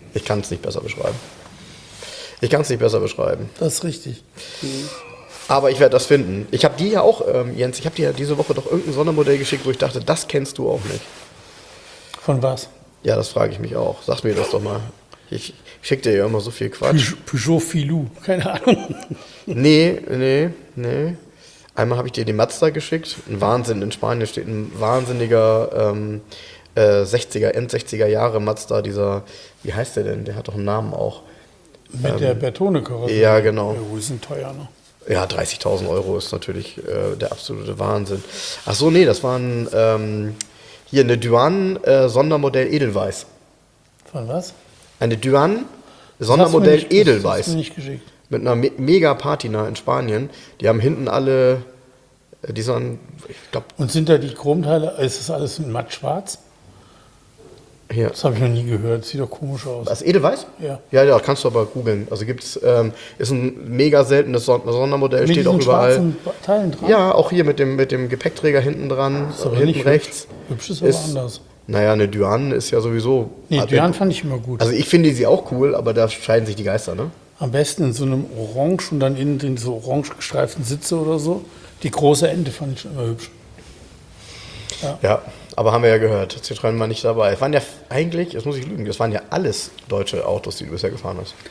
B: Das ist richtig.
A: Aber ich werde das finden. Ich habe dir ja auch, Jens, ich habe dir ja diese Woche doch irgendein Sondermodell geschickt, wo ich dachte, das kennst du auch nicht.
B: Von was?
A: Ja, das frage ich mich auch. Sag mir das doch mal. Ich schicke dir ja immer so viel Quatsch.
B: Peugeot Filou, keine Ahnung.
A: Nee. Einmal habe ich dir die Mazda geschickt. Ein Wahnsinn. In Spanien steht ein wahnsinniger End-60er Jahre Mazda. Dieser, wie heißt der denn? Der hat doch einen Namen auch.
B: Mit der Bertone-Karosserie.
A: Ja, genau.
B: Ja, die sind teuer, ne?
A: Ja, 30.000 Euro ist natürlich der absolute Wahnsinn. Ach so, nee, das war hier eine Duan Sondermodell Edelweiß.
B: Von was?
A: Eine Duan Sondermodell
B: Das hast du
A: Edelweiß.
B: mir nicht geschickt.
A: Mit einer mega Patina in Spanien. Die haben hinten alle, die sind, ich glaube,
B: Und sind da die Chromteile, ist das alles in matt schwarz?
A: hier.
B: Das habe ich noch nie gehört, sieht doch komisch aus.
A: Was, Edelweiß?
B: Ja.
A: Ja, kannst du aber googeln. Also ist ein mega seltenes Sondermodell,
B: Mit
A: steht auch
B: diesen
A: überall.
B: schwarzen Teilen dran?
A: Ja, auch hier mit dem Gepäckträger hinten dran,
B: aber
A: hinten
B: nicht
A: rechts.
B: Hübsch ist aber anders.
A: Naja, eine Duan ist ja sowieso.
B: Nee, Duan fand ich immer gut.
A: Also ich finde sie auch cool, aber da scheiden sich die Geister, ne?
B: Am besten in so einem Orange und dann innen drin so orange gestreiften Sitze oder so. Die große Ente fand ich schon immer hübsch.
A: Ja, aber haben wir ja gehört, Citroën war nicht dabei. Es waren ja eigentlich, jetzt muss ich lügen, das waren ja alles deutsche Autos, die du bisher gefahren hast.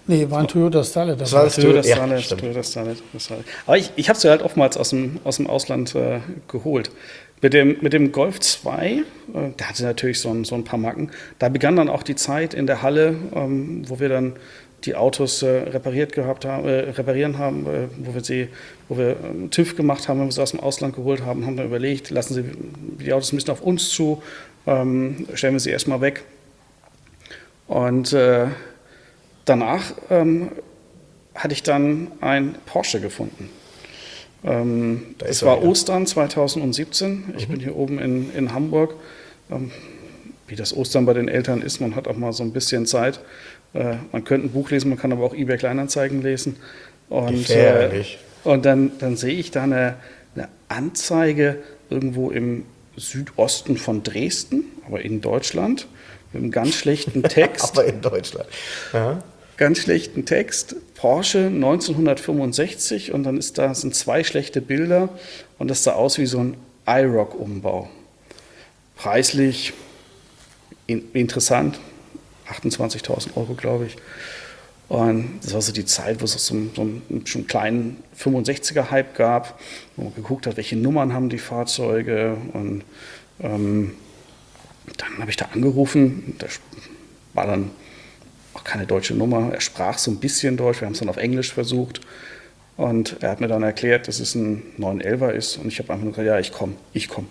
B: Nee, war ein Toyota Starlet.
A: Das war das
C: Toyota
A: ja,
C: Starlet,
A: stimmt.
C: Toyota Starlet. Aber ich habe sie halt oftmals aus dem Ausland geholt. Mit dem Golf 2, der hatte natürlich so ein paar Macken. Da begann dann auch die Zeit in der Halle, wo wir dann die Autos reparieren haben, wo wir TÜV gemacht haben, wenn wir sie aus dem Ausland geholt haben, haben dann überlegt, lassen Sie die Autos ein bisschen auf uns zu, stellen wir sie erstmal weg. Und danach hatte ich dann ein Porsche gefunden. Es war Ostern 2017. Ich bin hier oben in Hamburg. Wie das Ostern bei den Eltern ist, man hat auch mal so ein bisschen Zeit. Man könnte ein Buch lesen, man kann aber auch eBay Kleinanzeigen lesen. Und dann sehe ich da eine Anzeige irgendwo im Südosten von Dresden, aber in Deutschland, mit einem ganz schlechten Text.
A: Aber in Deutschland. Ja.
C: Ganz schlechten Text, Porsche 1965 und dann sind 2 schlechte Bilder und das sah aus wie so ein IROC-Umbau. Preislich interessant, 28.000 €, glaube ich. Und das war so die Zeit, wo es so einen schon kleinen 65er-Hype gab, wo man geguckt hat, welche Nummern haben die Fahrzeuge und dann habe ich da angerufen, da war dann auch keine deutsche Nummer. Er sprach so ein bisschen Deutsch, wir haben es dann auf Englisch versucht. Und er hat mir dann erklärt, dass es ein 911er ist. Und ich habe einfach nur gesagt, ja, ich komme.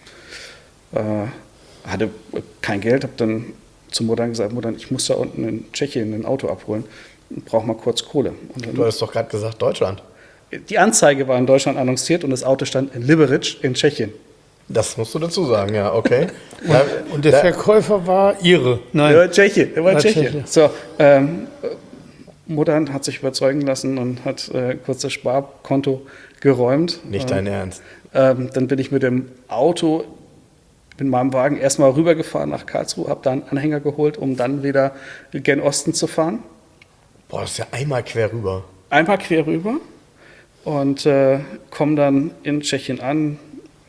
C: Hatte kein Geld, habe dann zur Mutter gesagt, Mutter, ich muss da unten in Tschechien ein Auto abholen und brauche mal kurz Kohle. Und dann,
A: Du hast doch gerade gesagt, Deutschland.
C: Die Anzeige war in Deutschland annonciert und das Auto stand in Liberec in Tschechien.
A: Das musst du dazu sagen, ja, okay.
B: Und der Verkäufer war Ihre? Nein.
C: Der war Tscheche.
B: Tscheche.
C: So, Mutter hat sich überzeugen lassen und hat kurz das Sparkonto geräumt.
A: Nicht dein Ernst.
C: Dann bin ich mit dem Auto in meinem Wagen erstmal rübergefahren nach Karlsruhe, habe da einen Anhänger geholt, um dann wieder gen Osten zu fahren.
A: Boah, das ist ja einmal quer rüber.
C: Einmal quer rüber und komme dann in Tschechien an.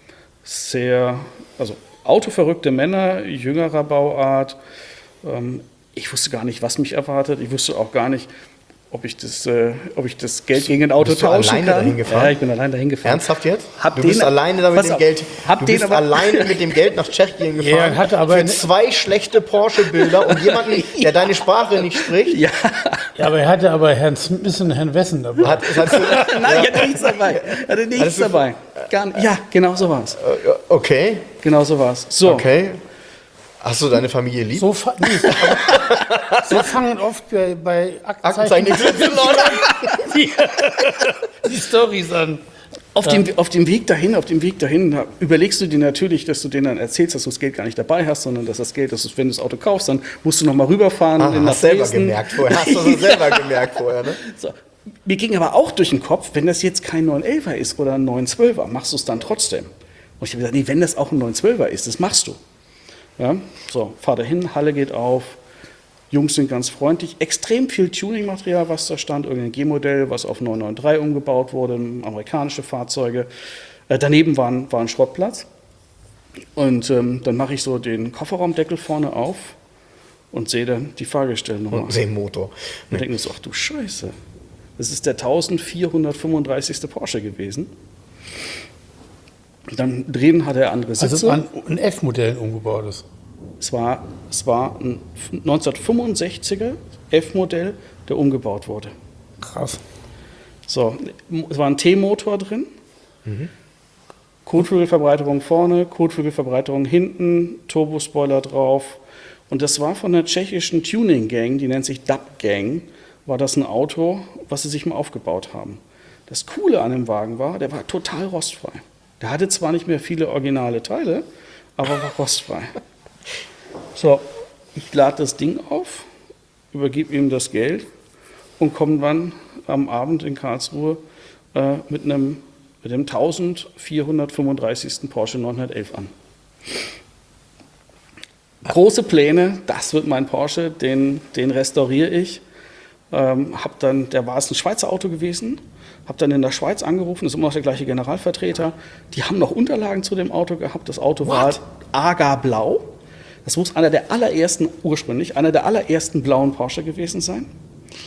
C: Also autoverrückte Männer, jüngerer Bauart. Ich wusste gar nicht, was mich erwartet. Ich wusste auch gar nicht, ob ich das Geld gegen ein Auto tauschen kann.
A: Dahin gefahren?
C: Ja, ich bin allein dahin gefahren.
A: Ernsthaft jetzt? Du bist alleine da mit dem Geld. Du bist alleine mit dem Geld nach Tschechien gefahren.
B: Er hatte aber
A: für 2 schlechte Porsche-Bilder und jemanden, der deine Sprache nicht spricht.
C: Ja.
B: Ja, aber er hatte aber Herrn Smith und Herrn Wessen dabei.
C: Nein, ich hatte nichts dabei. Ja, genau so war es.
A: Okay.
C: Genau so war es. So.
A: Okay. Hast du deine Familie lieb?
B: So fangen oft bei
A: Aktenzeichen
B: die Storys an.
C: Auf dem Weg dahin, da überlegst du dir natürlich, dass du denen dann erzählst, dass du das Geld gar nicht dabei hast, sondern dass das Geld, wenn du das Auto kaufst, dann musst du noch mal rüberfahren.
A: Hast du selber gemerkt vorher, ne?
C: So. Mir ging aber auch durch den Kopf, wenn das jetzt kein 911er ist oder ein 912er, machst du es dann trotzdem. Und ich habe gesagt, nee, wenn das auch ein 912er ist, das machst du. Ja? So, fahr dahin, Halle geht auf, Jungs sind ganz freundlich, extrem viel Tuning-Material, was da stand, irgendein G-Modell, was auf 993 umgebaut wurde, amerikanische Fahrzeuge. Daneben war ein Schrottplatz. Und dann mache ich so den Kofferraumdeckel vorne auf und sehe dann die Fahrgestellnummer.
A: Und sehe den Motor.
C: Und denke mir so, ach du Scheiße, das ist der 1435. Porsche gewesen. Dann drin hat er andere Sitze.
B: Also es war ein F-Modell umgebautes.
C: Es war ein 1965er F-Modell, der umgebaut wurde.
B: Krass.
C: So, es war ein T-Motor drin. Kotflügelverbreiterung vorne, Kotflügelverbreiterung hinten, Turbospoiler drauf. Und das war von der tschechischen Tuning-Gang, die nennt sich Dub-Gang, war das ein Auto, was sie sich mal aufgebaut haben. Das Coole an dem Wagen war, der war total rostfrei. Der hatte zwar nicht mehr viele originale Teile, aber war rostfrei. So, ich lade das Ding auf, übergebe ihm das Geld und komme dann am Abend in Karlsruhe mit dem 1435. Porsche 911 an. Große Pläne, das wird mein Porsche, den restauriere ich. Der war es ein Schweizer Auto gewesen, habe dann in der Schweiz angerufen, das ist immer noch der gleiche Generalvertreter. Die haben noch Unterlagen zu dem Auto gehabt, das Auto war agerblau. Das muss einer der allerersten blauen Porsche gewesen sein.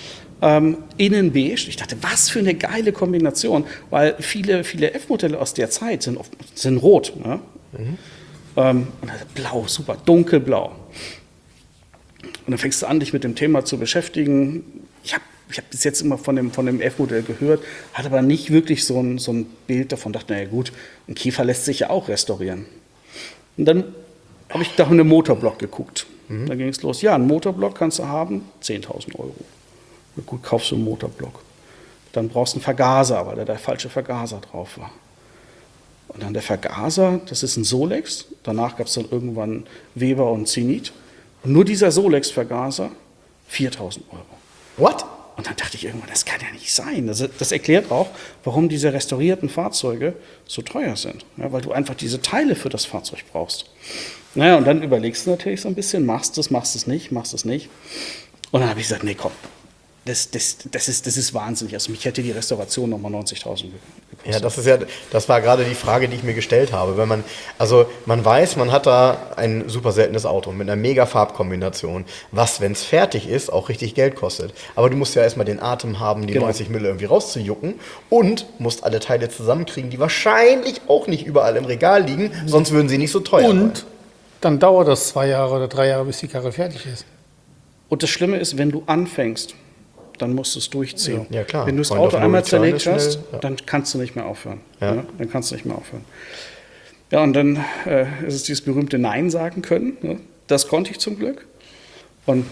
C: innen beige. Ich dachte, was für eine geile Kombination, weil viele F-Modelle aus der Zeit sind rot. Ne? Und blau, super, dunkelblau. Und dann fängst du an, dich mit dem Thema zu beschäftigen. Ich hab bis jetzt immer von dem F-Modell gehört, hatte aber nicht wirklich so ein Bild davon. Dachte, naja gut, ein Käfer lässt sich ja auch restaurieren. Und dann habe ich da einen Motorblock geguckt. Dann ging es los. Ja, einen Motorblock kannst du haben, 10.000 Euro. Na gut, kaufst du einen Motorblock. Dann brauchst du einen Vergaser, weil da der falsche Vergaser drauf war. Und dann der Vergaser, das ist ein Solex. Danach gab es dann irgendwann Weber und Zenit. Und nur dieser Solex-Vergaser, 4.000 Euro.
A: What?
C: Und dann dachte ich irgendwann, das kann ja nicht sein. Das erklärt auch, warum diese restaurierten Fahrzeuge so teuer sind. Ja, weil du einfach diese Teile für das Fahrzeug brauchst. Naja, und dann überlegst du natürlich so ein bisschen, machst es nicht. Und dann habe ich gesagt, nee, komm, das ist wahnsinnig. Also mich hätte die Restauration nochmal 90.000 gekostet.
A: Ja, das war gerade die Frage, die ich mir gestellt habe. Wenn man weiß, man hat da ein super seltenes Auto mit einer mega Farbkombination, was, wenn es fertig ist, auch richtig Geld kostet. Aber du musst ja erstmal den Atem haben, die 90 Mille irgendwie rauszujucken und musst alle Teile zusammenkriegen, die wahrscheinlich auch nicht überall im Regal liegen, sonst würden sie nicht so teuer sein.
B: Und dann dauert das 2 Jahre oder 3 Jahre, bis die Karre fertig ist.
C: Und das Schlimme ist, wenn du anfängst, dann musst du es durchziehen.
A: Ja, klar.
C: Wenn du das
A: Point
C: Auto
A: of no
C: einmal
A: return
C: zerlegt
A: ist schnell,
C: hast,
A: ja.
C: dann kannst du nicht mehr aufhören.
A: Ja.
C: Ja, dann kannst du nicht mehr aufhören. Ja, und dann ist es dieses berühmte Nein sagen können. Ne? Das konnte ich zum Glück. Und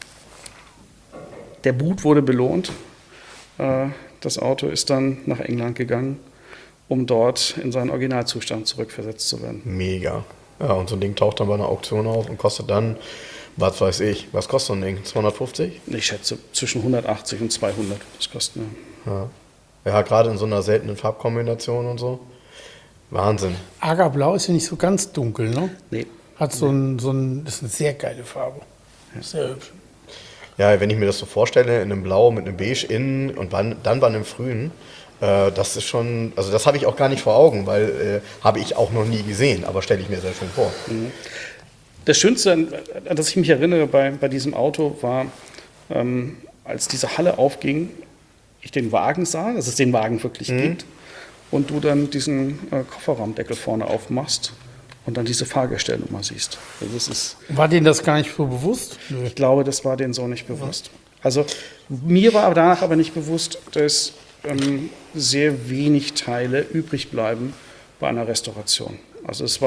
C: der Mut wurde belohnt. Das Auto ist dann nach England gegangen, um dort in seinen Originalzustand zurückversetzt zu werden.
A: Mega. Ja, und so ein Ding taucht dann bei einer Auktion auf und kostet dann, was weiß ich, was kostet so ein Ding? 250?
C: Ich schätze zwischen 180 und 200. Das kostet
A: Ja, gerade in so einer seltenen Farbkombination und so. Wahnsinn.
B: Agerblau ist ja nicht so ganz dunkel, ne?
C: Nee.
B: Hat das ist eine sehr geile Farbe. Sehr hübsch.
A: Ja, wenn ich mir das so vorstelle, in einem Blau mit einem Beige innen und dann bei einem Frühen, das ist schon, also das habe ich auch gar nicht vor Augen, weil habe ich auch noch nie gesehen, aber stelle ich mir sehr schön vor.
C: Das Schönste, an das ich mich erinnere bei diesem Auto, war, als diese Halle aufging, ich den Wagen sah, dass es den Wagen wirklich gibt, und du dann diesen Kofferraumdeckel vorne aufmachst und dann diese Fahrgestellnummer siehst. Also das ist,
B: War denen das gar nicht so bewusst? Nö.
C: ich glaube, das war denen so nicht bewusst. Also mir war danach aber nicht bewusst, dass sehr wenig Teile übrig bleiben bei einer Restauration. Also es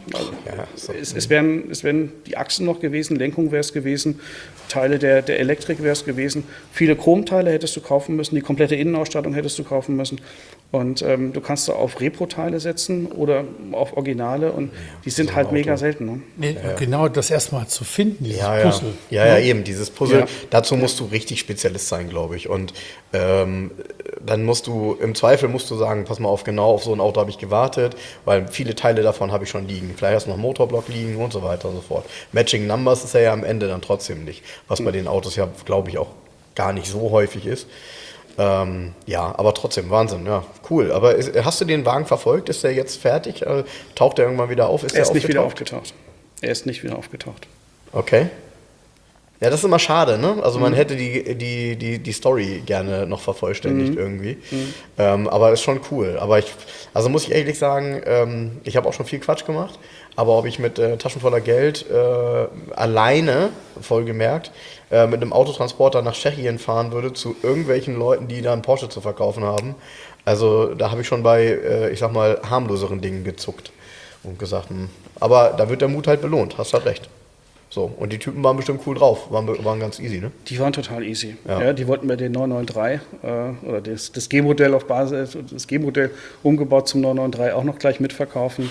C: wären die Achsen noch gewesen, Lenkung wäre es gewesen, Teile der Elektrik wäre es gewesen. Viele Chromteile hättest du kaufen müssen, die komplette Innenausstattung hättest du kaufen müssen. Und du kannst da auf Repro-Teile setzen oder auf Originale und die sind halt mega selten. Ne?
B: Nee, genau, das erstmal zu finden, dieses Puzzle.
A: Ja, eben, dieses Puzzle.
C: Ja.
A: Dazu musst du richtig Spezialist sein, glaube ich. Und dann musst du, im Zweifel musst du sagen, pass mal auf, genau auf so ein Auto habe ich gewartet, weil viele Teile davon habe ich schon liegen. Vielleicht hast du noch einen Motorblock liegen und so weiter und so fort. Matching Numbers ist ja am Ende dann trotzdem nicht, was bei den Autos ja, glaube ich, auch gar nicht so häufig ist. Ja, aber trotzdem, Wahnsinn, ja, cool. Aber hast du den Wagen verfolgt? Ist der jetzt fertig? Taucht der irgendwann wieder auf?
C: Er ist nicht wieder aufgetaucht. Er ist nicht wieder aufgetaucht.
A: Okay. Ja, das ist immer schade, ne? Also man hätte die Story gerne noch vervollständigt irgendwie. Aber ist schon cool. Aber muss ich ehrlich sagen, ich habe auch schon viel Quatsch gemacht. Aber ob ich mit Taschen voller Geld alleine, vollgemerkt, mit einem Autotransporter nach Tschechien fahren würde zu irgendwelchen Leuten, die da einen Porsche zu verkaufen haben, also da habe ich schon bei, ich sag mal, harmloseren Dingen gezuckt und gesagt, aber da wird der Mut halt belohnt, hast halt recht. So, und die Typen waren bestimmt cool drauf, waren ganz easy, ne?
C: Die waren total easy.
A: Ja.
C: Ja, die wollten mir den 993 oder das G-Modell auf Basis, das G-Modell umgebaut zum 993 auch noch gleich mitverkaufen.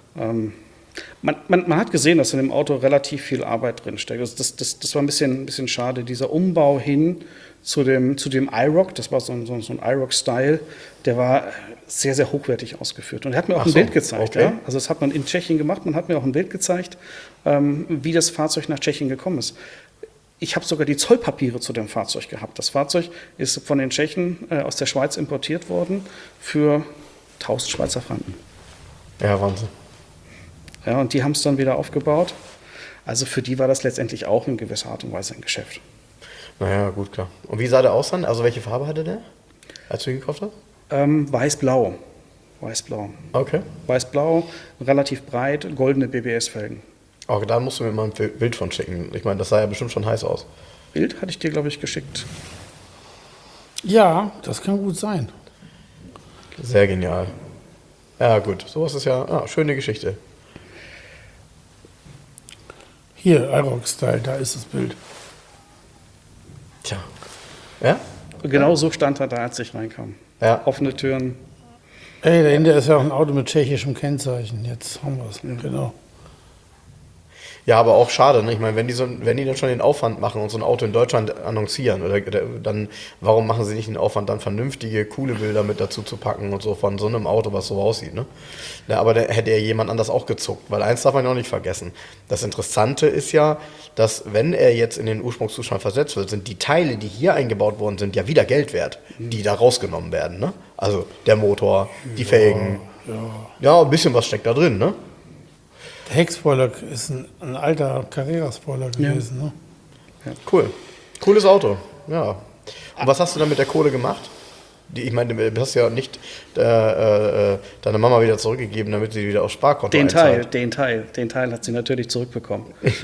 C: Man hat gesehen, dass in dem Auto relativ viel Arbeit drinsteckt. Also das war ein bisschen schade. Dieser Umbau hin zu dem IROC, das war so ein IROC-Style, der war sehr, sehr hochwertig ausgeführt. Und er hat mir auch ein Bild gezeigt.
A: Okay.
C: Ja? Also das hat man in Tschechien gemacht. Man hat mir auch ein Bild gezeigt, wie das Fahrzeug nach Tschechien gekommen ist. Ich habe sogar die Zollpapiere zu dem Fahrzeug gehabt. Das Fahrzeug ist von den Tschechen aus der Schweiz importiert worden für 1000 Schweizer Franken.
A: Ja, Wahnsinn.
C: Ja, und die haben es dann wieder aufgebaut. Also für die war das letztendlich auch in gewisser Art und Weise ein Geschäft.
A: Naja, gut, klar. Und wie sah der aus dann? Also welche Farbe hatte der, als du ihn gekauft hast?
C: Weiß-blau. Weiß-blau.
A: Okay.
C: Weiß-blau, relativ breit, goldene BBS-Felgen.
A: Okay, da musst du mir mal ein Bild von schicken. Ich meine, das sah ja bestimmt schon heiß aus.
C: Bild hatte ich dir, glaube ich, geschickt.
B: Ja, das kann gut sein.
A: Sehr genial. Ja, gut. Sowas ist ja schöne Geschichte.
B: Hier, iRock-Style, da ist das Bild.
A: Tja. Ja?
C: Genau so stand er da, als ich reinkam.
A: Ja.
C: Offene Türen.
B: Ey, dahinter ist ja auch ein Auto mit tschechischem Kennzeichen. Jetzt haben wir es. Genau.
A: Ja, aber auch schade, ne? Ich meine, wenn die dann schon den Aufwand machen und so ein Auto in Deutschland annoncieren, dann warum machen sie nicht den Aufwand, dann vernünftige, coole Bilder mit dazu zu packen und so von so einem Auto, was so aussieht, ne? Ja, aber da hätte ja jemand anders auch gezuckt, weil eins darf man ja auch nicht vergessen. Das Interessante ist ja, dass wenn er jetzt in den Ursprungszustand versetzt wird, sind die Teile, die hier eingebaut worden sind, ja wieder Geld wert, die da rausgenommen werden, ne? Also der Motor, die Felgen. Ja, ein bisschen was steckt da drin, ne?
B: Der Heckspoiler ist ein alter Carrera-Spoiler gewesen. Ne?
A: Cool. Cooles Auto, ja. Und was hast du dann mit der Kohle gemacht? Ich meine, du hast ja nicht deine Mama wieder zurückgegeben, damit sie wieder aufs Sparkonto einzahlt.
C: Den Teil hat sie natürlich zurückbekommen.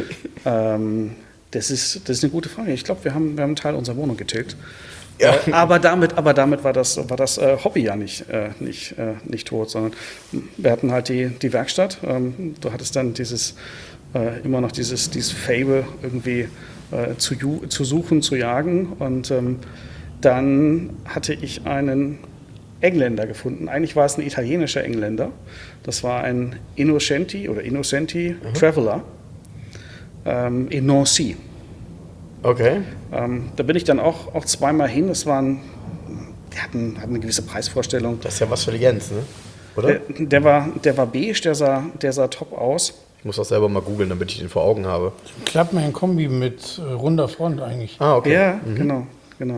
C: Das ist eine gute Frage. Ich glaube, wir haben einen Teil unserer Wohnung getilgt.
A: Ja.
C: Aber damit war das Hobby ja nicht tot, sondern wir hatten halt die Werkstatt. Du hattest dann immer noch dieses Fable irgendwie zu suchen, zu jagen. Und dann hatte ich einen Engländer gefunden. Eigentlich war es ein italienischer Engländer. Das war ein Innocenti Traveller in Nancy.
A: Okay.
C: Da bin ich dann auch zweimal hin. Die hatten eine gewisse Preisvorstellung.
A: Das ist ja was für die Jens, ne? Oder?
C: Der war beige, der sah top aus.
A: Ich muss das selber mal googeln, damit ich den vor Augen habe.
B: Klappmann-Kombi mit runder Front eigentlich.
A: Ah, okay.
C: Ja, genau.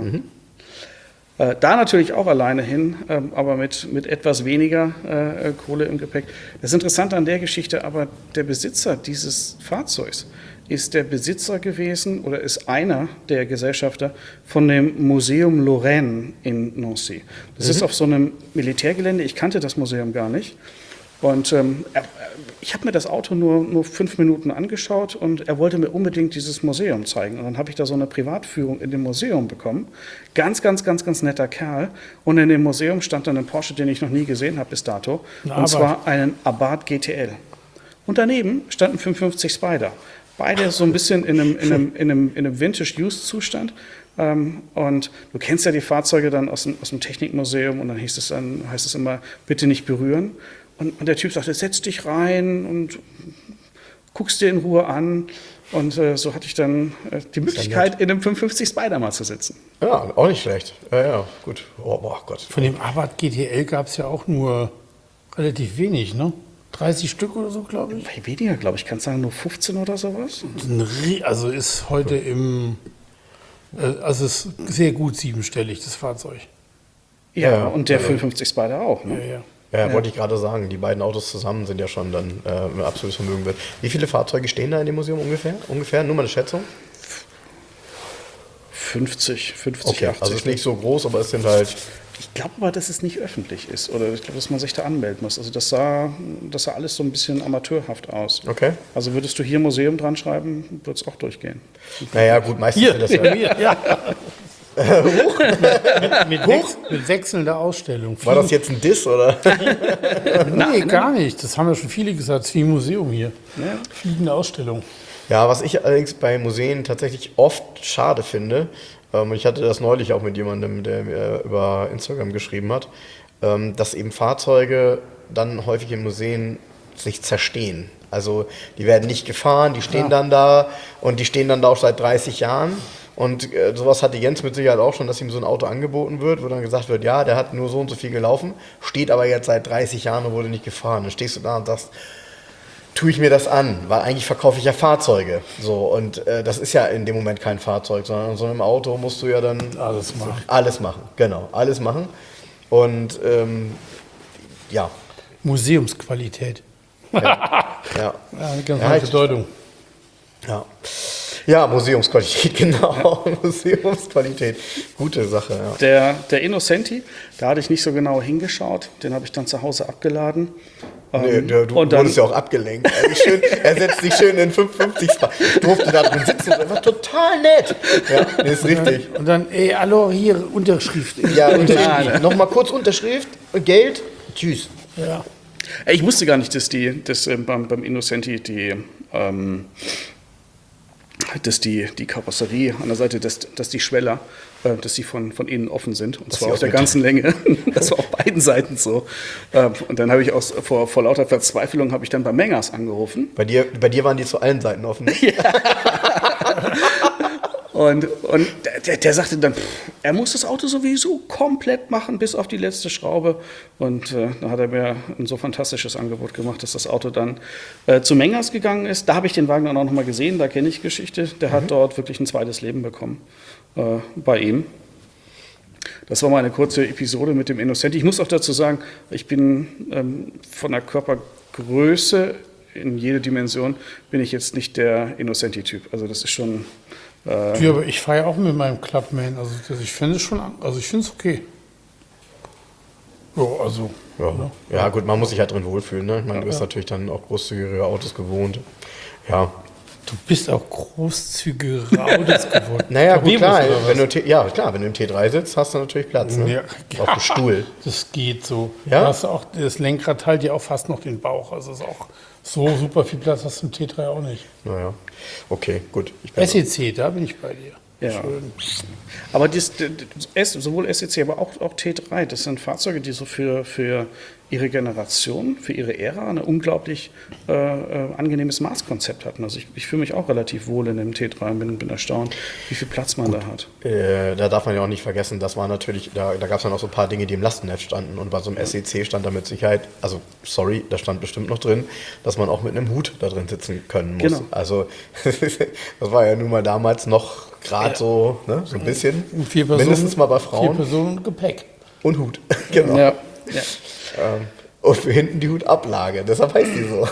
C: Da natürlich auch alleine hin, aber mit etwas weniger Kohle im Gepäck. Das Interessante an der Geschichte, aber der Besitzer dieses Fahrzeugs ist der Besitzer gewesen oder ist einer der Gesellschafter von dem Museum Lorraine in Nancy. Das ist auf so einem Militärgelände. Ich kannte das Museum gar nicht. Und ich habe mir das Auto nur 5 Minuten angeschaut und er wollte mir unbedingt dieses Museum zeigen. Und dann habe ich da so eine Privatführung in dem Museum bekommen. Ganz netter Kerl. Und in dem Museum stand dann ein Porsche, den ich noch nie gesehen habe bis dato. Und zwar einen Abarth GTL. Und daneben stand ein 550 Spider. Beide so ein bisschen in einem Vintage-Used-Zustand. Und du kennst ja die Fahrzeuge dann aus dem Technikmuseum und dann heißt es immer, bitte nicht berühren. Und der Typ sagte, setz dich rein und guckst dir in Ruhe an. Und so hatte ich dann die Möglichkeit, in einem 550 Spider mal zu sitzen.
A: Ja, auch nicht schlecht. Ja, gut. Oh Gott.
B: Von dem Abarth GTL gab es ja auch nur relativ wenig, ne? 30 Stück oder so, glaube ich.
C: Weniger, glaube ich. Kannst du sagen, nur 15 oder sowas?
B: Also ist heute also ist sehr gut siebenstellig, das Fahrzeug.
C: Ja, und der 550 Spider auch, ne?
A: Ja, wollte ich gerade sagen. Die beiden Autos zusammen sind ja schon dann ein absolutes Vermögen wert. Wie viele Fahrzeuge stehen da in dem Museum ungefähr? Nur mal eine Schätzung?
C: 50,
A: okay,
C: 80.
A: Also ist nicht so groß, aber es sind halt...
C: Ich glaube aber, dass es nicht öffentlich ist. Oder ich glaube, dass man sich da anmelden muss. Also das sah alles so ein bisschen amateurhaut aus.
A: Okay.
C: Also würdest du hier Museum dran schreiben, würde es auch durchgehen.
A: Naja, gut, meistens sind das ja...
B: Mit wechselnder Ausstellung.
A: War das jetzt ein Diss, oder?
B: Nee, gar nicht. Das haben ja schon viele gesagt. Es ist wie ein Museum hier.
C: Ja.
B: Fliegende Ausstellung.
A: Ja, was ich allerdings bei Museen tatsächlich oft schade finde, ich hatte das neulich auch mit jemandem, der mir über Instagram geschrieben hat, dass eben Fahrzeuge dann häufig in Museen sich zerstehen. Also die werden nicht gefahren, die stehen dann da und die stehen dann da auch seit 30 Jahren. Und sowas hatte Jens mit Sicherheit auch schon, dass ihm so ein Auto angeboten wird, wo dann gesagt wird, ja, der hat nur so und so viel gelaufen, steht aber jetzt seit 30 Jahren und wurde nicht gefahren. Dann stehst du da und sagst, tue ich mir das an, weil eigentlich verkaufe ich ja Fahrzeuge. So, und das ist ja in dem Moment kein Fahrzeug, sondern in so einem Auto musst du ja dann alles machen. Genau, alles machen. Und ja.
B: Museumsqualität.
A: Ja.
B: Eine ganz neue Bedeutung.
A: Ja. Ja, Museumsqualität, genau. Museumsqualität. Gute Sache, ja.
C: Der Innocenti, da hatte ich nicht so genau hingeschaut. Den habe ich dann zu Hause abgeladen.
A: Nee, du
C: und dann,
A: wurdest ja auch abgelenkt. Also schön, er setzt sich schön in 55 Spot. Ich durfte da drin sitzen und er war total nett. Ja, nee, ist richtig.
B: Und dann, hallo, hier, Unterschrift.
A: Ja, Unterschrift. Nochmal kurz Unterschrift, Geld, tschüss.
B: Ja.
C: Ich wusste gar nicht, dass beim Innocenti dass die Karosserie an der Seite, dass die Schweller, dass die von innen offen sind. Und zwar auf der ganzen Länge. Das war auf beiden Seiten so. Und dann habe ich vor lauter Verzweiflung habe ich dann bei Mengers angerufen.
A: Bei dir waren die zu allen Seiten offen. Ja.
C: Und der sagte dann, er muss das Auto sowieso komplett machen, bis auf die letzte Schraube. Und da hat er mir ein so fantastisches Angebot gemacht, dass das Auto dann zu Mengers gegangen ist. Da habe ich den Wagen dann auch nochmal gesehen, da kenne ich Geschichte. Der hat dort wirklich ein zweites Leben bekommen bei ihm. Das war mal eine kurze Episode mit dem Innocenti. Ich muss auch dazu sagen, ich bin von der Körpergröße in jede Dimension bin ich jetzt nicht der Innocenti-Typ. Also das ist schon...
B: Ja, aber ich fahre ja auch mit meinem Clubman. Also ich finde es schon, also ich finde es okay. Jo, also.
A: Ja, gut, man muss sich halt drin wohlfühlen. Ne? Ich meine, du bist natürlich dann auch großzügigere Autos gewohnt. Ja.
B: Du bist auch großzügigere Autos gewohnt.
A: Naja, gut, klar. Wenn du im T3 sitzt, hast du natürlich Platz. Ne?
B: Ja,
A: auf dem Stuhl.
B: Das geht so.
A: Ja?
B: Du hast auch, das Lenkrad teilt dir auch fast noch den Bauch. Also ist auch so super viel Platz hast du im T3 auch nicht.
A: Naja, okay, gut.
B: SEC, da bin ich bei dir.
C: Ja.
B: Schön.
C: Aber sowohl SEC, aber auch T3, das sind Fahrzeuge, die so für ihre Generation, für ihre Ära ein unglaublich angenehmes Maßkonzept hatten. Also ich fühle mich auch relativ wohl in dem T3 und bin erstaunt, wie viel Platz man da hat.
A: Da darf man ja auch nicht vergessen, das war natürlich, da gab es dann auch so ein paar Dinge, die im Lastenheft standen. Und bei so einem SEC stand da mit Sicherheit, also sorry, da stand bestimmt noch drin, dass man auch mit einem Hut da drin sitzen können muss.
C: Genau.
A: Also das war ja nun mal damals noch gerade so, ne, so ein bisschen.
B: 4 Personen,
A: mindestens mal bei Frauen.
B: 4 Personen und Gepäck.
A: Und Hut, genau.
C: Ja.
A: Und für hinten die Hutablage, deshalb heißt die so.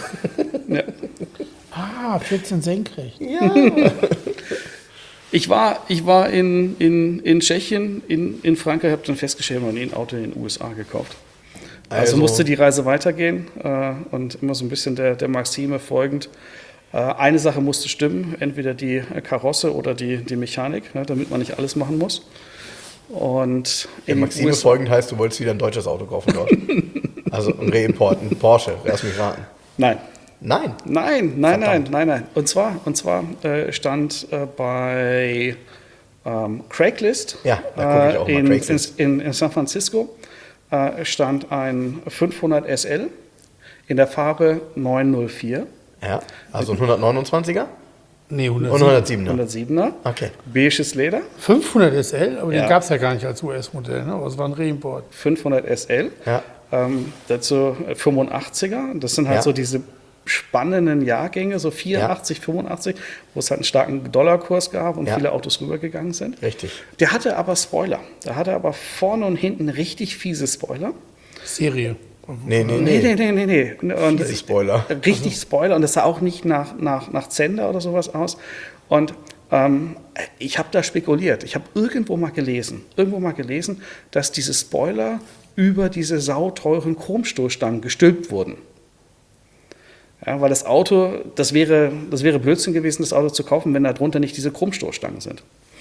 B: Ja. 14 senkrecht.
A: Ja.
C: Ich war in Tschechien, in Frankreich, habe dann festgestellt, man ein Auto in den USA gekauft. Also musste die Reise weitergehen und immer so ein bisschen der Maxime folgend. Eine Sache musste stimmen, entweder die Karosse oder die Mechanik, ne, damit man nicht alles machen muss. Und
A: Der Maxime folgend heißt, du wolltest wieder ein deutsches Auto kaufen dort. Also ein Reimport, ein Porsche, lass mich raten.
C: Nein.
A: Nein?
C: Und zwar stand bei Craigslist
A: Ja, da gucke ich auch mal Craigslist.
C: in San Francisco stand ein 500 SL in der Farbe 904.
A: Ja, also ein 129er?
B: Nee,
A: Und
B: 107.
A: 107er?
C: 107er.
A: Okay.
C: Beiges Leder.
B: 500 SL, aber
C: Ja.
B: den gab es ja gar nicht als US-Modell, ne? Aber es war ein Reimport.
C: 500 SL.
A: Ja.
C: Dazu 85er. Das sind halt
A: Ja.
C: so diese spannenden Jahrgänge, so 84, 85, wo es halt einen starken Dollarkurs gab und
A: Ja.
C: viele Autos rübergegangen sind.
A: Richtig.
C: Der hatte aber Spoiler. Der hatte aber vorne und hinten richtig fiese Spoiler.
B: Serie.
A: Nee.
C: Nee. Und
A: Fiese Spoiler.
C: Richtig Spoiler. Und das sah auch nicht nach Zender oder sowas aus. Und ich habe da spekuliert. Ich habe irgendwo mal gelesen, dass diese Spoiler über diese sauteuren Chromstoßstangen gestülpt wurden. Ja, weil das Auto, das wäre Blödsinn gewesen, das Auto zu kaufen, wenn da drunter nicht diese Chromstoßstangen sind.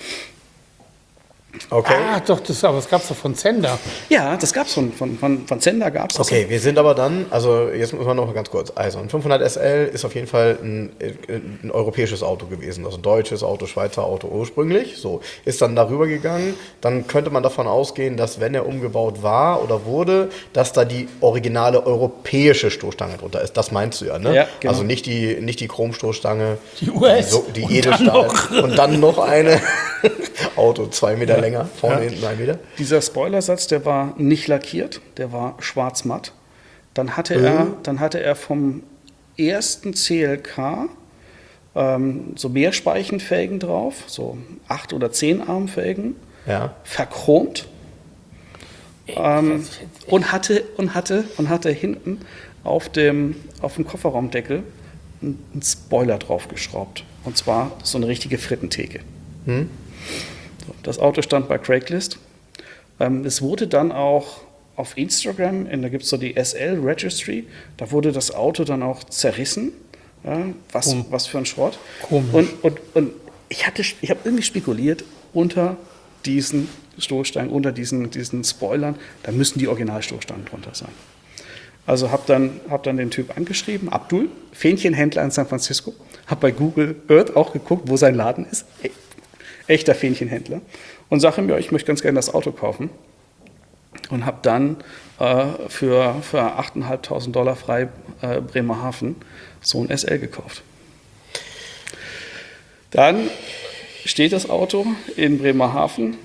A: Okay.
B: Ah, doch, aber das gab es doch von Zender.
C: Ja, das gab es von Zender, gab es das.
A: Okay, wir sind aber dann, also jetzt müssen wir noch mal ganz kurz, also ein 500 SL ist auf jeden Fall ein europäisches Auto gewesen, also ein deutsches Auto, Schweizer Auto ursprünglich, so, ist dann darüber gegangen, dann könnte man davon ausgehen, dass wenn er umgebaut war oder wurde, dass da die originale europäische Stoßstange drunter ist, das meinst du ja, ne?
C: Ja, genau.
A: Also nicht die Chromstoßstange,
B: Die US.
A: die Edelstahl und dann noch eine Auto, 2 Meter länger, vorne, hinten 1 Meter.
C: Dieser Spoilersatz, der war nicht lackiert, der war schwarz-matt. Dann hatte er vom ersten CLK so Mehrspeichenfelgen drauf, so 8 oder 10 Armfelgen,
A: Ja.
C: verchromt und hatte hinten auf dem Kofferraumdeckel einen Spoiler draufgeschraubt. Und zwar so eine richtige Frittentheke. So, das Auto stand bei Craigslist. Es wurde dann auch auf Instagram, da gibt es so die SL Registry, da wurde das Auto dann auch zerrissen. Ja, was für ein Schrott.
B: Komisch.
C: Und ich habe irgendwie spekuliert, unter diesen Stoßstangen, unter diesen Spoilern, da müssen die Originalstoßstangen drunter sein. Also hab dann den Typ angeschrieben, Abdul, Fähnchenhändler in San Francisco, habe bei Google Earth auch geguckt, wo sein Laden ist, echter Fähnchenhändler, und sage ihm, ja, ich möchte ganz gerne das Auto kaufen, und habe dann für $8.500 frei Bremerhaven so ein SL gekauft. Dann steht das Auto in Bremerhaven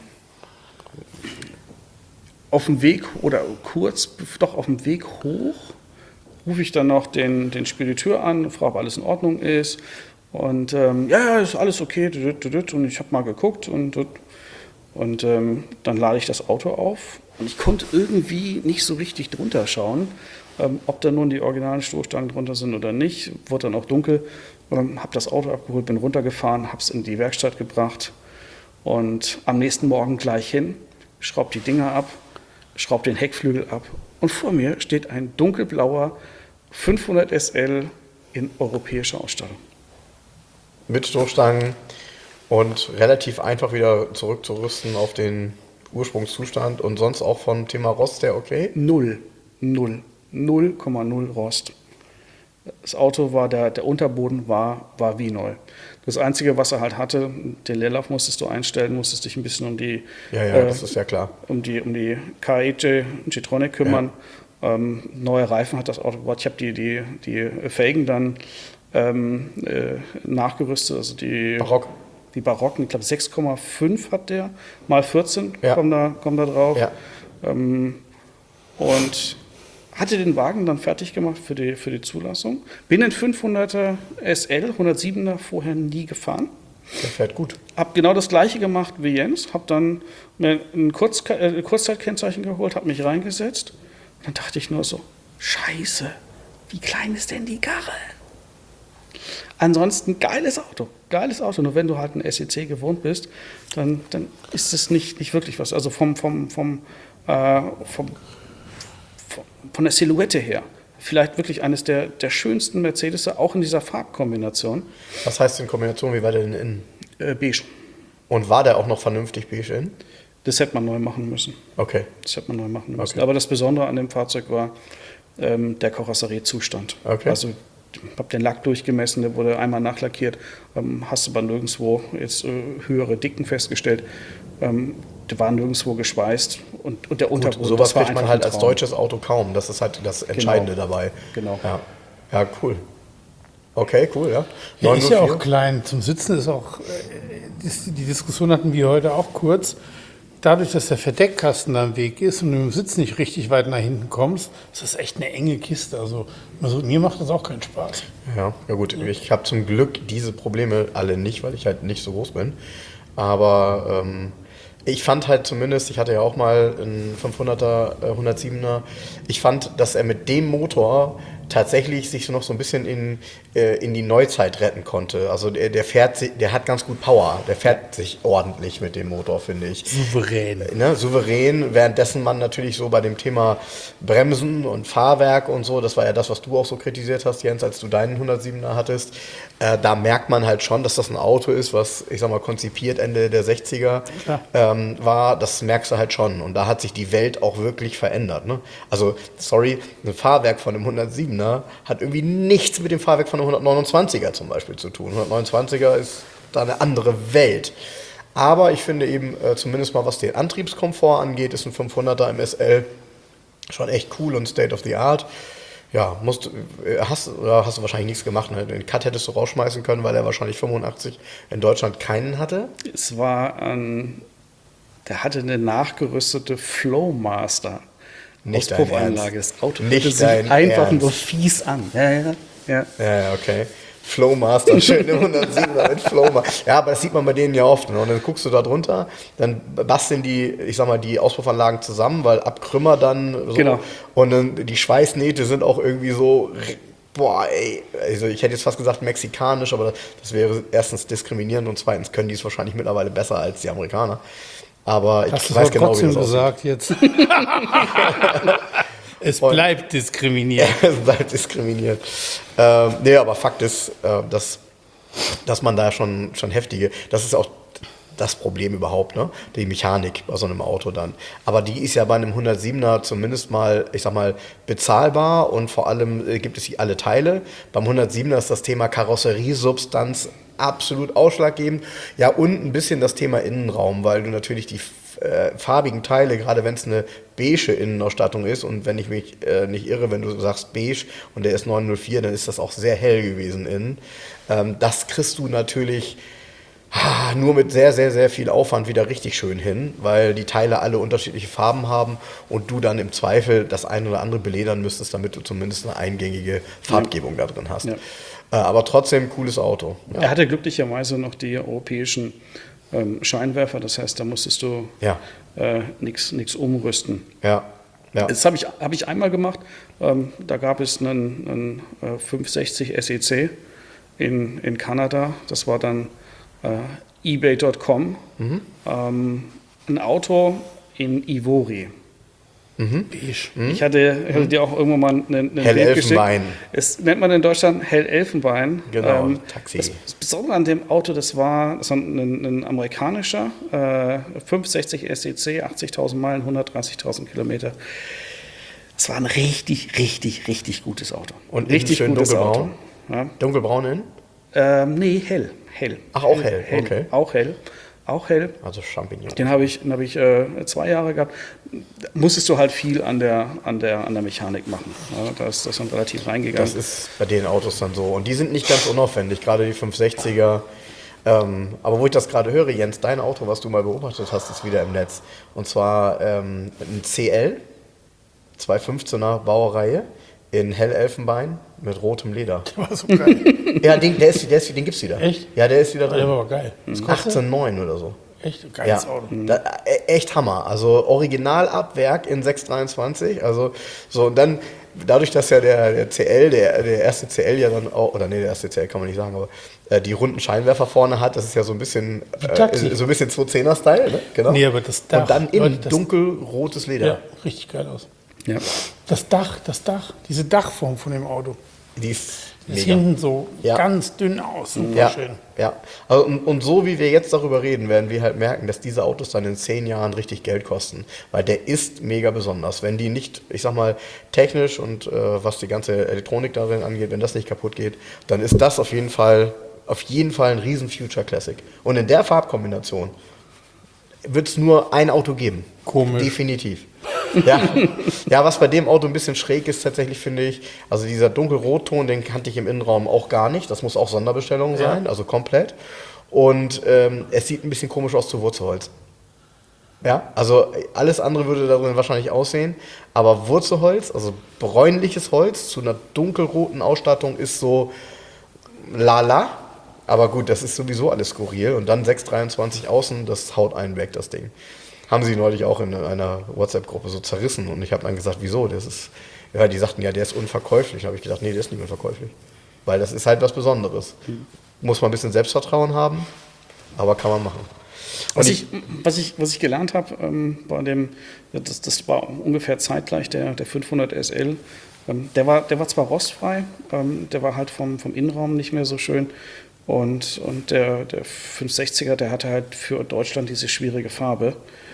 C: auf dem Weg oder kurz doch auf dem Weg hoch, rufe ich dann noch den Spediteur an, frage, ob alles in Ordnung ist. Und ja, ist alles okay. Und ich habe mal geguckt und dann lade ich das Auto auf. Und ich konnte irgendwie nicht so richtig drunter schauen, ob da nun die originalen Stoßstangen drunter sind oder nicht. Wurde dann auch dunkel. Und dann habe das Auto abgeholt, bin runtergefahren, habe es in die Werkstatt gebracht und am nächsten Morgen gleich hin, schraube die Dinger ab, schraube den Heckflügel ab und vor mir steht ein dunkelblauer 500 SL in europäischer Ausstattung.
A: Mit Stoßstangen und relativ einfach wieder zurückzurüsten auf den Ursprungszustand und sonst auch vom Thema Rost der okay?
C: 0,0 Rost. Das Auto war, der Unterboden war wie neu. Das Einzige, was er halt hatte, den Leerlauf musstest du einstellen, musstest dich ein bisschen um die,
A: das ist ja klar.
C: um die KEJ G-Tronic kümmern. Ja. Neue Reifen hat das Auto gebaut. Ich habe die Felgen dann nachgerüstet, also die Barocken, ich glaube 6,5 hat der, mal 14 kommen da drauf. Ja. Und hatte den Wagen dann fertig gemacht für die Zulassung. Bin den 500er SL, 107er vorher nie gefahren.
A: Der fährt gut.
C: Hab genau das gleiche gemacht wie Jens. Hab dann mir ein Kurzzeitkennzeichen geholt, hab mich reingesetzt. Und dann dachte ich nur so, Scheiße, wie klein ist denn die Karre? Ansonsten geiles Auto. Nur wenn du halt ein SEC gewohnt bist, dann ist es nicht wirklich was. Also von der Silhouette her. Vielleicht wirklich eines der schönsten Mercedes, auch in dieser Farbkombination.
A: Was heißt in Kombination? Wie war der denn innen?
C: Beige.
A: Und war der auch noch vernünftig beige innen?
C: Das hätte man neu machen müssen.
A: Okay.
C: Okay. Aber das Besondere an dem Fahrzeug war der Karosseriezustand. Okay. Also ich habe den Lack durchgemessen, der wurde einmal nachlackiert, hast aber nirgendwo jetzt höhere Dicken festgestellt. Der war nirgendwo geschweißt und der Unterboden.
A: Sowas kriegt man halt als deutsches Auto kaum. Das ist halt das Entscheidende dabei.
C: Genau.
A: Ja, cool. Okay, cool, ja.
B: Der ist ja auch klein. Zum Sitzen ist auch, die Diskussion hatten wir heute auch kurz. Dadurch, dass der Verdeckkasten da im Weg ist und du im Sitz nicht richtig weit nach hinten kommst, ist das echt eine enge Kiste. Also mir macht das auch keinen Spaß.
A: Ja gut. Ich habe zum Glück diese Probleme alle nicht, weil ich halt nicht so groß bin. Aber ich fand halt zumindest, ich hatte ja auch mal einen 500er, 107er, ich fand, dass er mit dem Motor tatsächlich sich noch so ein bisschen in die Neuzeit retten konnte. Also der hat ganz gut Power, der fährt sich ordentlich mit dem Motor, finde ich.
B: Souverän.
A: Souverän, währenddessen man natürlich so bei dem Thema Bremsen und Fahrwerk und so, das war ja das, was du auch so kritisiert hast, Jens, als du deinen 107er hattest, da merkt man halt schon, dass das ein Auto ist, was, ich sag mal, konzipiert Ende der 60er war, das merkst du halt schon. Und da hat sich die Welt auch wirklich verändert. Ne? Also, sorry, ein Fahrwerk von dem 107er hat irgendwie nichts mit dem Fahrwerk von einem 129er zum Beispiel zu tun. 129er ist da eine andere Welt. Aber ich finde eben, zumindest mal was den Antriebskomfort angeht, ist ein 500er im SL schon echt cool und State of the Art. Ja, hast du wahrscheinlich nichts gemacht. Ne? Den Cut hättest du rausschmeißen können, weil er wahrscheinlich 85 in Deutschland keinen hatte.
C: Es war der hatte eine nachgerüstete Flowmaster. Auspuffanlage. Das Auto hörte sich einfach nur fies an. Ja,
A: okay. Flowmaster, schön im 107er mit Flowmaster. Ja, aber das sieht man bei denen ja oft. Ne? Und dann guckst du da drunter, dann basteln die Auspuffanlagen zusammen, weil ab Krümmer dann so. Genau. Und dann die Schweißnähte sind auch irgendwie so Boah, ey, also ich hätte jetzt fast gesagt mexikanisch, aber das wäre erstens diskriminierend und zweitens können die es wahrscheinlich mittlerweile besser als die Amerikaner. Aber ich
B: Hast du
A: weiß
B: es
A: genau, wie
B: trotzdem
A: das
B: gesagt jetzt? Es bleibt diskriminiert.
A: es bleibt diskriminiert. Nee, aber Fakt ist, dass man da schon heftige, das ist auch das Problem überhaupt, ne? Die Mechanik bei so einem Auto dann. Aber die ist ja bei einem 107er zumindest mal, ich sag mal, bezahlbar und vor allem gibt es alle Teile. Beim 107er ist das Thema Karosseriesubstanz absolut ausschlaggebend. Ja, und ein bisschen das Thema Innenraum, weil du natürlich die farbigen Teile, gerade wenn es eine beige Innenausstattung ist und wenn ich mich nicht irre, wenn du sagst beige und der ist 904, dann ist das auch sehr hell gewesen innen. Das kriegst du natürlich nur mit sehr, sehr, sehr viel Aufwand wieder richtig schön hin, weil die Teile alle unterschiedliche Farben haben und du dann im Zweifel das eine oder andere beledern müsstest, damit du zumindest eine eingängige Farbgebung da drin hast. Ja. Aber trotzdem cooles Auto.
C: Ja. Er hatte glücklicherweise noch die europäischen Scheinwerfer, das heißt, da musstest du nichts umrüsten.
A: Ja. Ja.
C: Das habe ich einmal gemacht, da gab es einen 560 SEC in Kanada, das war dann ebay.com, ein Auto in Ivory. Ich hatte dir auch irgendwann mal einen Bild geschickt. Es nennt man in Deutschland Hellelfenbein.
A: Genau, Taxi.
C: Das Besondere an dem Auto, das war ein amerikanischer 560 SEC, 80.000 Meilen, 130.000 Kilometer. Es war ein richtig, richtig, richtig gutes Auto.
A: Und richtig
C: schön
A: gutes
C: dunkelbraun?
A: Auto. Ja. Dunkelbraun innen?
C: Nee, hell.
A: Ach, auch hell. Okay.
C: Auch hell.
A: Also Champignon.
C: Den habe ich 2 Jahre gehabt. Musstest du halt viel an der Mechanik machen. Ja, da ist das dann relativ reingegangen.
A: Das ist bei den Autos dann so. Und die sind nicht ganz unaufwendig, gerade die 560er. Aber wo ich das gerade höre, Jens, dein Auto, was du mal beobachtet hast, ist wieder im Netz. Und zwar ein CL, 215er Baureihe in Hellelfenbein mit rotem Leder.
B: Der war so geil.
A: Ja, den gibt's wieder.
B: Echt?
A: Ja, der ist wieder drin.
B: Der war aber geil.
A: 18,9 oder so.
B: Echt? Geiles Auto.
A: Echt Hammer. Also Original ab Werk in 623. Also so, und dann, dadurch, dass ja der CL, der erste CL ja dann auch, oder nee, der erste CL kann man nicht sagen, aber die runden Scheinwerfer vorne hat, das ist ja so ein bisschen so ein bisschen 210er-Style, ne? Genau.
B: Nee, aber das Dach.
A: Und dann innen dunkelrotes Leder.
B: Ja, richtig geil aus.
C: Ja.
B: Das Dach, diese Dachform von dem Auto.
A: Die ist
B: Das
A: mega.
B: hinten so ganz dünn aus. Super
A: Ja,
B: schön.
A: ja. Also, und so wie wir jetzt darüber reden, werden wir halt merken, dass diese Autos dann in 10 Jahren richtig Geld kosten. Weil der ist mega besonders. Wenn die nicht, ich sag mal, technisch und was die ganze Elektronik darin angeht, wenn das nicht kaputt geht, dann ist das auf jeden Fall ein riesen Future Classic. Und in der Farbkombination wird es nur ein Auto geben.
B: Komisch.
A: Definitiv. Ja, was bei dem Auto ein bisschen schräg ist tatsächlich, finde ich, also dieser dunkelrotton, den kannte ich im Innenraum auch gar nicht. Das muss auch Sonderbestellung sein, also komplett. Und es sieht ein bisschen komisch aus zu Wurzelholz. Ja, also alles andere würde darin wahrscheinlich aussehen, aber Wurzelholz, also bräunliches Holz zu einer dunkelroten Ausstattung ist so lala. Aber gut, das ist sowieso alles skurril. Und dann 623 außen, das haut einen weg, das Ding. Haben sie neulich auch in einer WhatsApp-Gruppe so zerrissen. Und ich habe dann gesagt, wieso? Die sagten, ja, der ist unverkäuflich. Da habe ich gedacht, nee, der ist nicht unverkäuflich. Weil das ist halt was Besonderes. Muss man ein bisschen Selbstvertrauen haben, aber kann man machen.
C: Was ich gelernt habe, das war ungefähr zeitgleich der 500 SL. Der war zwar rostfrei, der war halt vom Innenraum nicht mehr so schön. Und der 560er, der hatte halt für Deutschland diese schwierige Farbe,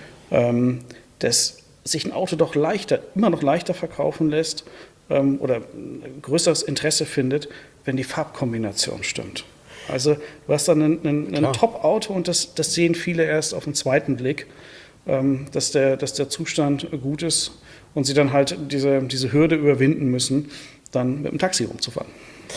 C: dass sich ein Auto doch immer noch leichter verkaufen lässt oder ein größeres Interesse findet, wenn die Farbkombination stimmt. Also du hast dann ein Top-Auto und das sehen viele erst auf den zweiten Blick, dass der Zustand gut ist und sie dann halt diese Hürde überwinden müssen, dann mit dem Taxi rumzufahren.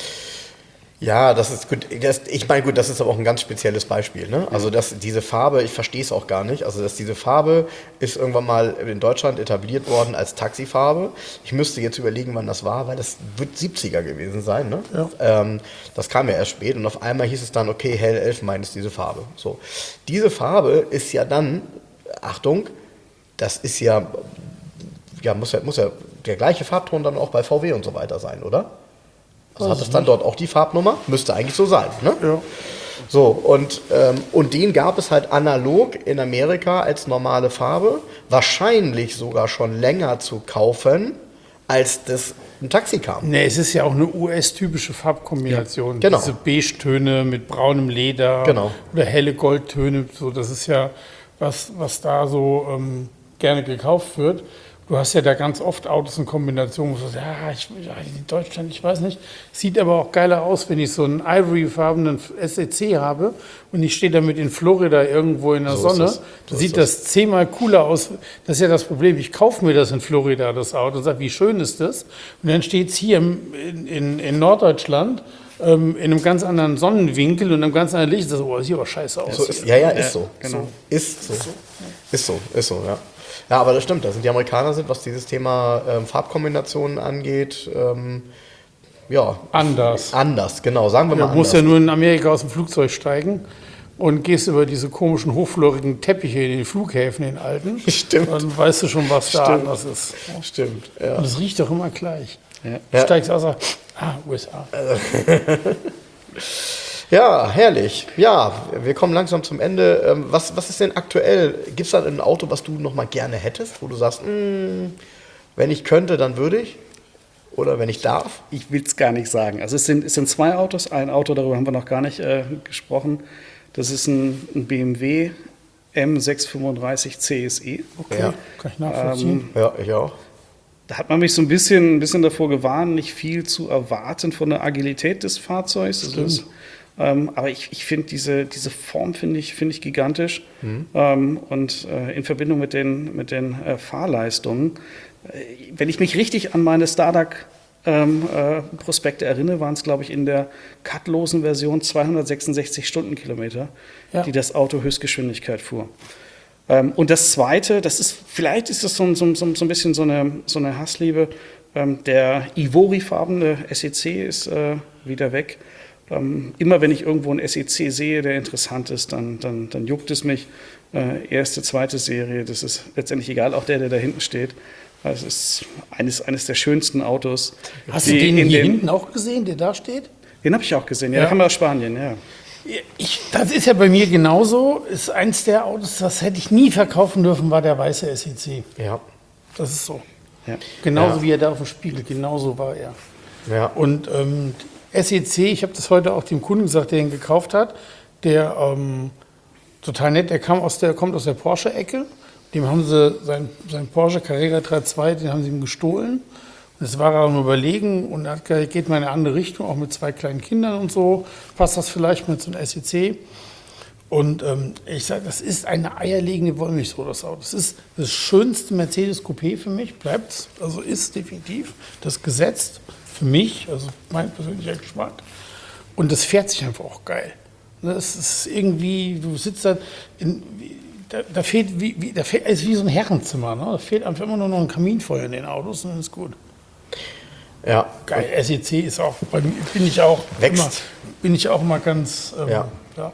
A: Ja, das ist gut. Ich meine, gut, das ist aber auch ein ganz spezielles Beispiel. Ne? Also diese Farbe, ich verstehe es auch gar nicht. Also diese Farbe ist irgendwann mal in Deutschland etabliert worden als Taxifarbe. Ich müsste jetzt überlegen, wann das war, weil das wird 70er gewesen sein. Ne? Ja. Das kam ja erst spät und auf einmal hieß es dann, okay, Hellelfenbein ist diese Farbe. So. Diese Farbe ist ja dann, Achtung, das ist muss ja der gleiche Farbton dann auch bei VW und so weiter sein, oder? Also hat es dann dort auch die Farbnummer? Müsste eigentlich so sein, ne?
B: Ja.
A: So, und den gab es halt analog in Amerika als normale Farbe, wahrscheinlich sogar schon länger zu kaufen, als das ein Taxi kam.
B: Nee, es ist ja auch eine US-typische Farbkombination.
A: Ja, genau.
B: Diese Beige-Töne mit braunem Leder
A: Genau.
B: oder helle Goldtöne. So, das ist ja was da so gerne gekauft wird. Du hast ja da ganz oft Autos in Kombination, wo du sagst, in Deutschland, ich weiß nicht. Sieht aber auch geiler aus, wenn ich so einen ivory-farbenen SEC habe und ich stehe damit in Florida irgendwo in der
A: So ist
B: Sonne.
A: es.
B: Da sieht das 10-mal cooler aus. Das ist ja das Problem. Ich kaufe mir das in Florida, das Auto, und sage, wie schön ist das? Und dann steht es hier in Norddeutschland in einem ganz anderen Sonnenwinkel und einem ganz anderen Licht. Das sieht aber scheiße aus.
A: So ist, ist so.
C: Genau.
A: Ist so, ja. Ja, aber das stimmt. Da sind die Amerikaner, was dieses Thema Farbkombinationen angeht,
B: Anders.
A: anders, genau. Sagen wir mal
B: Du musst
A: anders.
B: ja nur in Amerika aus dem Flugzeug steigen und gehst über diese komischen, hochflorigen Teppiche in den Flughäfen, in den alten.
A: Stimmt.
B: Dann weißt du schon, was da
A: Stimmt.
B: anders ist.
A: Stimmt, ja.
B: Und es riecht doch immer gleich.
C: Ja.
B: Du steigst aus, USA.
A: Ja, herrlich. Ja, wir kommen langsam zum Ende. Was ist denn aktuell? Gibt es da ein Auto, was du noch mal gerne hättest, wo du sagst, wenn ich könnte, dann würde ich? Oder wenn ich darf?
C: Ich will es gar nicht sagen. Also es sind zwei Autos. Ein Auto, darüber haben wir noch gar nicht gesprochen. Das ist ein BMW M635 CSE.
B: Okay,
A: Ja.
B: kann ich nachvollziehen.
A: Ja, ich auch.
C: Da hat man mich so ein bisschen davor gewarnt, nicht viel zu erwarten von der Agilität des Fahrzeugs. Das ist, aber ich finde diese Form finde ich gigantisch. Und in Verbindung mit den Fahrleistungen, wenn ich mich richtig an meine Starduck-Prospekte erinnere, waren es, glaube ich, in der cutlosen Version 266 Stundenkilometer, die das Auto Höchstgeschwindigkeit fuhr. Und das Zweite, vielleicht ist das so ein bisschen so eine Hassliebe. Der Ivory-farbene SEC ist wieder weg. Immer wenn ich irgendwo einen SEC sehe, der interessant ist, dann juckt es mich. Erste, zweite Serie, das ist letztendlich egal, auch der da hinten steht. Das ist eines der schönsten Autos.
B: Hast du den hier hinten auch gesehen, der da steht?
C: Den habe ich auch gesehen, ja, der kam aus Spanien, ja.
B: Das ist ja bei mir genauso. Ist eins der Autos, das hätte ich nie verkaufen dürfen, war der weiße SEC.
A: Ja.
B: Das ist so.
C: Ja.
B: Genauso wie er da auf dem Spiegel, genauso war er.
A: Ja.
B: Und SEC, ich habe das heute auch dem Kunden gesagt, der ihn gekauft hat, der total nett, der kommt aus der Porsche-Ecke. Dem haben sie sein Porsche Carrera 3.2, den haben sie ihm gestohlen. Und das war er am Überlegen und er hat gesagt, geht mal in eine andere Richtung, auch mit 2 kleinen Kindern und so. Passt das vielleicht mit so einem SEC? Und ich sage, das ist eine eierlegende Wollmilchsau, das Auto. Das ist das schönste Mercedes Coupé für mich, bleibt, also ist definitiv das gesetzt für mich, also mein persönlicher Geschmack. Und das fährt sich einfach auch geil. Das ist irgendwie, du sitzt da, da fehlt es wie so ein Herrenzimmer. Ne? Da fehlt einfach immer nur noch ein Kaminfeuer in den Autos und dann ist gut.
A: Ja.
B: Geil, SEC ist auch, bei mir bin ich auch immer ganz,
A: Ja.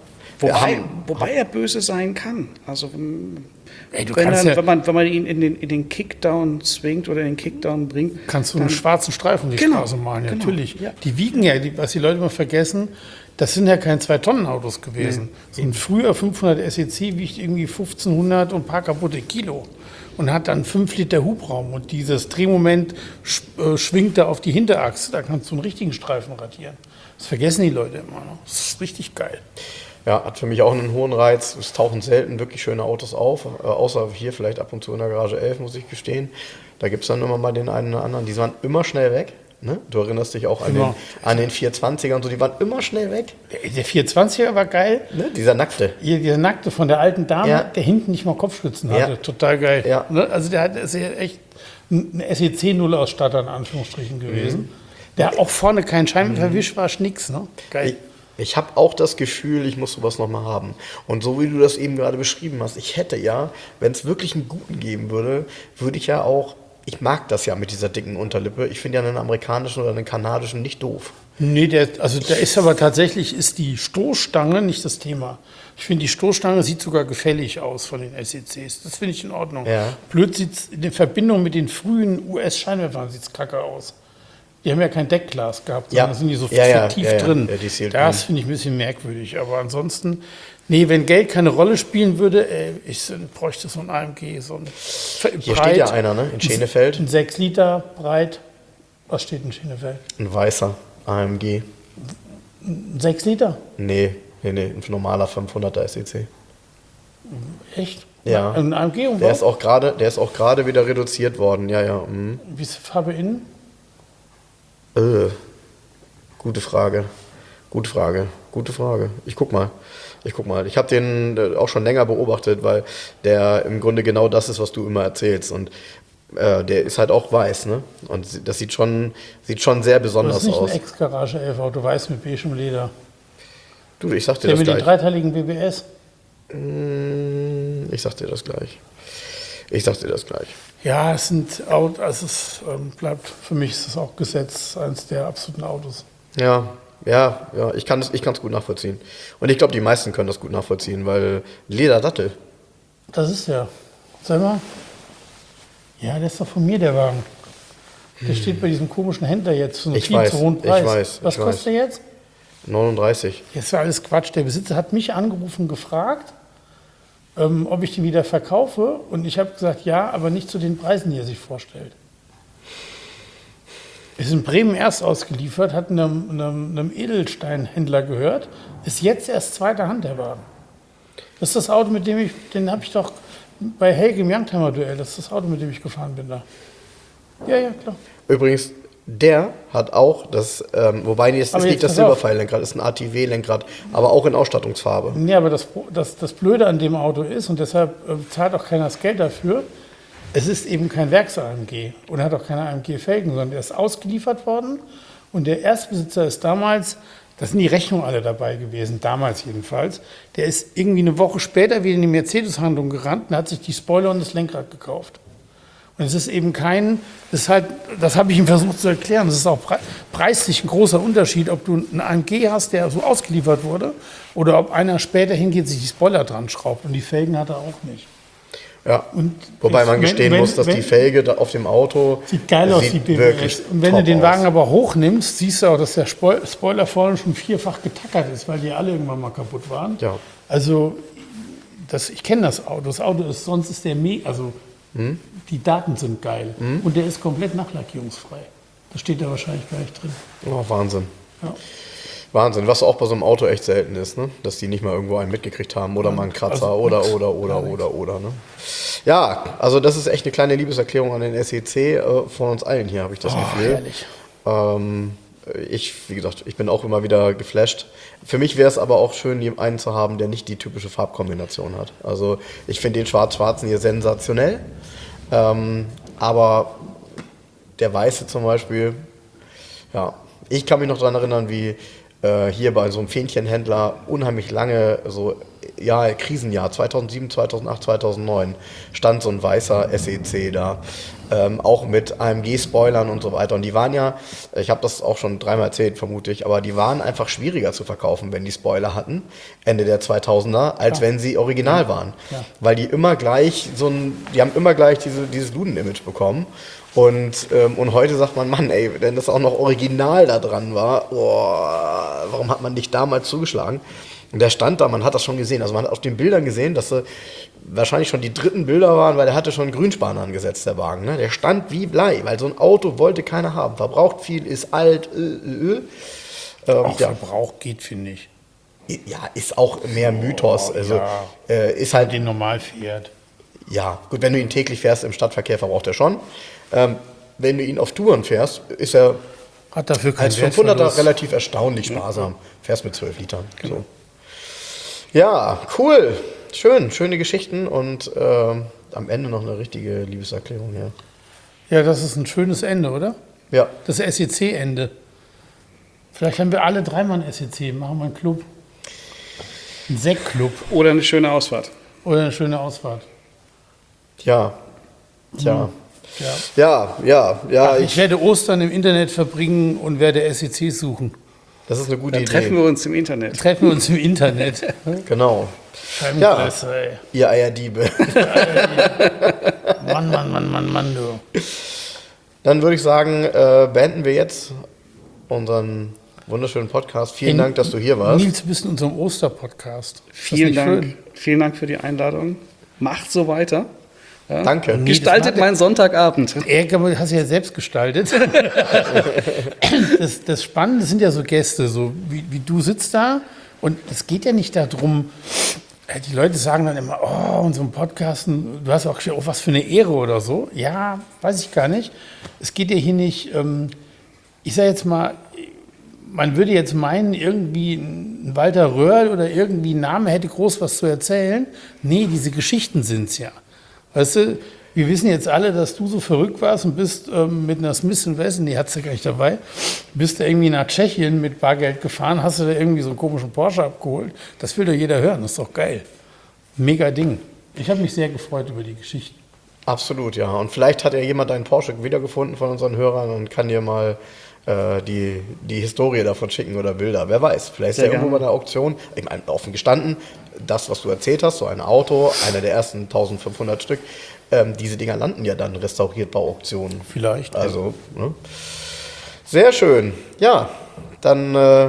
C: Wobei er böse sein kann. Also
B: Ey,
C: wenn man ihn in den Kickdown zwingt oder in den Kickdown bringt.
B: Kannst du einen schwarzen Streifen die Straße malen,
C: genau,
B: natürlich.
C: ja.
B: Die wiegen ja, was die Leute immer vergessen, das sind ja keine 2-Tonnen-Autos gewesen. So ein früher 500 SEC wiegt irgendwie 1500 und ein paar kaputte Kilo und hat dann 5 Liter Hubraum und dieses Drehmoment schwingt da auf die Hinterachse, da kannst du einen richtigen Streifen radieren. Das vergessen die Leute immer noch. Das ist richtig geil.
A: Ja, hat für mich auch einen hohen Reiz. Es tauchen selten wirklich schöne Autos auf, außer hier vielleicht ab und zu in der Garage 11, muss ich gestehen. Da gibt es dann immer mal den einen oder anderen, die waren immer schnell weg. Ne? Du erinnerst dich auch an den 420er und so, die waren immer schnell weg.
B: Der 420er war geil.
A: Ne? Dieser Nackte.
B: Dieser Nackte von der alten Dame,
A: Ja.
B: der hinten nicht mal Kopfstützen hatte.
A: Ja.
B: Total geil.
A: Ja.
B: Ne? Also der ist ja echt ein SEC-Null-Ausstatter in Anführungsstrichen gewesen. Der auch vorne kein Scheinwerferwisch war, nix. Ne? Geil.
A: Ich habe auch das Gefühl, ich muss sowas nochmal haben. Und so wie du das eben gerade beschrieben hast, ich hätte ja, wenn es wirklich einen guten geben würde, würde ich ja auch, ich mag das ja mit dieser dicken Unterlippe, ich finde ja einen amerikanischen oder einen kanadischen nicht doof.
B: Nee, der ist aber tatsächlich, ist die Stoßstange nicht das Thema. Ich finde, die Stoßstange sieht sogar gefällig aus von den SECs. Das finde ich in Ordnung.
A: Ja.
B: Blöd sieht es in der Verbindung mit den frühen US-Scheinwerfern sieht es kacke aus. Die haben ja kein Deckglas gehabt,
A: Ja.
B: sondern da sind die so
A: Ja,
B: tief
A: ja,
B: drin.
A: ja, die Sealed
B: Das
A: Green.
B: finde ich ein bisschen merkwürdig. Aber ansonsten, nee, wenn Geld keine Rolle spielen würde, ich bräuchte so ein AMG, so ein
A: Hier steht ja einer, ne? In Schenefeld.
B: Ein 6 Liter breit. Was steht in Schenefeld?
A: Ein weißer AMG.
B: Ein 6 Liter?
A: Nee, ein normaler 500er SEC.
B: Echt?
A: Ja.
B: Ein AMG-Umbau?
A: Der ist auch gerade wieder reduziert worden. Ja, ja. Mhm.
B: Wie ist die Farbe innen?
A: Gute Frage. Ich guck mal. Ich habe den auch schon länger beobachtet, weil der im Grunde genau das ist, was du immer erzählst. Und der ist halt auch weiß, ne? Und das sieht schon sehr
B: Das
A: besonders
B: ist nicht
A: aus.
B: ein Ex-Garage 11 Auto, weiß mit beigem Leder.
A: Du, ich sag dir
B: Der
A: das
B: mit den
A: gleich.
B: dreiteiligen BBS.
A: Ich sag dir das gleich.
B: Ja, es sind Autos, also es bleibt, für mich ist es auch Gesetz, eines der absoluten Autos.
A: Ja, ich kann es gut nachvollziehen. Und ich glaube, die meisten können das gut nachvollziehen, weil Lederdattel.
B: Das ist der. Sag mal. Ja, der ist doch von mir, der Wagen. Der steht bei diesem komischen Händler jetzt für einen
A: Ich
B: viel
A: weiß,
B: zu hohen
A: ich
B: Preis.
A: weiß,
B: Was
A: ich
B: kostet der jetzt?
A: 39.
B: Jetzt ist ja alles Quatsch. Der Besitzer hat mich angerufen und gefragt, ob ich den wieder verkaufe. Und ich habe gesagt, ja, aber nicht zu den Preisen, die er sich vorstellt. Ist in Bremen erst ausgeliefert, hat einem Edelsteinhändler gehört, ist jetzt erst zweiter Hand der Wagen. Das ist das Auto, den habe ich doch bei Helge im Youngtimer-Duell, das ist das Auto, mit dem ich gefahren bin da. Ja, klar.
A: Übrigens, der hat auch das, wobei das ist
B: Aber
A: nicht
B: jetzt
A: das
B: pass auf.
A: Silberpfeil-Lenkrad, das ist ein ATW-Lenkrad, aber auch in Ausstattungsfarbe.
B: Nee, aber das Blöde an dem Auto ist, und deshalb zahlt auch keiner das Geld dafür, es ist eben kein Werks-AMG und hat auch keine AMG-Felgen, sondern der ist ausgeliefert worden und der Erstbesitzer ist damals, da sind die Rechnungen alle dabei gewesen, damals jedenfalls, der ist irgendwie eine Woche später wieder in die Mercedes-Handlung gerannt und hat sich die Spoiler und das Lenkrad gekauft. Und es ist eben das habe ich ihm versucht zu erklären, das ist auch preislich ein großer Unterschied, ob du einen AMG hast, der so ausgeliefert wurde, oder ob einer später hingeht, sich die Spoiler dran schraubt und die Felgen hat er auch nicht.
A: Ja.
B: Und
A: Wobei man gestehen muss, dass die Felge da auf dem Auto
B: sieht geil aus, die BBS.
A: wirklich
B: Und wenn
A: top
B: du den
A: aus.
B: Wagen aber hochnimmst, siehst du auch, dass der Spoiler vorne schon vierfach getackert ist, weil die alle irgendwann mal kaputt waren.
A: Ja.
B: Also, ich kenne das Auto. Das Auto ist, sonst ist der die Daten sind geil. Und der ist komplett nachlackierungsfrei. Das steht da wahrscheinlich gar nicht drin.
A: Oh, Wahnsinn.
B: Ja.
A: Wahnsinn, was auch bei so einem Auto echt selten ist, ne? Dass die nicht mal irgendwo einen mitgekriegt haben oder mal einen Kratzer
B: Also
A: oder. Ne? Ja, also das ist echt eine kleine Liebeserklärung an den SEC von uns allen hier, habe ich das Gefühl.
B: Herrlich.
A: Wie gesagt, ich bin auch immer wieder geflasht. Für mich wäre es aber auch schön, einen zu haben, der nicht die typische Farbkombination hat. Also ich finde den Schwarz-Schwarzen hier sensationell, aber der Weiße zum Beispiel, ja, ich kann mich noch daran erinnern, wie hier bei so einem Fähnchenhändler unheimlich lange, Krisenjahr 2007, 2008, 2009, stand so ein weißer SEC da, auch mit AMG-Spoilern und so weiter. Und die waren ja, ich habe das auch schon dreimal erzählt, vermute ich, aber die waren einfach schwieriger zu verkaufen, wenn die Spoiler hatten, Ende der 2000er, als wenn sie original waren.
B: Ja.
A: Weil die immer gleich die haben immer gleich dieses Luden-Image bekommen. Und heute sagt man, Mann, ey, wenn das auch noch original da dran war, warum hat man nicht damals zugeschlagen? Und der stand da, man hat das schon gesehen. Also man hat auf den Bildern gesehen, dass wahrscheinlich schon die dritten Bilder waren, weil der hatte schon Grünspan angesetzt, der Wagen. Ne? Der stand wie Blei, weil so ein Auto wollte keiner haben. Verbraucht viel, ist alt,
B: Auch Verbrauch geht, finde ich.
A: Ja, ist auch mehr Mythos. Also ist halt
B: Den normal fährt.
A: Ja, gut, wenn du ihn täglich fährst im Stadtverkehr, verbraucht er schon. Wenn du ihn auf Touren fährst, ist er
B: Hat dafür keinen
A: als 500er relativ erstaunlich sparsam. Fährst mit 12 Litern.
B: Genau.
A: So. Ja, cool. Schöne Geschichten und am Ende noch eine richtige Liebeserklärung. Ja,
B: Ja, das ist ein schönes Ende, oder?
A: ja.
B: Das SEC-Ende. Vielleicht haben wir alle dreimal ein SEC, machen wir einen Club. Ein Sektclub
C: Oder eine schöne Ausfahrt.
B: oder eine schöne Ausfahrt.
A: Ja. Tja.
B: Ja.
A: Ja.
B: Ich werde Ostern im Internet verbringen und werde SEC suchen.
A: Das ist eine gute
C: Dann
A: Idee.
C: treffen wir uns im Internet.
B: Treffen wir uns im Internet.
A: Genau.
B: Scheibenkleister, ey.
A: Ihr Eierdiebe.
B: Mann, du.
A: Dann würde ich sagen, beenden wir jetzt unseren wunderschönen Podcast. Vielen Dank, dass du hier warst.
B: Nils, du bist in unserem Oster-Podcast.
C: Vielen Dank. Vielen Dank für die Einladung. Macht so weiter. Ja.
A: Danke.
C: Gestaltet meinen Sonntagabend.
B: Hast du ja selbst gestaltet. Das Spannende sind ja so Gäste, so wie du sitzt da. Und es geht ja nicht darum, die Leute sagen dann immer, oh, und so ein Podcast, du hast auch was für eine Ehre oder so. Ja, weiß ich gar nicht. Es geht ja hier nicht, ich sage jetzt mal, man würde jetzt meinen, irgendwie ein Walter Röhrl oder irgendwie ein Name hätte groß was zu erzählen. Nee, diese Geschichten sind es ja. Weißt du, wir wissen jetzt alle, dass du so verrückt warst und bist mit einer Smith & Wesson, die hat sie ja gar nicht dabei, bist du irgendwie nach Tschechien mit Bargeld gefahren, hast du da irgendwie so einen komischen Porsche abgeholt. Das will doch jeder hören, das ist doch geil. Mega Ding. Ich habe mich sehr gefreut über die Geschichten.
A: Absolut, ja. Und vielleicht hat ja jemand einen Porsche wiedergefunden von unseren Hörern und kann dir mal die Historie davon schicken oder Bilder. Wer weiß, vielleicht ist ja irgendwo bei einer Auktion, ich meine, offen gestanden, das, was du erzählt hast, so ein Auto, einer der ersten 1500 Stück, diese Dinger landen ja dann restauriert bei Auktionen.
B: Vielleicht.
A: Also, ne? Sehr schön. Ja, dann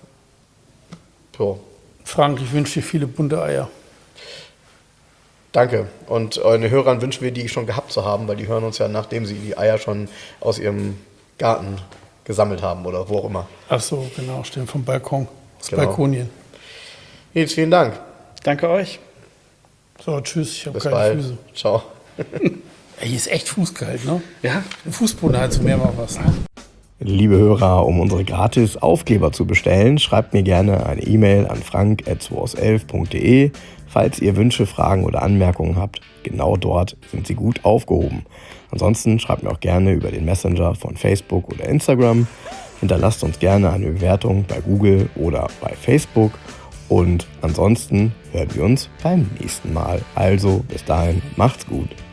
A: so.
B: Frank, ich wünsche dir viele bunte Eier.
A: Danke. Und euren Hörern wünschen wir, die schon gehabt zu haben, weil die hören uns ja, nachdem sie die Eier schon aus ihrem Garten gesammelt haben oder wo auch immer.
B: Ach so, genau, stimmt, vom Balkon, das
A: Genau.
B: Balkonien.
A: Nils, vielen Dank.
C: Danke euch.
B: So, tschüss, ich habe
A: Bis
B: keine
A: bald.
B: Füße.
A: Ciao.
B: Ey, hier ist echt fußkalt, ne?
C: Ja.
B: Fußbodenheizung wäre mal was. Ne?
A: Liebe Hörer, um unsere gratis Aufkleber zu bestellen, schreibt mir gerne eine E-Mail an frank@2aus11.de. Falls ihr Wünsche, Fragen oder Anmerkungen habt, genau dort sind sie gut aufgehoben. Ansonsten schreibt mir auch gerne über den Messenger von Facebook oder Instagram. Hinterlasst uns gerne eine Bewertung bei Google oder bei Facebook. Und ansonsten hören wir uns beim nächsten Mal. Also bis dahin, macht's gut.